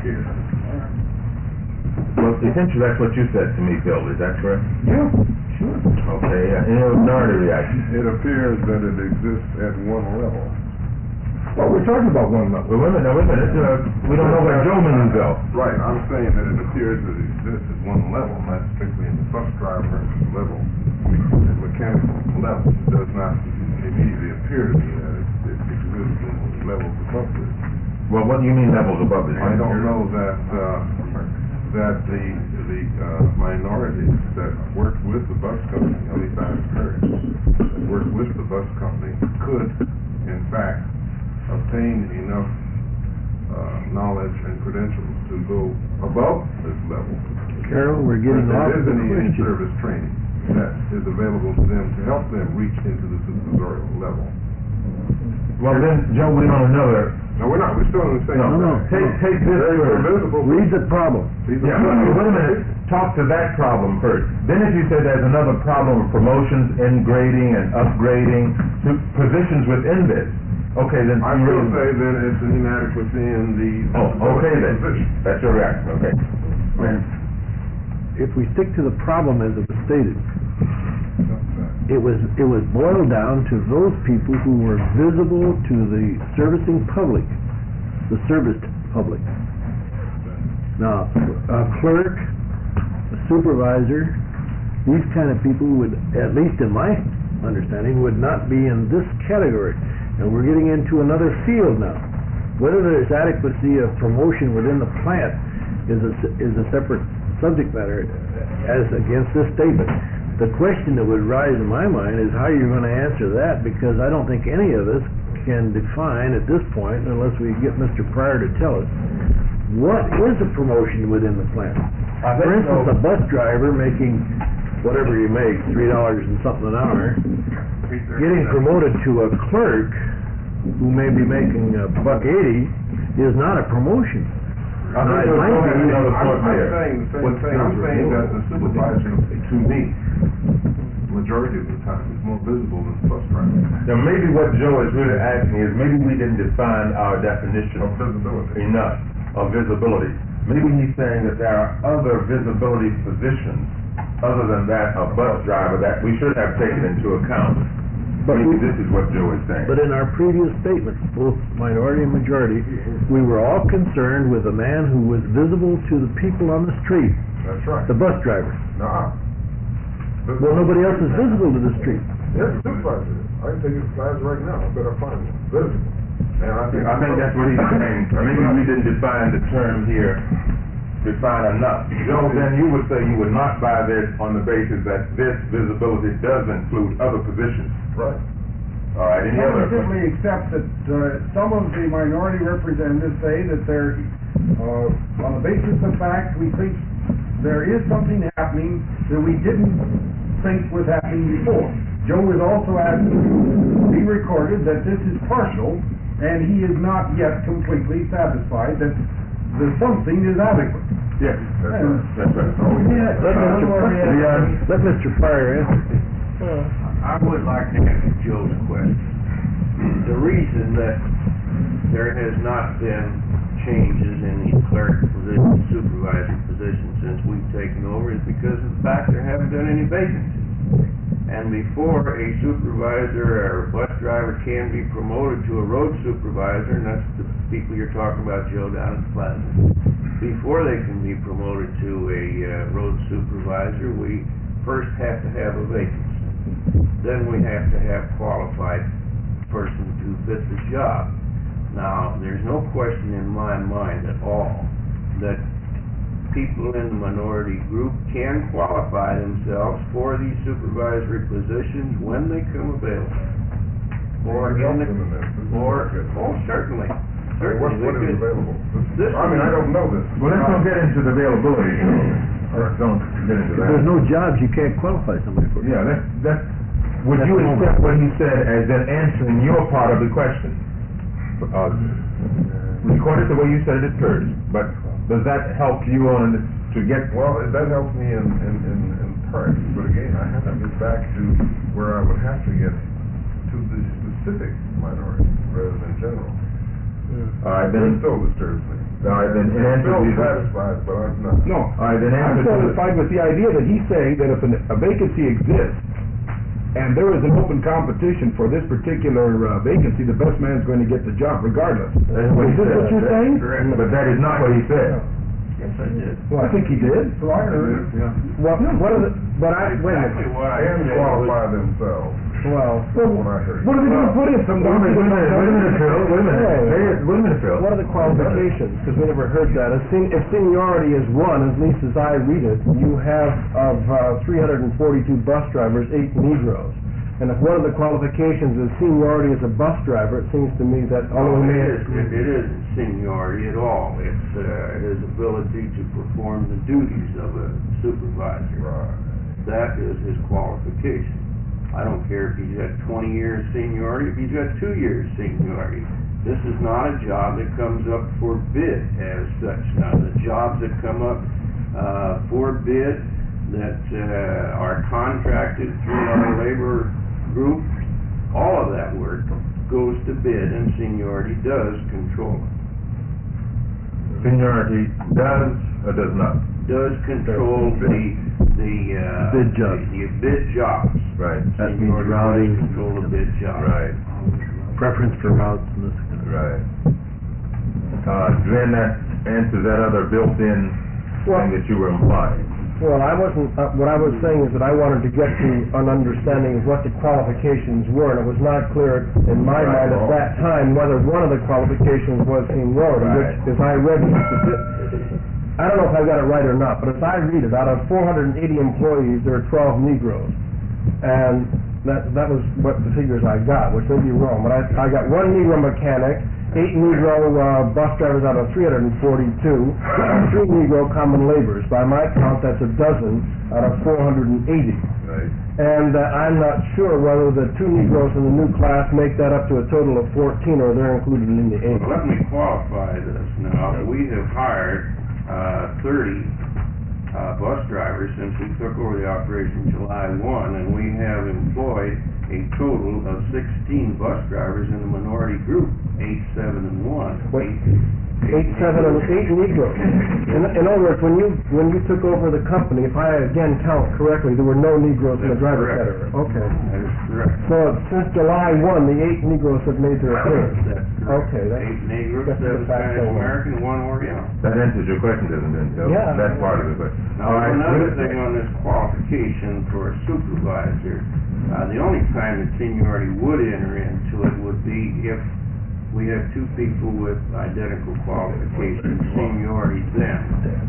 Well, essentially that's what you said to me, Phil, is that correct? Yeah, sure. Okay, any minority reaction? It appears that it exists at one level. Well, we're talking about one level. Wait a minute, we don't know where Joe means go. Right, I'm saying that it appears that it exists at one level, not strictly in the bus driver level, the mechanical level. It does not immediately appear to me that it exists in levels above this. Well, what do you mean levels above this? I don't know that the minorities that work with the bus company, at least I've heard, that work with the bus company could, in fact, obtain enough knowledge and credentials to go above this level. Carol, we're getting off of the There is any question. in-service training that is available to them to help them reach into the supervisorial level. Well, then, Joe, we don't know No, we're not, we're still in the same. No. Take this They're word. visible. Read the problem. Yeah, wait a minute, talk to that problem first. Then if you say there's another problem of promotions, ingrading and upgrading to positions within this, okay, then. I still say that it's an inadequacy in the. Oh, okay then, position. that's your reaction, okay. If we stick to the problem as it was stated, it was boiled down to those people who were visible to the servicing public, the serviced public. Now, a clerk, a supervisor, these kind of people would, at least in my understanding, would not be in this category. And we're getting into another field now. Whether there's adequacy of promotion within the plant is a separate subject matter as against this statement. The question that would rise in my mind is how you're going to answer that, because I don't think any of us can define at this point, unless we get Mr. Pryor to tell us, what is a promotion within the plant? For instance, a bus driver making whatever you make, $3 and something an hour, getting promoted to a clerk who may be making $1.80 is not a promotion. I'm saying the same thing. I'm saying that the supervisor, to me, majority of the time, is more visible than the bus driver. Now, maybe what Joe is really asking is, maybe we didn't define our definition Of visibility. enough of visibility. Maybe he's saying that there are other visibility positions other than that of bus driver that we should have taken into account. But Maybe this is what Joe is saying. But in our previous statements, both minority and majority, we were all concerned with a man who was visible to the people on the street, That's right. the bus driver. Nah. Well, nobody else is visible to the street. Yes, the supervisor is. I can take his class right now. I better find one. Visible. And I think that's what he's saying. Maybe we didn't define the term here, define enough. Joe, then you would say you would not buy this on the basis that this visibility does include other positions. Right. All right, any other? Positively accept that some of the minority representatives say that they're, on the basis of fact, we think there is something happening that we didn't think was happening before. Joe was also asked to be recorded that this is partial, and he is not yet completely satisfied that the something is adequate. Yes, that's right. Oh, Yeah, let Mr. Pryor answer. I would like to answer Joe's question. The reason that there has not been changes in the clerk position, supervisor position since we've taken over is because of the fact there haven't been any vacancies. And before a supervisor or a bus driver can be promoted to a road supervisor, and that's the people you're talking about, Joe, down at the plaza, before they can be promoted to a road supervisor, we first have to have a vacancy. Then we have to have qualified person to fit the job. Now, there's no question in my mind at all that people in the minority group can qualify themselves for these supervisory positions when they come available. Certainly. What is available? This I don't know this. Well, let's not get into the availability. Don't get into If that. there's no jobs, you can't qualify somebody for it. Yeah, that's, would you accept what he said as then answering your part of the question? Record it the way you said it at first, but does that help you on to get? Well, that helps me in part, but again, I have to get back to where I would have to get to the specific minority rather than general. All right, then. It still disturbs me. All right, then in answer I'm to still satisfied, but I'm not. No, All right, then I'm answer to satisfied with the idea that he's saying that if a vacancy exists, and there is an open competition for this particular vacancy, the best man's going to get the job regardless. That's what he Is this said. what you're saying? Correct. But that is not what he said. Yes, I did. Well, I think he did. So I heard it. What are the, but I, wait a Exactly minute, what I And said. qualify themselves, well, when I heard. What are they going to put in? Some Wait a minute, Phil, wait a minute, Phil. what are the qualifications? Because we never heard that. If seniority is one, at least as I read it, you have of 342 bus drivers, 8 Negroes. And if one of the qualifications is seniority as a bus driver, it seems to me that although we may It isn't seniority at all. It's his ability to perform the duties of a supervisor. That is his qualification. I don't care if he's got 20 years seniority, if he's got 2 years seniority. This is not a job that comes up for bid as such. Now, the jobs that come up for bid that are contracted through our labor group, all of that work goes to bid, and seniority does control it. Seniority does or does not? Does control the Bid jobs. The bid jobs. Right. That means Seniority routing. does control the bid jobs. Right, Preference for routes and this kind of. right. Glenn, that answers that other built-in thing that you were implying. Well, I wasn't, what I was saying is that I wanted to get to an understanding of what the qualifications were, and it was not clear in my Right. mind at that time whether one of the qualifications was seniority, Right. which, as I read the I don't know if I got it right or not, but as I read it, out of 480 employees, there are 12 Negroes. And that was what the figures I got, which may be wrong, but I got one Negro mechanic, 8 Negro bus drivers out of 342, 3 Negro common laborers. By my count, that's a dozen out of 480. Right. And I'm not sure whether the 2 Negroes in the new class make that up to a total of 14, or they're included in the 8. Well, let me qualify this now. We have hired 30 bus drivers since we took over the operation July 1, and we have employed a total of 16 bus drivers in the minority group, 8, 7, and 1. Wait, 8, 7, and 8 Negroes. In other words, when you took over the company, if I again count correctly, there were no Negroes in the That's driver correct. category. Okay. That is correct. So since July 1, the 8 Negroes have made their appearance. That's correct. Okay, that's 8 Negroes, that's the 7 fact Spanish so- American, 1 Oriental. That answers your question, doesn't it? Bill? Yeah. That's part of the question. Now, another thing on this qualification for a supervisor, the only time that seniority would enter into it would be if we have 2 people with identical qualifications. Seniority then.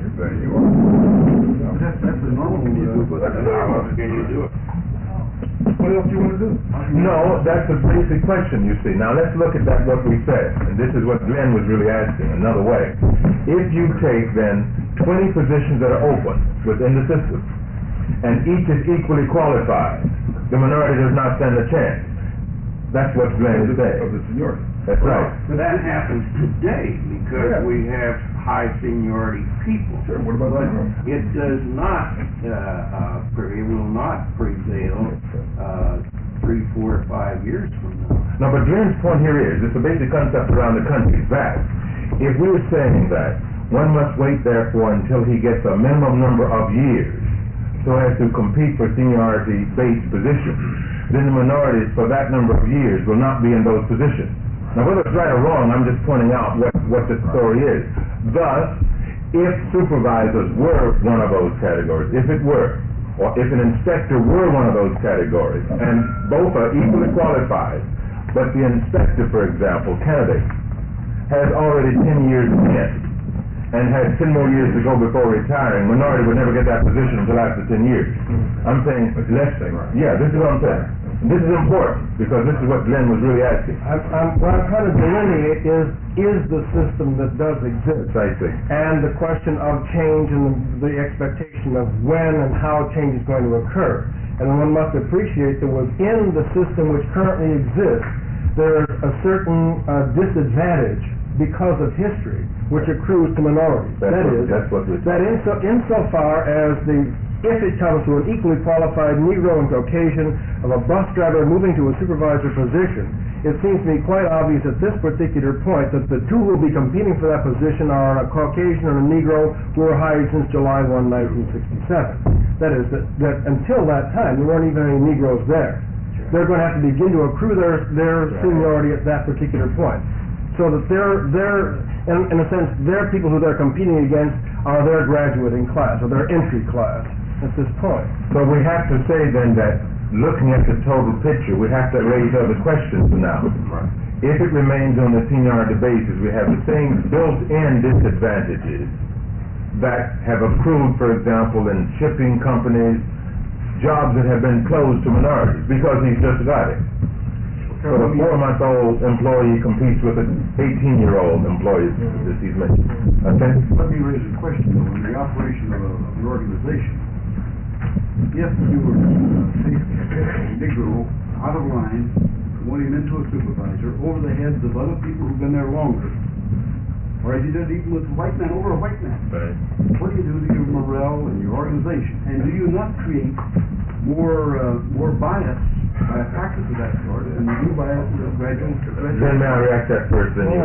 That's the normal, How else can you do it? What else do you wanna do? No, that's a basic question, you see. Now, let's look at that, what we said, and this is what Glenn was really asking, another way. If you take, then, 20 positions that are open within the system, and each is equally qualified, the minority does not stand a chance. That's what Glenn is Of saying. the seniority. That's right. That happens today because we have high seniority people. Sure, what about that? It does not, it will not prevail 3, 4, 5 years from now. Now, but Glenn's point here is, it's a basic concept around the country, that if we're saying that one must wait therefore until he gets a minimum number of years so as to compete for seniority-based positions, then the minorities for that number of years will not be in those positions. Now, whether it's right or wrong, I'm just pointing out what the story is. Thus, if supervisors were one of those categories, if it were, or if an inspector were one of those categories, and both are equally qualified, but the inspector, for example, candidate, has already 10 years in, and has 10 more years to go before retiring, minority would never get that position until after 10 years. I'm saying, yeah, this is what I'm saying. This is important, because this is what Glenn was really asking. What I'm trying to delineate is the system that does exist. Precisely. And the question of change and the expectation of when and how change is going to occur. And one must appreciate that within the system which currently exists, there's a certain disadvantage because of history, which accrues to minorities. That's what we're that insofar as if it comes to an equally qualified Negro and Caucasian of a bus driver moving to a supervisor position, it seems to me quite obvious at this particular point that the 2 who will be competing for that position are a Caucasian and a Negro who were hired since July 1, 1967. That is, that until that time, there weren't even any Negroes there. They're going to have to begin to accrue their seniority at that particular point. So that they're in a sense, their people who they're competing against are their graduating class, or their entry class at this point. So we have to say then that, looking at the total picture, we have to raise other questions now. If it remains on the seniority basis, we have the same built-in disadvantages that have accrued, for example, in shipping companies, jobs that have been closed to minorities, because he's just got it. So the 4-month-old employee competes with an 18-year-old employee, as he's mentioned. Okay? Let me raise a question, though, in the operation of the organization. If you were to take a Negro out of line from promote him into a supervisor over the heads of other people who've been there longer. Or as he did even with white man over a white man. Right. What do you do to your morale and your organization? And do you not create more bias by a practice of that sort than you do by a gradual? Then may I react that first, then you?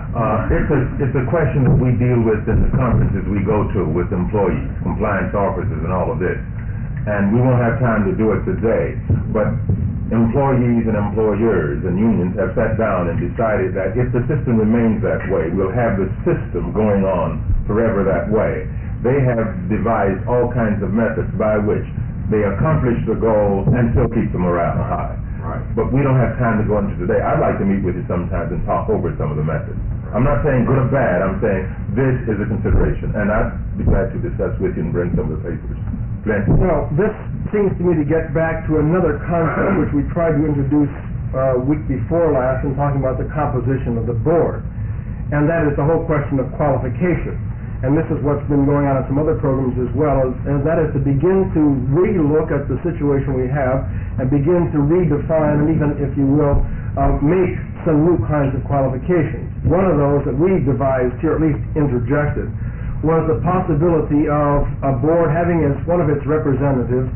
It's a question that we deal with in the conferences we go to with employees, compliance officers and all of this. And we won't have time to do it today, but employees and employers and unions have sat down and decided that if the system remains that way, we'll have the system going on forever that way. They have devised all kinds of methods by which they accomplish the goal and still keep the morale high. Right. But we don't have time to go into today. I'd like to meet with you sometimes and talk over some of the methods. I'm not saying good or bad, I'm saying this is a consideration, and I'd be glad to discuss with you and bring some of the papers. Glenn? Well, this seems to me to get back to another concept which we tried to introduce week before last in talking about the composition of the board, and that is the whole question of qualification. And this is what's been going on in some other programs as well, and that is to begin to re-look at the situation we have and begin to redefine and even, if you will, make some new kinds of qualifications. One of those that we devised here, at least interjected, was the possibility of a board having as one of its representatives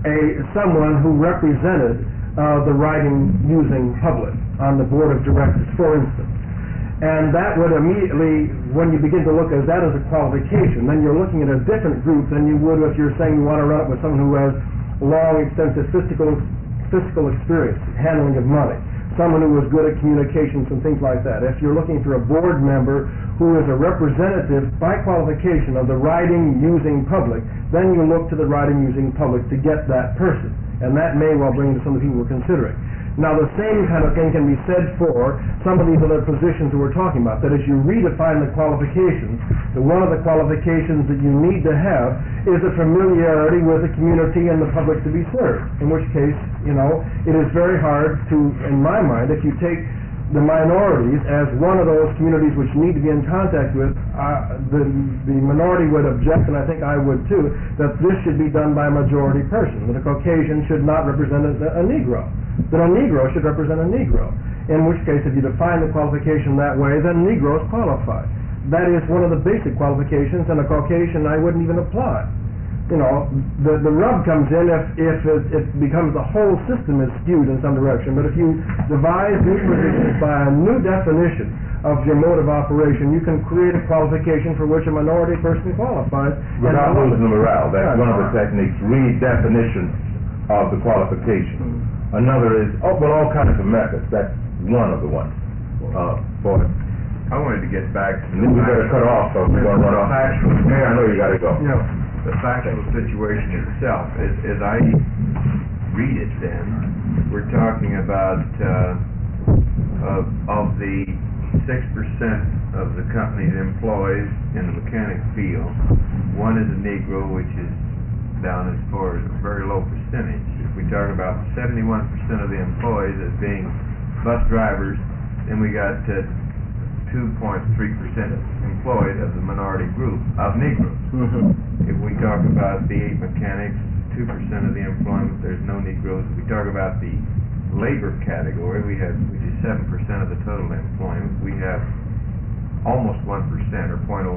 someone who represented the writing using public on the board of directors, for instance. And that would immediately, when you begin to look at that as a qualification, then you're looking at a different group than you would if you're saying you want to run it with someone who has long, extensive fiscal experience, handling of money, someone who is good at communications and things like that. If you're looking for a board member who is a representative by qualification of the writing using public, then you look to the writing using public to get that person. And that may well bring to some of the people we're considering. Now, the same kind of thing can be said for some of these other positions that we're talking about. That as you redefine the qualifications, that one of the qualifications that you need to have is a familiarity with the community and the public to be served. In which case, it is very hard to, in my mind, if you take the minorities as one of those communities which need to be in contact with, the minority would object, and I think I would too, that this should be done by a majority person, that a Caucasian should not represent a Negro, that a Negro should represent a Negro, in which case if you define the qualification that way, then Negroes qualify. That is one of the basic qualifications, and a Caucasian I wouldn't even apply. The rub comes in if it becomes the whole system is skewed in some direction. But if you devise new positions by a new definition of your mode of operation, you can create a qualification for which a minority person qualifies. Without losing the morale. That's one of the techniques, redefinition of the qualification. Another is, all kinds of methods. That's one of the ones. I wanted to get back to and then we better cut off, so we're going to run off. Hey, I know you got to go. The factual situation itself. As I read it then, we're talking about of the 6% of the company's employees in the mechanic field, one is a Negro, which is down as far as a very low percentage. If we talk about 71% of the employees as being bus drivers, then we got 2.3% employed of the minority group of Negroes. If we talk about the 8 mechanics, 2% of the employment, there's no Negroes. If we talk about the labor category, which is 7% of the total employment, we have almost 1% or 0.09%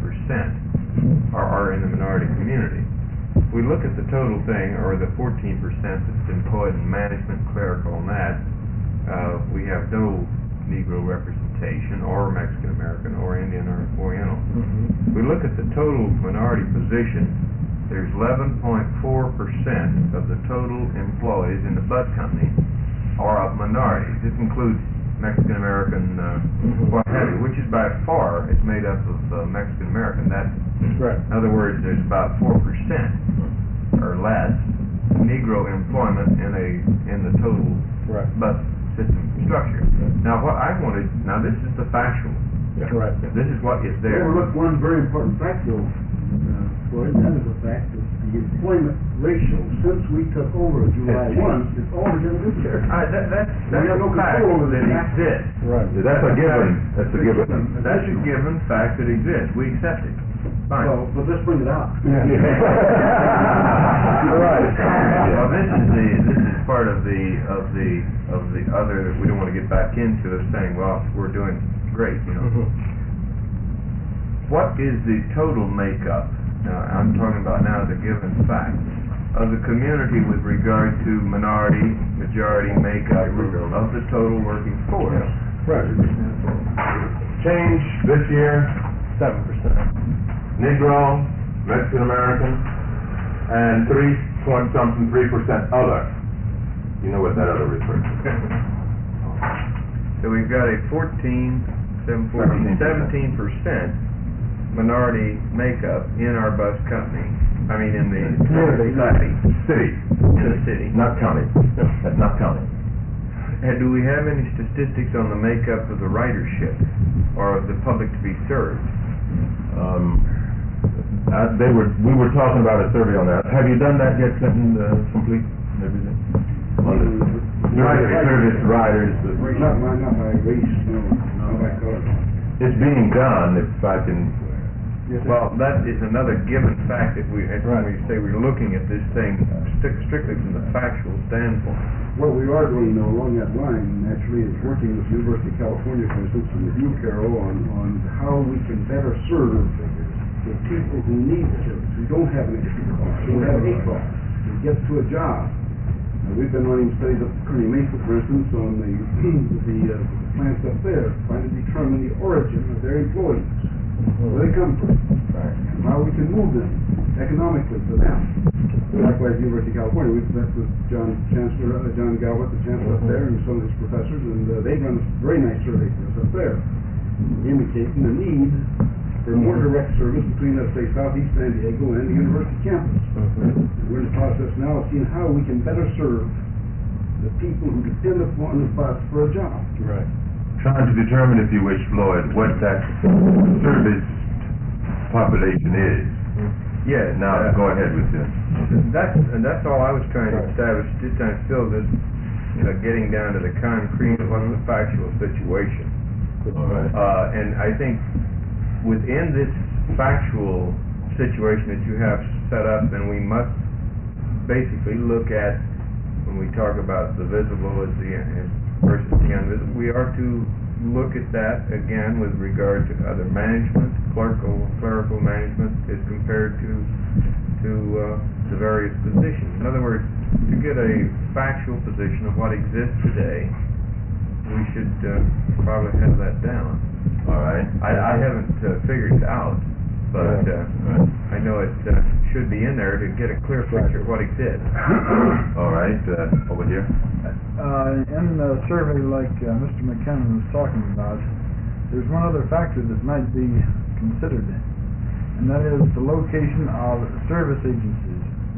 are in the minority community. If we look at the total thing, or the 14% that's employed in management, clerical, and that, we have no Negro representation, or Mexican American, or Indian, or Oriental. We look at the total minority position, there's 11.4% of the total employees in the bus company are of minorities. This includes Mexican American, what have you, which is by far, it's made up of Mexican American. That's right. In other words, there's about 4% or less Negro employment in the total bus system structure. Now, this is the factual. Correct. This is what is there. Overlook one very important factor, Floyd, and that is the fact that the employment ratio since we took over July 1 is always in this area. That's We have no a fact control over that that. exists. Right. That's a given. That's a given. That's a given fact that exists. We accept it. Fine. Well, but let's bring it out. Right. Well, this is part of the other, we don't want to get back into of saying, well, we're doing great, you know. What is the total makeup, now, I'm talking about now the given fact, of the community with regard to minority, majority makeup of the total working force? Right. Change this year, 7%. Negro, Mexican American, and 3% other. You know what that other refers to. So we've got a 17% minority makeup in our bus company. I mean, in the city. In the city. Not county. That's not county. And do we have any statistics on the makeup of the ridership or of the public to be served? We were talking about a survey on that. Have you done that yet, Clinton, complete everything? On the service riders. Not by race, no, not by color. It's being done, if I can. Well, that is another given fact that when we say we're looking at this thing strictly from the factual standpoint. What we are doing, though, along that line, actually, is working with the University of California, for instance, and with you, Carol, on how we can better serve the people who need service, who don't have an extra car, who have a car, to get to a job. We've been running studies up at Kearney Mesa, for instance, on the plants up there, trying to determine the origin of their employees, where they come from, and how we can move them economically for them. Likewise, University of California, we've met with John Galbraith, the chancellor up there, and some of his professors, and they've run a very nice survey for us up there, indicating the need for more direct service between, let's say, Southeast San Diego and the university campus. We're in the process now of seeing how we can better serve the people who depend upon the bus for a job. Right. Trying to determine, if you wish, Floyd, what that service population is. Yeah, now go ahead with this. That's all I was trying to establish, just trying to fill this, getting down to the concrete of what's the factual situation. All right. And I think within this factual situation that you have set up, then we must basically look at, when we talk about the visible as versus the invisible, we are to look at that again with regard to other management, clerical management, as compared to the various positions. In other words, to get a factual position of what exists today, we should probably have that down. All right. I haven't figured it out, but I know it should be in there to get a clear picture of what exists. All right. Over here. In a survey like Mr. McKinnon was talking about, there's one other factor that might be considered, and that is the location of service agencies.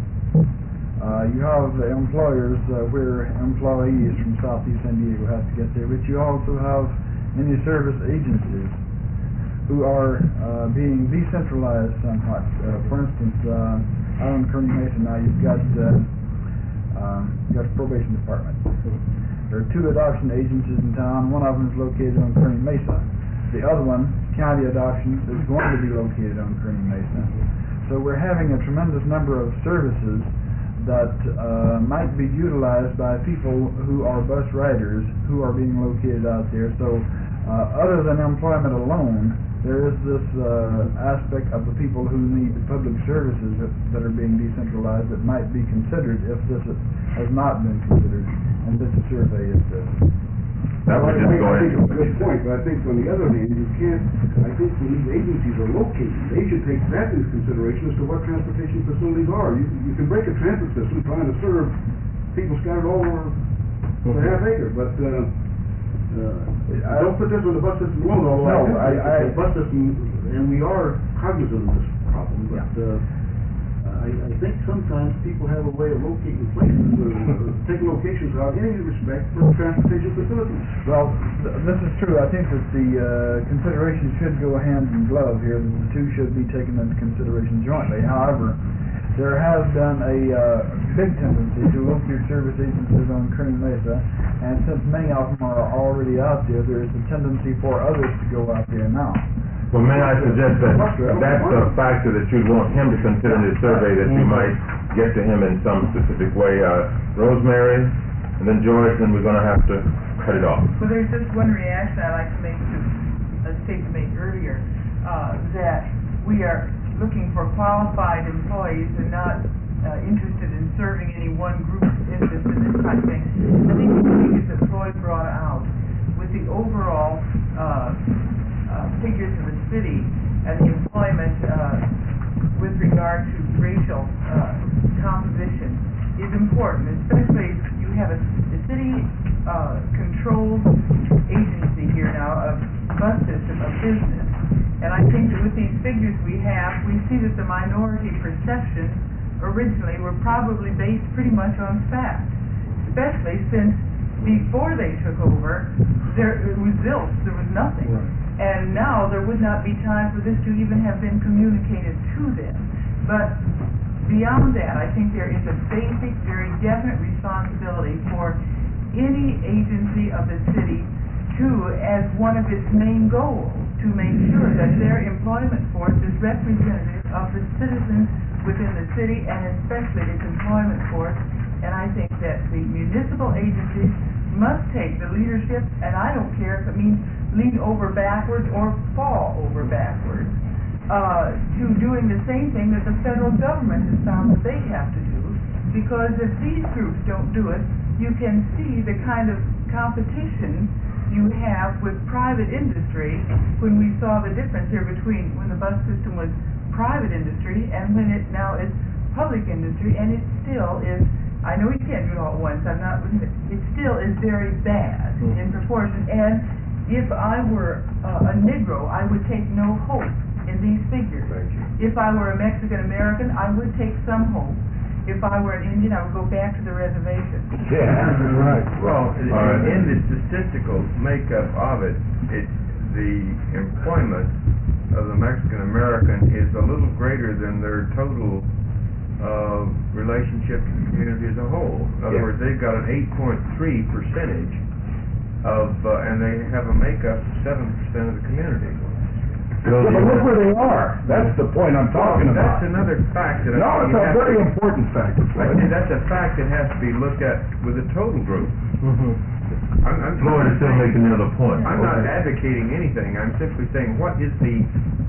You have employers where employees from Southeast San Diego have to get there, but you also have many service agencies who are being decentralized somewhat. For instance, out in Kearney Mesa now, you've got a probation department. There are 2 adoption agencies in town. One of them is located on Kearney Mesa. The other one, County Adoptions, is going to be located on Kearney Mesa. So we're having a tremendous number of services that might be utilized by people who are bus riders who are being located out there. So other than employment alone, there is this aspect of the people who need public services that are being decentralized that might be considered if this has not been considered, and this survey is this. That would just go into a good point, but I think on the other hand, you can't, I think when these agencies are located, they should take that into consideration as to what transportation facilities are. You can break a transit system trying to serve people scattered all over the half acre, but I don't put this on the bus system alone, although the bus system, and we are cognizant of this problem, but I think sometimes people have a way of locating places, taking locations without any respect for transportation facilities. Well, this is true. I think that the considerations should go hand in glove here, that the two should be taken into consideration jointly. However, there has been a big tendency to locate service agencies on Kearney Mesa, and since many of them are already out there, there is a tendency for others to go out there now. Well, may I suggest that that's a factor that you'd want him to consider in his survey, that you might get to him in some specific way. Rosemary, and then George, then we're gonna have to cut it off. Well, there's just one reaction I'd like to make to a statement made earlier, that we are looking for qualified employees and not interested in serving any one group's interest in this kind of thing. I think the figures that Floyd brought out with the overall figures of the city and the employment with regard to racial composition is important, especially if you have a city controlled agency here now of bus system of business. And I think that with these figures we have, we see that the minority perceptions originally were probably based pretty much on fact, especially since before they took over, it was zilch, there was nothing. Right. And now there would not be time for this to even have been communicated to them. But beyond that, I think there is a basic, very definite responsibility for any agency of the city to, as one of its main goals, to make sure that their employment force is representative of the citizens within the city and especially its employment force. And I think that the municipal agencies must take the leadership, and I don't care if it means lean over backwards or fall over backwards, to doing the same thing that the federal government has found that they have to do. Because if these groups don't do it, you can see the kind of competition you have with private industry when we saw the difference here between when the bus system was private industry and when it now is public industry, and it still is, I know you can't do it all at once, it still is very bad in proportion. And if I were a Negro, I would take no hope in these figures. If I were a Mexican American, I would take some hope. If I were an Indian, I would go back to the reservation. Yeah, right. Well, in the statistical makeup of it, the employment of the Mexican American is a little greater than their total relationship to the community as a whole. In other words, they've got an 8.3% of, and they have a makeup of 7% of the community. Yeah, but look where they are. That's the point I'm talking about. That's another fact that no, it's a very important fact. I think that's a fact that has to be looked at with the total group. Floyd is still making another point. I'm not advocating anything. I'm simply saying what is the.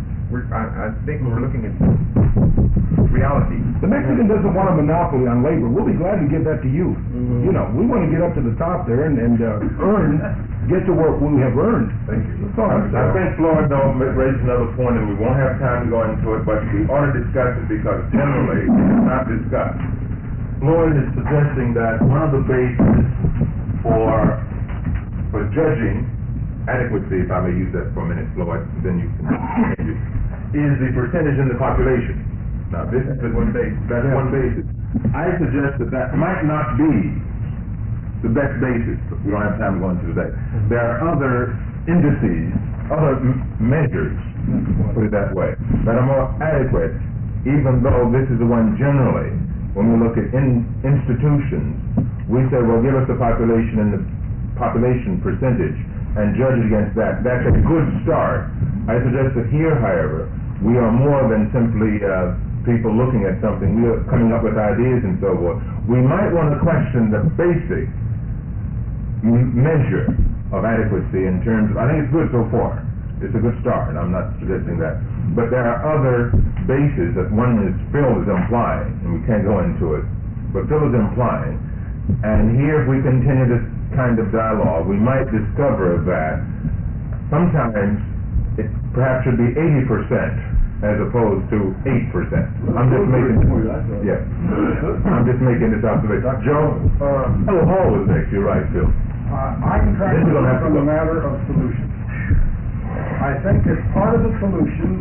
I think we're looking at reality. The Mexican doesn't want a monopoly on labor. We'll be glad to give that to you. You know, we want to get up to the top there and earn, get to what we have earned. Thank you. I think Floyd raised another point, and we won't have time to go into it, but we ought to discuss it because generally it's not discussed. Floyd is suggesting that one of the bases for judging adequacy, if I may use that for a minute, Floyd, then you can change it, is the percentage in the population. Now, this is one basis. That's one basis. I suggest that might not be the best basis. We don't have time to go into today. There are other indices, other measures, put it that way, that are more adequate, even though this is the one generally, when we look at institutions, we say, well, give us the population and the population percentage and judge it against that. That's a good start. I suggest that here, however, we are more than simply people looking at something. We are coming up with ideas and so forth. We might want to question the basic measure of adequacy in terms of, I think it's good so far. It's a good start. I'm not suggesting that. But there are other bases that one is Phil is implying, and we can't go into it, but Phil is implying. And here, if we continue this kind of dialogue, we might discover that sometimes it perhaps should be 80% as opposed to 8%. I'm just making I'm just making this observation. Joe, Hall was next. You're right, Phil. I can track it from the matter of solutions. I think that part of the solution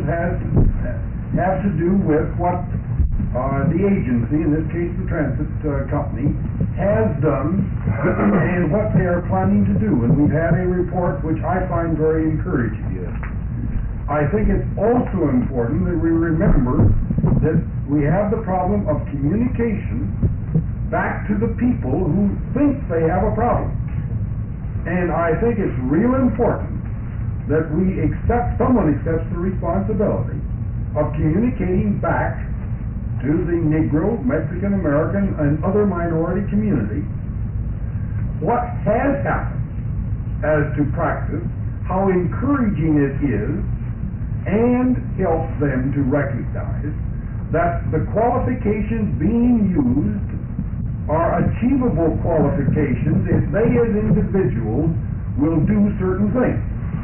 has to do with what the agency, in this case the transit company, has done and what they are planning to do. And we've had a report which I find very encouraging. I think it's also important that we remember that we have the problem of communication back to the people who think they have a problem. And I think it's real important that someone accepts the responsibility of communicating back to the Negro, Mexican American, and other minority community what has happened as to practice, how encouraging it is, and helps them to recognize that the qualifications being used are achievable qualifications if they as individuals will do certain things.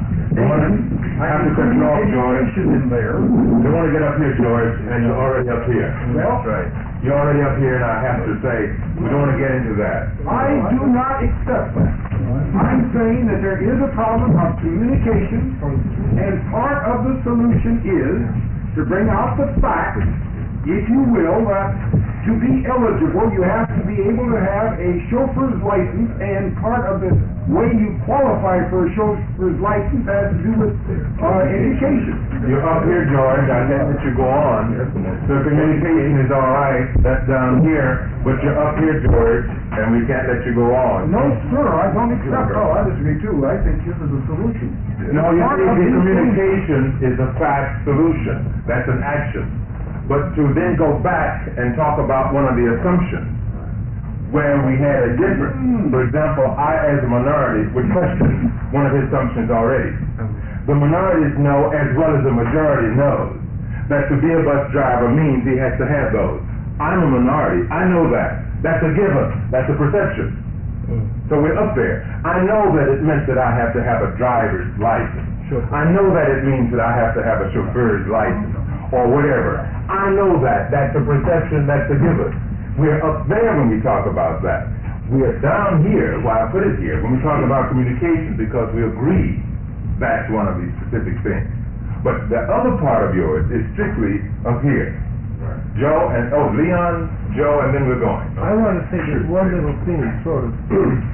And I have to cut you off, George. in there. You want to get up here, George, and you're already up here. Well, Right. You're already up here, and I have to say, we don't want to get into that. I do not accept that. I'm saying that there is a problem of communication, and part of the solution is to bring out the fact, if you will, that to be eligible, you have to be able to have a chauffeur's license, and part of the way you qualify for a chauffeur's license has to do with education. You're up here, George, I can't let you go on. The communication is all right, that's down here, but you're up here, George, and we can't let you go on. No, sir, I don't accept, I disagree too. I think this is a solution. No, you Part see, of the these communication is a fact solution, that's an action. But to then go back and talk about one of the assumptions where we had a difference, for example, I as a minority would question one of his assumptions already. The minorities know as well as the majority knows that to be a bus driver means he has to have those. I'm a minority, I know that. That's a given, that's a perception. So we're up there. I know that it meant that I have to have a driver's license. I know that it means that I have to have a chauffeur's license or whatever. I know that. That's a perception, that's a given. We're up there when we talk about that. We're down here, why I put it here, when we talk about communication, because we agree that's one of these specific things. But the other part of yours is strictly up here. Joe and, Leon, Joe, and then we're going. I want to say just one little thing, sort of.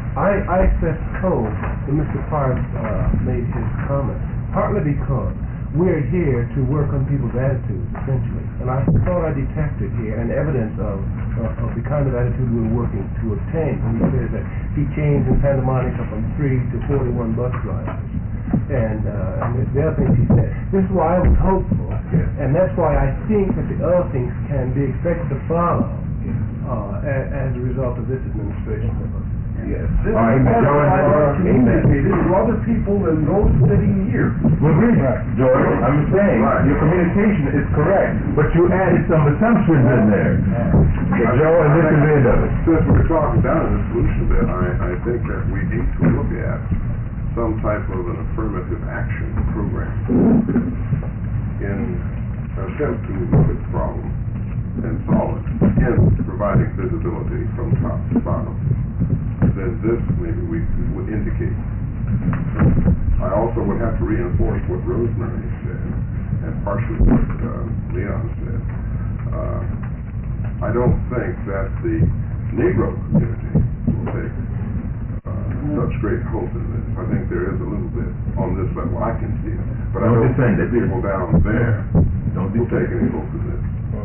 I expressed hope that Mr. Parks made his comment, partly because we're here to work on people's attitudes, essentially. And I thought I detected here an evidence of the kind of attitude we're working to obtain when he says that he changed in Santa Monica from 3 to 41 bus drivers. And the other things he said. This is why I was hopeful, and that's why I think that the other things can be expected to follow as a result of this administration. Yes. All right, Joe, communicated to other people than those sitting here. Well, agree, George. I'm saying your communication is correct, but you added some assumptions in there. Joe, and this is the end of it. Since we're talking down in the solution bit, I think that we need to look at some type of an affirmative action program in an attempt to look at the problem and solve it in providing visibility from top to bottom. Then this maybe we would indicate. I also would have to reinforce what Rosemary said and partially what Leon said. I don't think that the Negro community will take such great hope in this. I think there is a little bit on this level. I can see it. But I don't think the people down there will take any hope in this.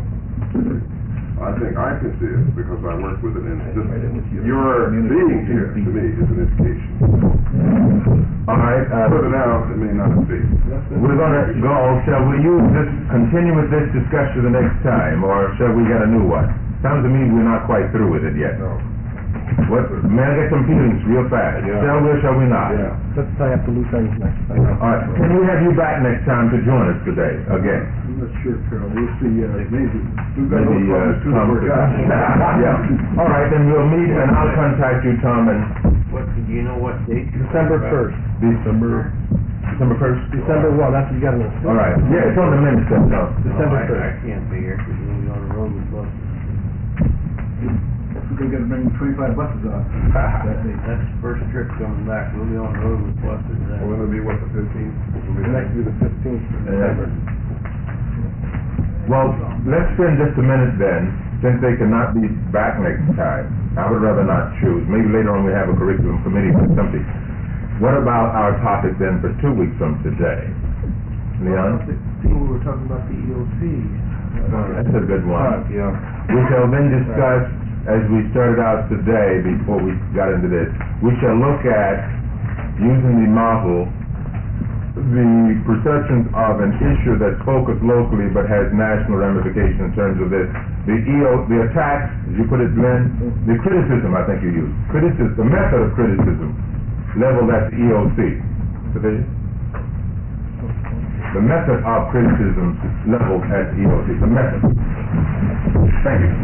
I think I can see it because I work with an institution. Your being here, to me, is an indication. All right. Further down, it may not be. We're going to go. Shall we continue with this discussion the next time, or shall we get a new one? Sounds to me we're not quite through with it yet. No. May I get some feelings real fast? Yeah. Shall we or shall we not? Yeah. Let's tie up the loose ends next time. All right. Can we have you back next time to join us today again? I'm not sure, Carol. We'll see, maybe. Maybe Tom could. Yeah. All right, then we'll meet and I'll contact you, Tom, and... Do you know what date? December 1st. December 1st? December 1, that's what you got in the... All right. Yeah, it's on the minutes, though. December 1st. I can't be here because we'll be on the road with buses. We're gonna bring 25 buses out that day. That's the first trip coming back. We'll be on the road with buses then. Well, it'll be what, the 15th? Next will be the 15th of December. Well, let's spend just a minute then, since they cannot be back next time. I would rather not choose. Maybe later on we have a curriculum committee or something. What about our topic then for 2 weeks from today? Leon? We were talking about the EOC. That's a good one. Yeah. We shall then discuss, as we started out today, before we got into this, we shall look at using the model the perceptions of an issue that's focused locally but has national ramifications in terms of this. The attacks, as you put it, Glenn, the criticism, I think you used, the method of criticism leveled at the EOC. The method of criticism leveled at the EOC, the method. Thank you.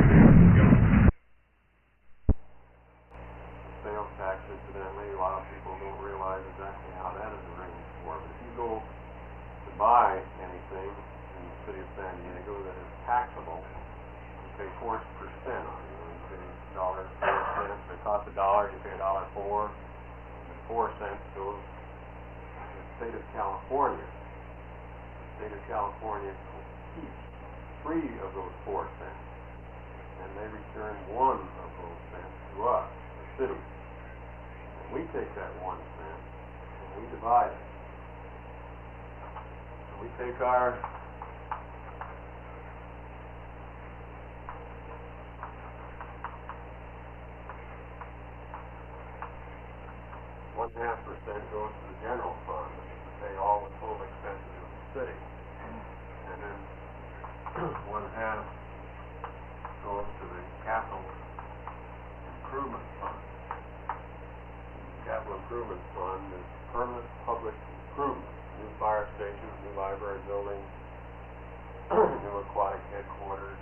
Sales tax, incidentally, a lot of people don't realize exactly how that is arranged for. But if you go to buy anything in the city of San Diego that is taxable, you pay 4% on it. You pay $1.04. If it costs $1, you pay $1.04. And 4 cents goes to the state of California. The state of California keeps 3 of those 4 cents. And they return 1 of those cents to us, the city. And we take that 1 cent and we divide it. So we take our $0.5% goes to the general fund to pay all the total expenses of the city. And then 1/2 goes to the capital improvement fund. The capital improvement fund is permanent public improvement, new fire stations, new library buildings, new aquatic headquarters,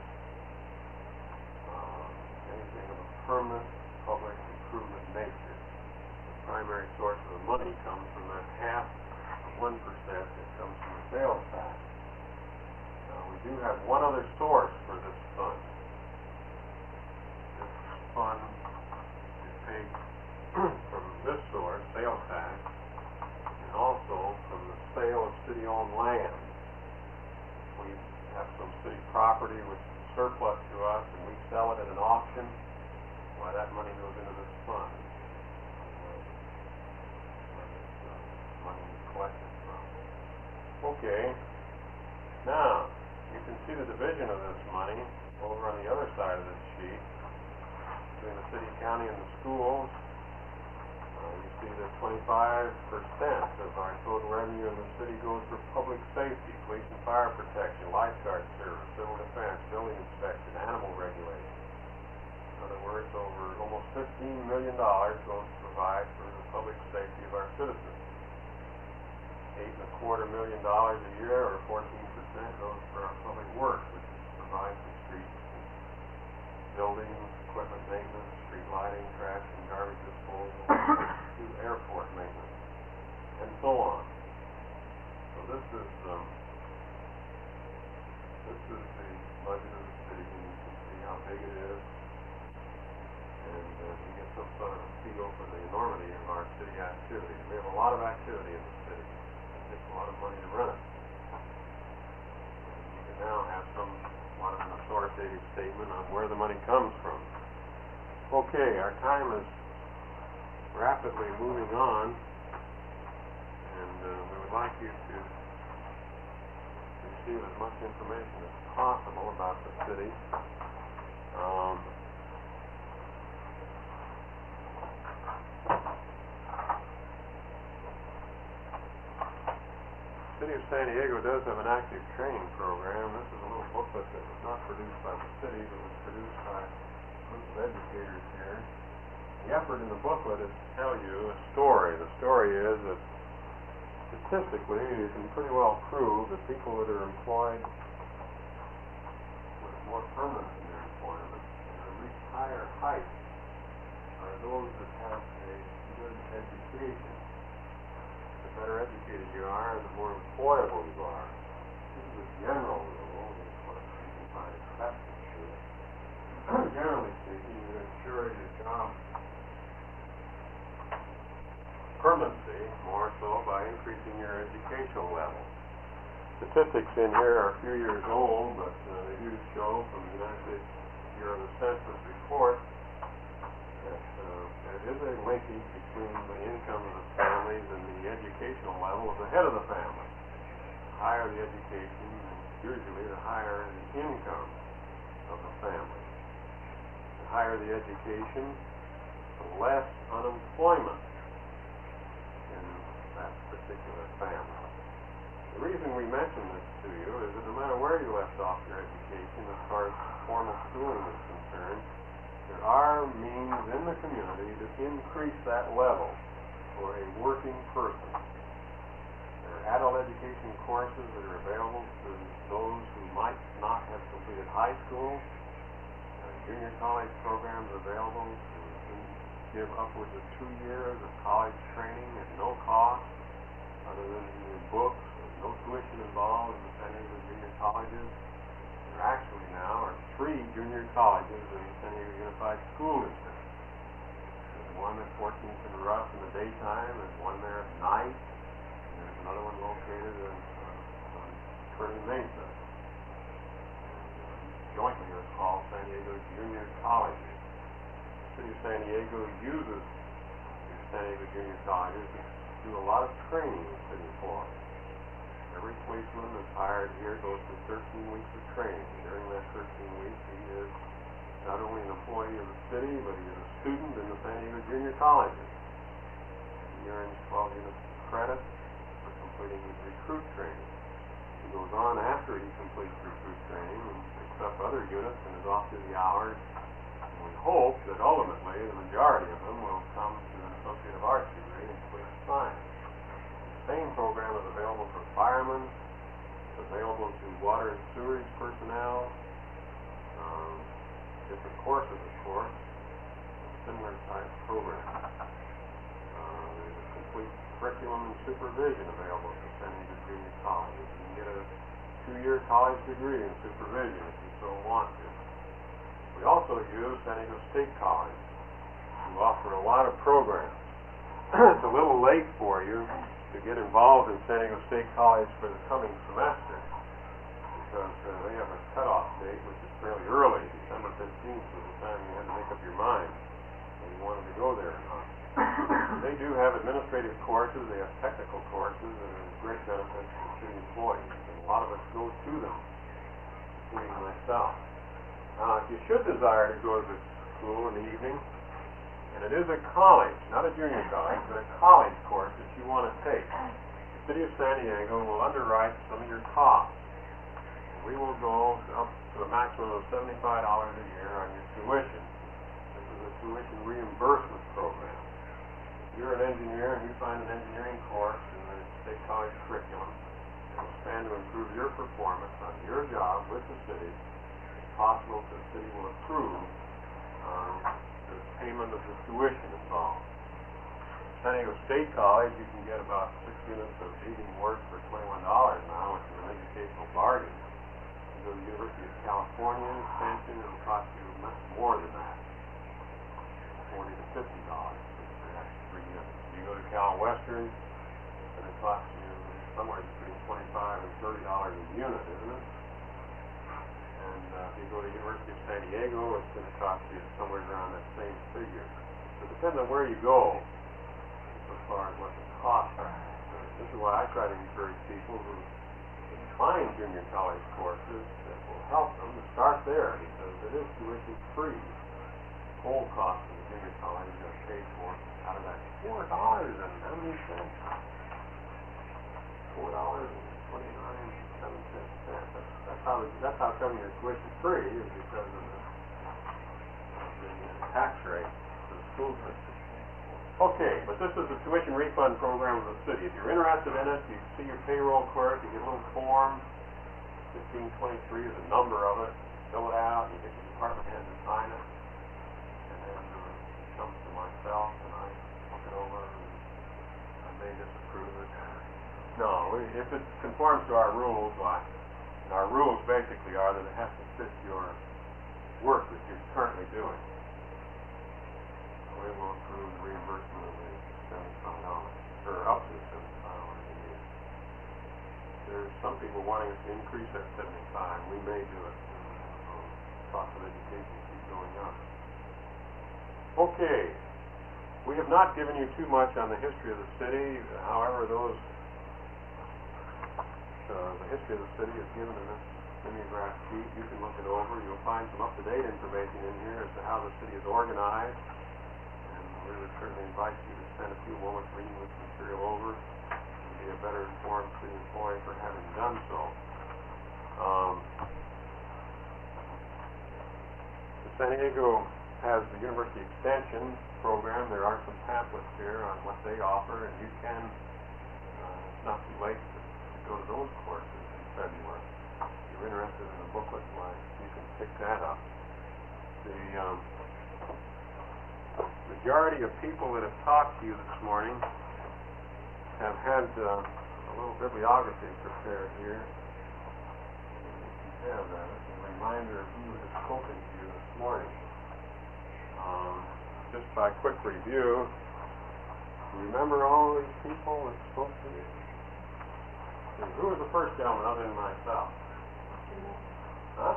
anything of a permanent public improvement nature. The primary source of the money comes from that 1/2 that comes from the sales tax. We do have one other source for this fund. This fund is paid from this source, sales tax, and also from the sale of city-owned land. We have some city property which is surplus to us, and we sell it at an auction. Why, that money goes into this fund. Money is collected from. Okay. Now, you can see the division of this money over on the other side of this sheet between the city, county, and the schools. You see that 25% of our total revenue in the city goes for public safety, police and fire protection, lifeguard service, civil defense, building inspection, animal regulation. In other words, over almost $15 million goes to provide for the public safety of our citizens. $8.25 million a year, or 14%, goes for our public works, which provides for streets, buildings, equipment maintenance, street lighting, trash and garbage disposal, to airport maintenance, and so on. So this is the budget of the city, and you can see how big it is, and you get some sort of a feel for the enormity of our city activity. We have a lot of activity in the city. It takes a lot of money to run it. You can now have somewhat of an authoritative statement on where the money comes from. Okay, our time is rapidly moving on, and we would like you to receive as much information as possible about the city. The City of San Diego does have an active training program. This is a little booklet that was not produced by the city, but was produced by a group of educators here. The effort in the booklet is to tell you a story. The story is that statistically you can pretty well prove that people that are employed with more permanence in their employment and reach higher heights are those that have a good education. The better educated you are, the more employable you are. This is a general rule, of course, you can find exceptions to it. Generally speaking, you ensure your job permanency more so by increasing your educational level. Statistics in here are a few years old, but they do show from the United States Bureau of the Census report that there is a linkage between the income of the families and the educational level of the head of the family. The higher the education, usually the higher the income of the family. The higher the education, the less unemployment in that particular family. The reason we mention this to you is that no matter where you left off your education, as far as formal schooling is concerned, there are means in the community to increase that level for a working person. There are adult education courses that are available to those who might not have completed high school. Junior college programs available to give upwards of 2 years of college training at no cost, other than your books, no tuition involved in the San Diego junior colleges. There actually now are 3 junior colleges in the San Diego Unified School District. There's one at 14th and Ruff in the daytime, there's one there at night, and there's another one located on Kearny Mesa. Jointly are called San Diego Junior Colleges. The City of San Diego uses these San Diego Junior Colleges to do a lot of training in city employees. Every policeman that's hired here goes through 13 weeks of training. During that 13 weeks, he is not only an employee of the city, but he is a student in the San Diego Junior Colleges. He earns 12 units of credit for completing his recruit training. He goes on after he completes recruit training and picks up other units and is off to the hours. And we hope that ultimately the majority of them will come to an Associate of Arts degree in political science. The same program is available for firemen. It's available to water and sewage personnel. Different courses, of course. Similar type program. There's a complete curriculum and supervision available for San Diego Junior Colleges. You can get a 2-year college degree in supervision if you so want to. We also use San Diego State College, who offer a lot of programs. It's a little late for you to get involved in San Diego State College for the coming semester, because they have a cutoff date which is fairly early. December 15th was the time you had to make up your mind whether you wanted to go there or not. They do have administrative courses, they have technical courses, and there's great benefits for city employees. And a lot of us go to them, including myself. Now, if you should desire to go to the school in the evening, and it is a college, not a junior college, but a college course that you want to take, the City of San Diego will underwrite some of your costs. We will go up to a maximum of $75 a year on your tuition. This is a tuition reimbursement program. If you're an engineer and you find an engineering course in the state college curriculum that will stand to improve your performance on your job with the city, it's possible that the city will approve the payment of the tuition involved. San Diego State College, you can get about 6 units of evening work for $21 now, which is an educational bargain. You go to the University of California extension, it'll cost you much more than that, $40 to $50 for that 3 units. You go to Cal Western, and it costs you somewhere between $25 and $30 a unit, isn't it? And if you go to the University of San Diego, it's going to cost you somewhere around that same figure. So it depends on where you go as far as what the costs are. This is why I try to encourage people who find junior college courses that will help them to start there, because it is tuition free. The whole cost of the junior college is paid for out of that $4 and how many cents? $4.29. That's how come your tuition free, is because of the tax rate for the school district. Okay, but this is the tuition refund program of the city. If you're interested in it, you see your payroll clerk, you get a little form, 1523 is a number of it, fill it out, you get your department head to sign it, and then it comes to myself, and I look it over, and I may disapprove it. No, if it conforms to our rules, why? Our rules basically are that it has to fit your work that you're currently doing. We will approve the reimbursement of the $75, or up to $75 a year. There's some people wanting us to increase that 75. We may do it. Cost of education keeps going up. Okay. We have not given you too much on the history of the city. However, the history of the city is given in this mimeograph sheet. You can look it over. You'll find some up-to-date information in here as to how the city is organized. And we would certainly invite you to spend a few moments reading this material over. be a better informed city employee for having done so. San Diego has the University Extension program. There are some pamphlets here on what they offer, and you can, it's not too late to go to those courses in February. If you're interested in the booklet, why, you can pick that up. The majority of people that have talked to you this morning have had a little bibliography prepared here. You have that. It's a reminder of who has spoken to you this morning. Just by quick review, remember all these people that spoke to you? And who was the first gentleman other than myself? Huh?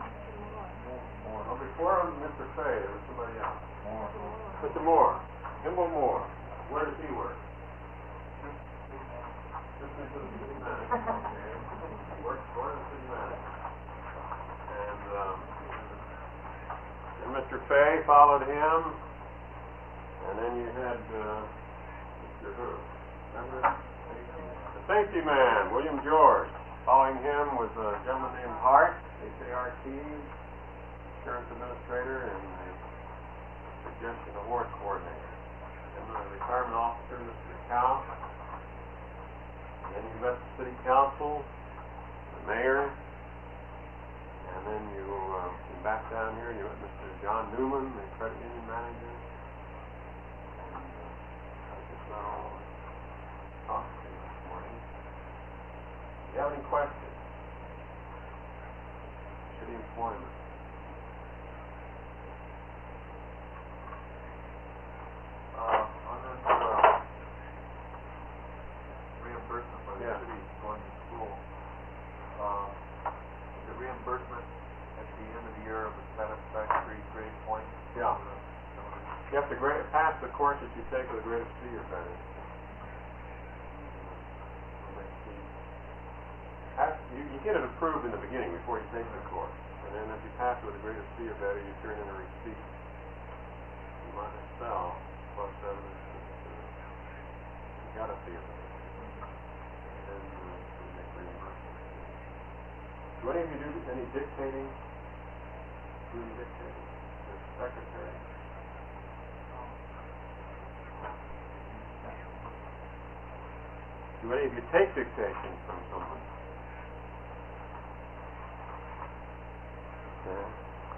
Before Mr. Fay, there was somebody else. Mr. Moore. Kimball Moore. Where does he work? Just into the city manager. Okay. He works for the city manager. And Mr. Fay followed him. And then you had Mr. Who? Remember? The safety man, William George. Following him was a gentleman named Hart, H-A-R-T, insurance administrator, and a suggestion award coordinator. And the retirement officer, Mr. McCow. And then you met the city council, the mayor, and then you came back down here and you met Mr. John Newman, the credit union manager. I'll talk to you this morning. Do you have any questions? City employment. On this reimbursement by the city going to school, the reimbursement at the end of the year of a satisfactory grade point? Yeah. You have to pass the course that you take with a grade of C or better. You get it approved in the beginning before you take the course. And then if you pass it with a grade of C or better, you turn in a receipt. You might sell plus evidence that you got a C or better. And you make reimbursement. Do any of you do any dictating? Do any dictating? The secretary? Do any of you take dictation from someone? Okay.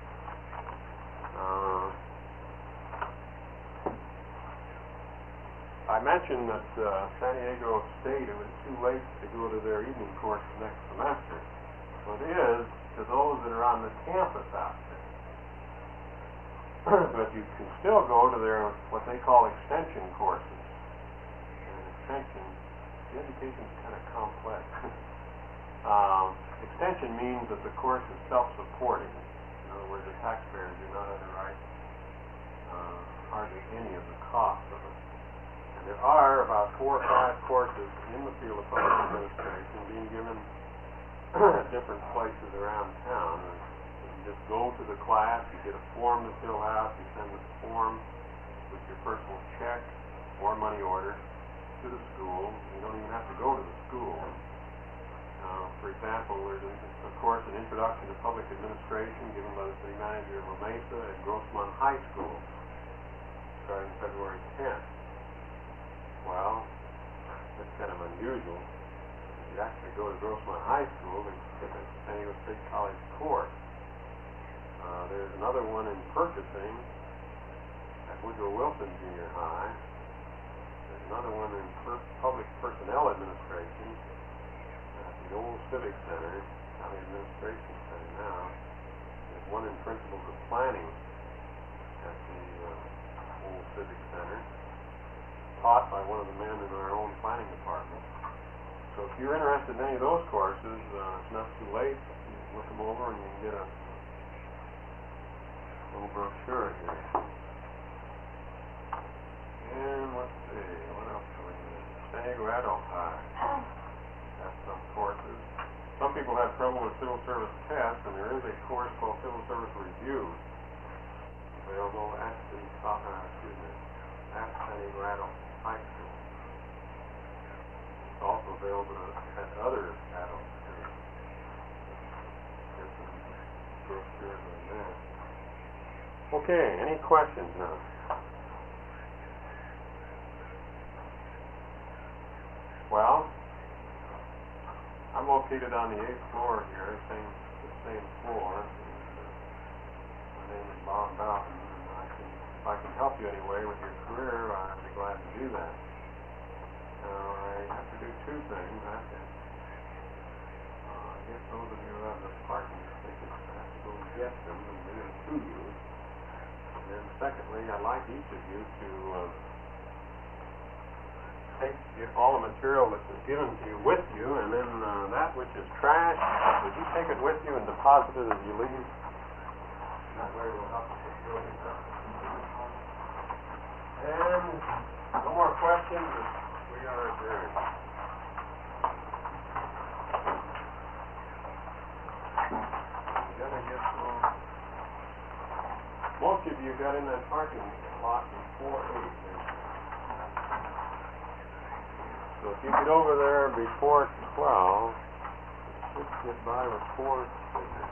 I mentioned that San Diego State, it was too late to go to their evening course next semester. So it is to those that are on the campus out there. But you can still go to their, what they call extension courses. And extension, the education is kind of complex. Extension means that the course is self-supporting. In other words, the taxpayers do not underwrite hardly any of the costs of it. And there are about 4 or 5 courses in the field of public administration being given at different places around town. And you just go to the class, you get a form to fill out, you send the form with your personal check or money order to the school. You don't even have to go to the school. For example, there's of course an introduction to public administration given by the city manager of La Mesa at Grossmont High School starting February 10th. Well, that's kind of unusual. If you actually go to Grossmont High School, then you get a San Diego State College course. There's another one in purchasing at Woodrow Wilson Junior High. There's another one in public personnel administration at the old Civic Center, County Administration Center now. There's one in principles of planning at the old Civic Center, taught by one of the men in our own planning department. So if you're interested in any of those courses, it's not too late. You can look them over and you can get a little brochure here. And let's see, what else do we need? San Diego Adult High. That's some courses. Some people have trouble with civil service tests, and there is a course called Civil Service Review available at the at San Diego Adult High School. it's also available at other adult stores. There's some brochures on that. Okay, any questions now? Well, I'm located on the 8th floor here, the same floor. My name is Bob Bowden, and if I can help you anyway with your career, I'd be glad to do that. Now, I have to do two things. I have to get those of you who have the parking tickets. I have to go get them and bring them to you. And then secondly, I'd like each of you to take all the material that was given to you with you, and then that which is trash, would you take it with you and deposit it as you leave? That way we'll help us with building up. And no more questions. We are adjourned. Most of you got in that parking lot before 8. So if you get over there before 12, you should get by with 4 stickers.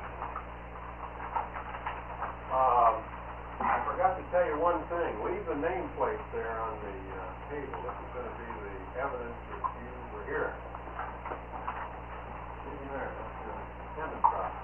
I forgot to tell you one thing. Leave the nameplate there on the table. This is going to be the evidence that you were here. See there, that's the attendance process.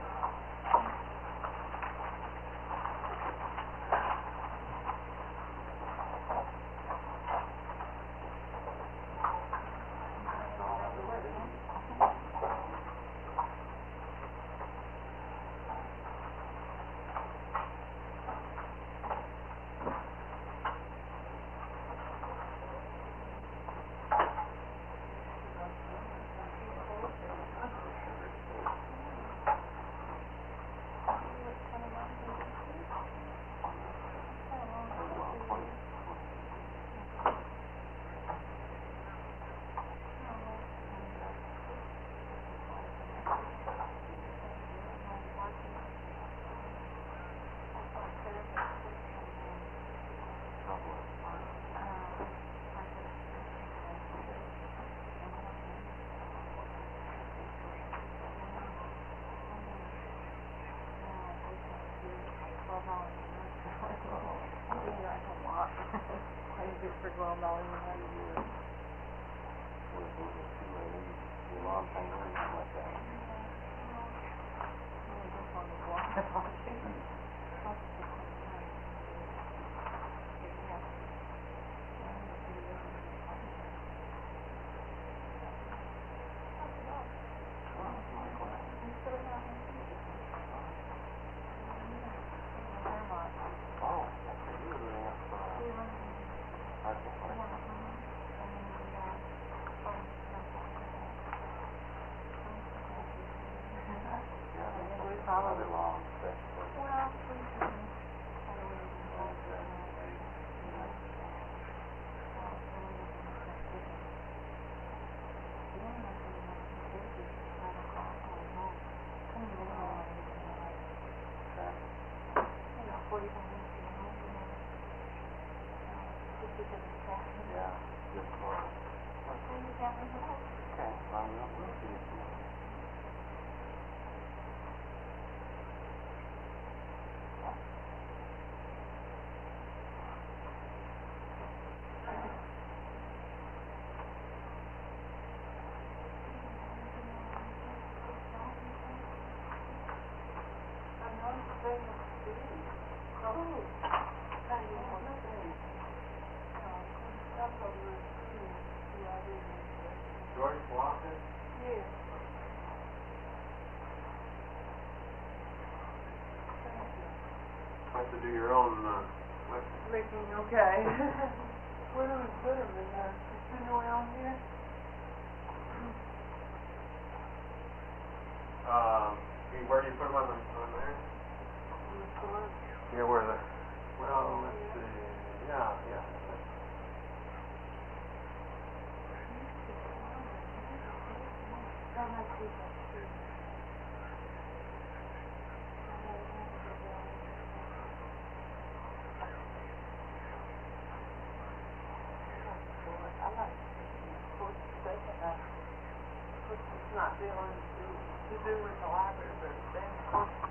George Walker? Yes. You have to do your own licking, okay. Where do we put them? In the casino around here? Where do you put them on there? Yeah, where the, well, let's see, yeah. I like dealing to do with the library, but then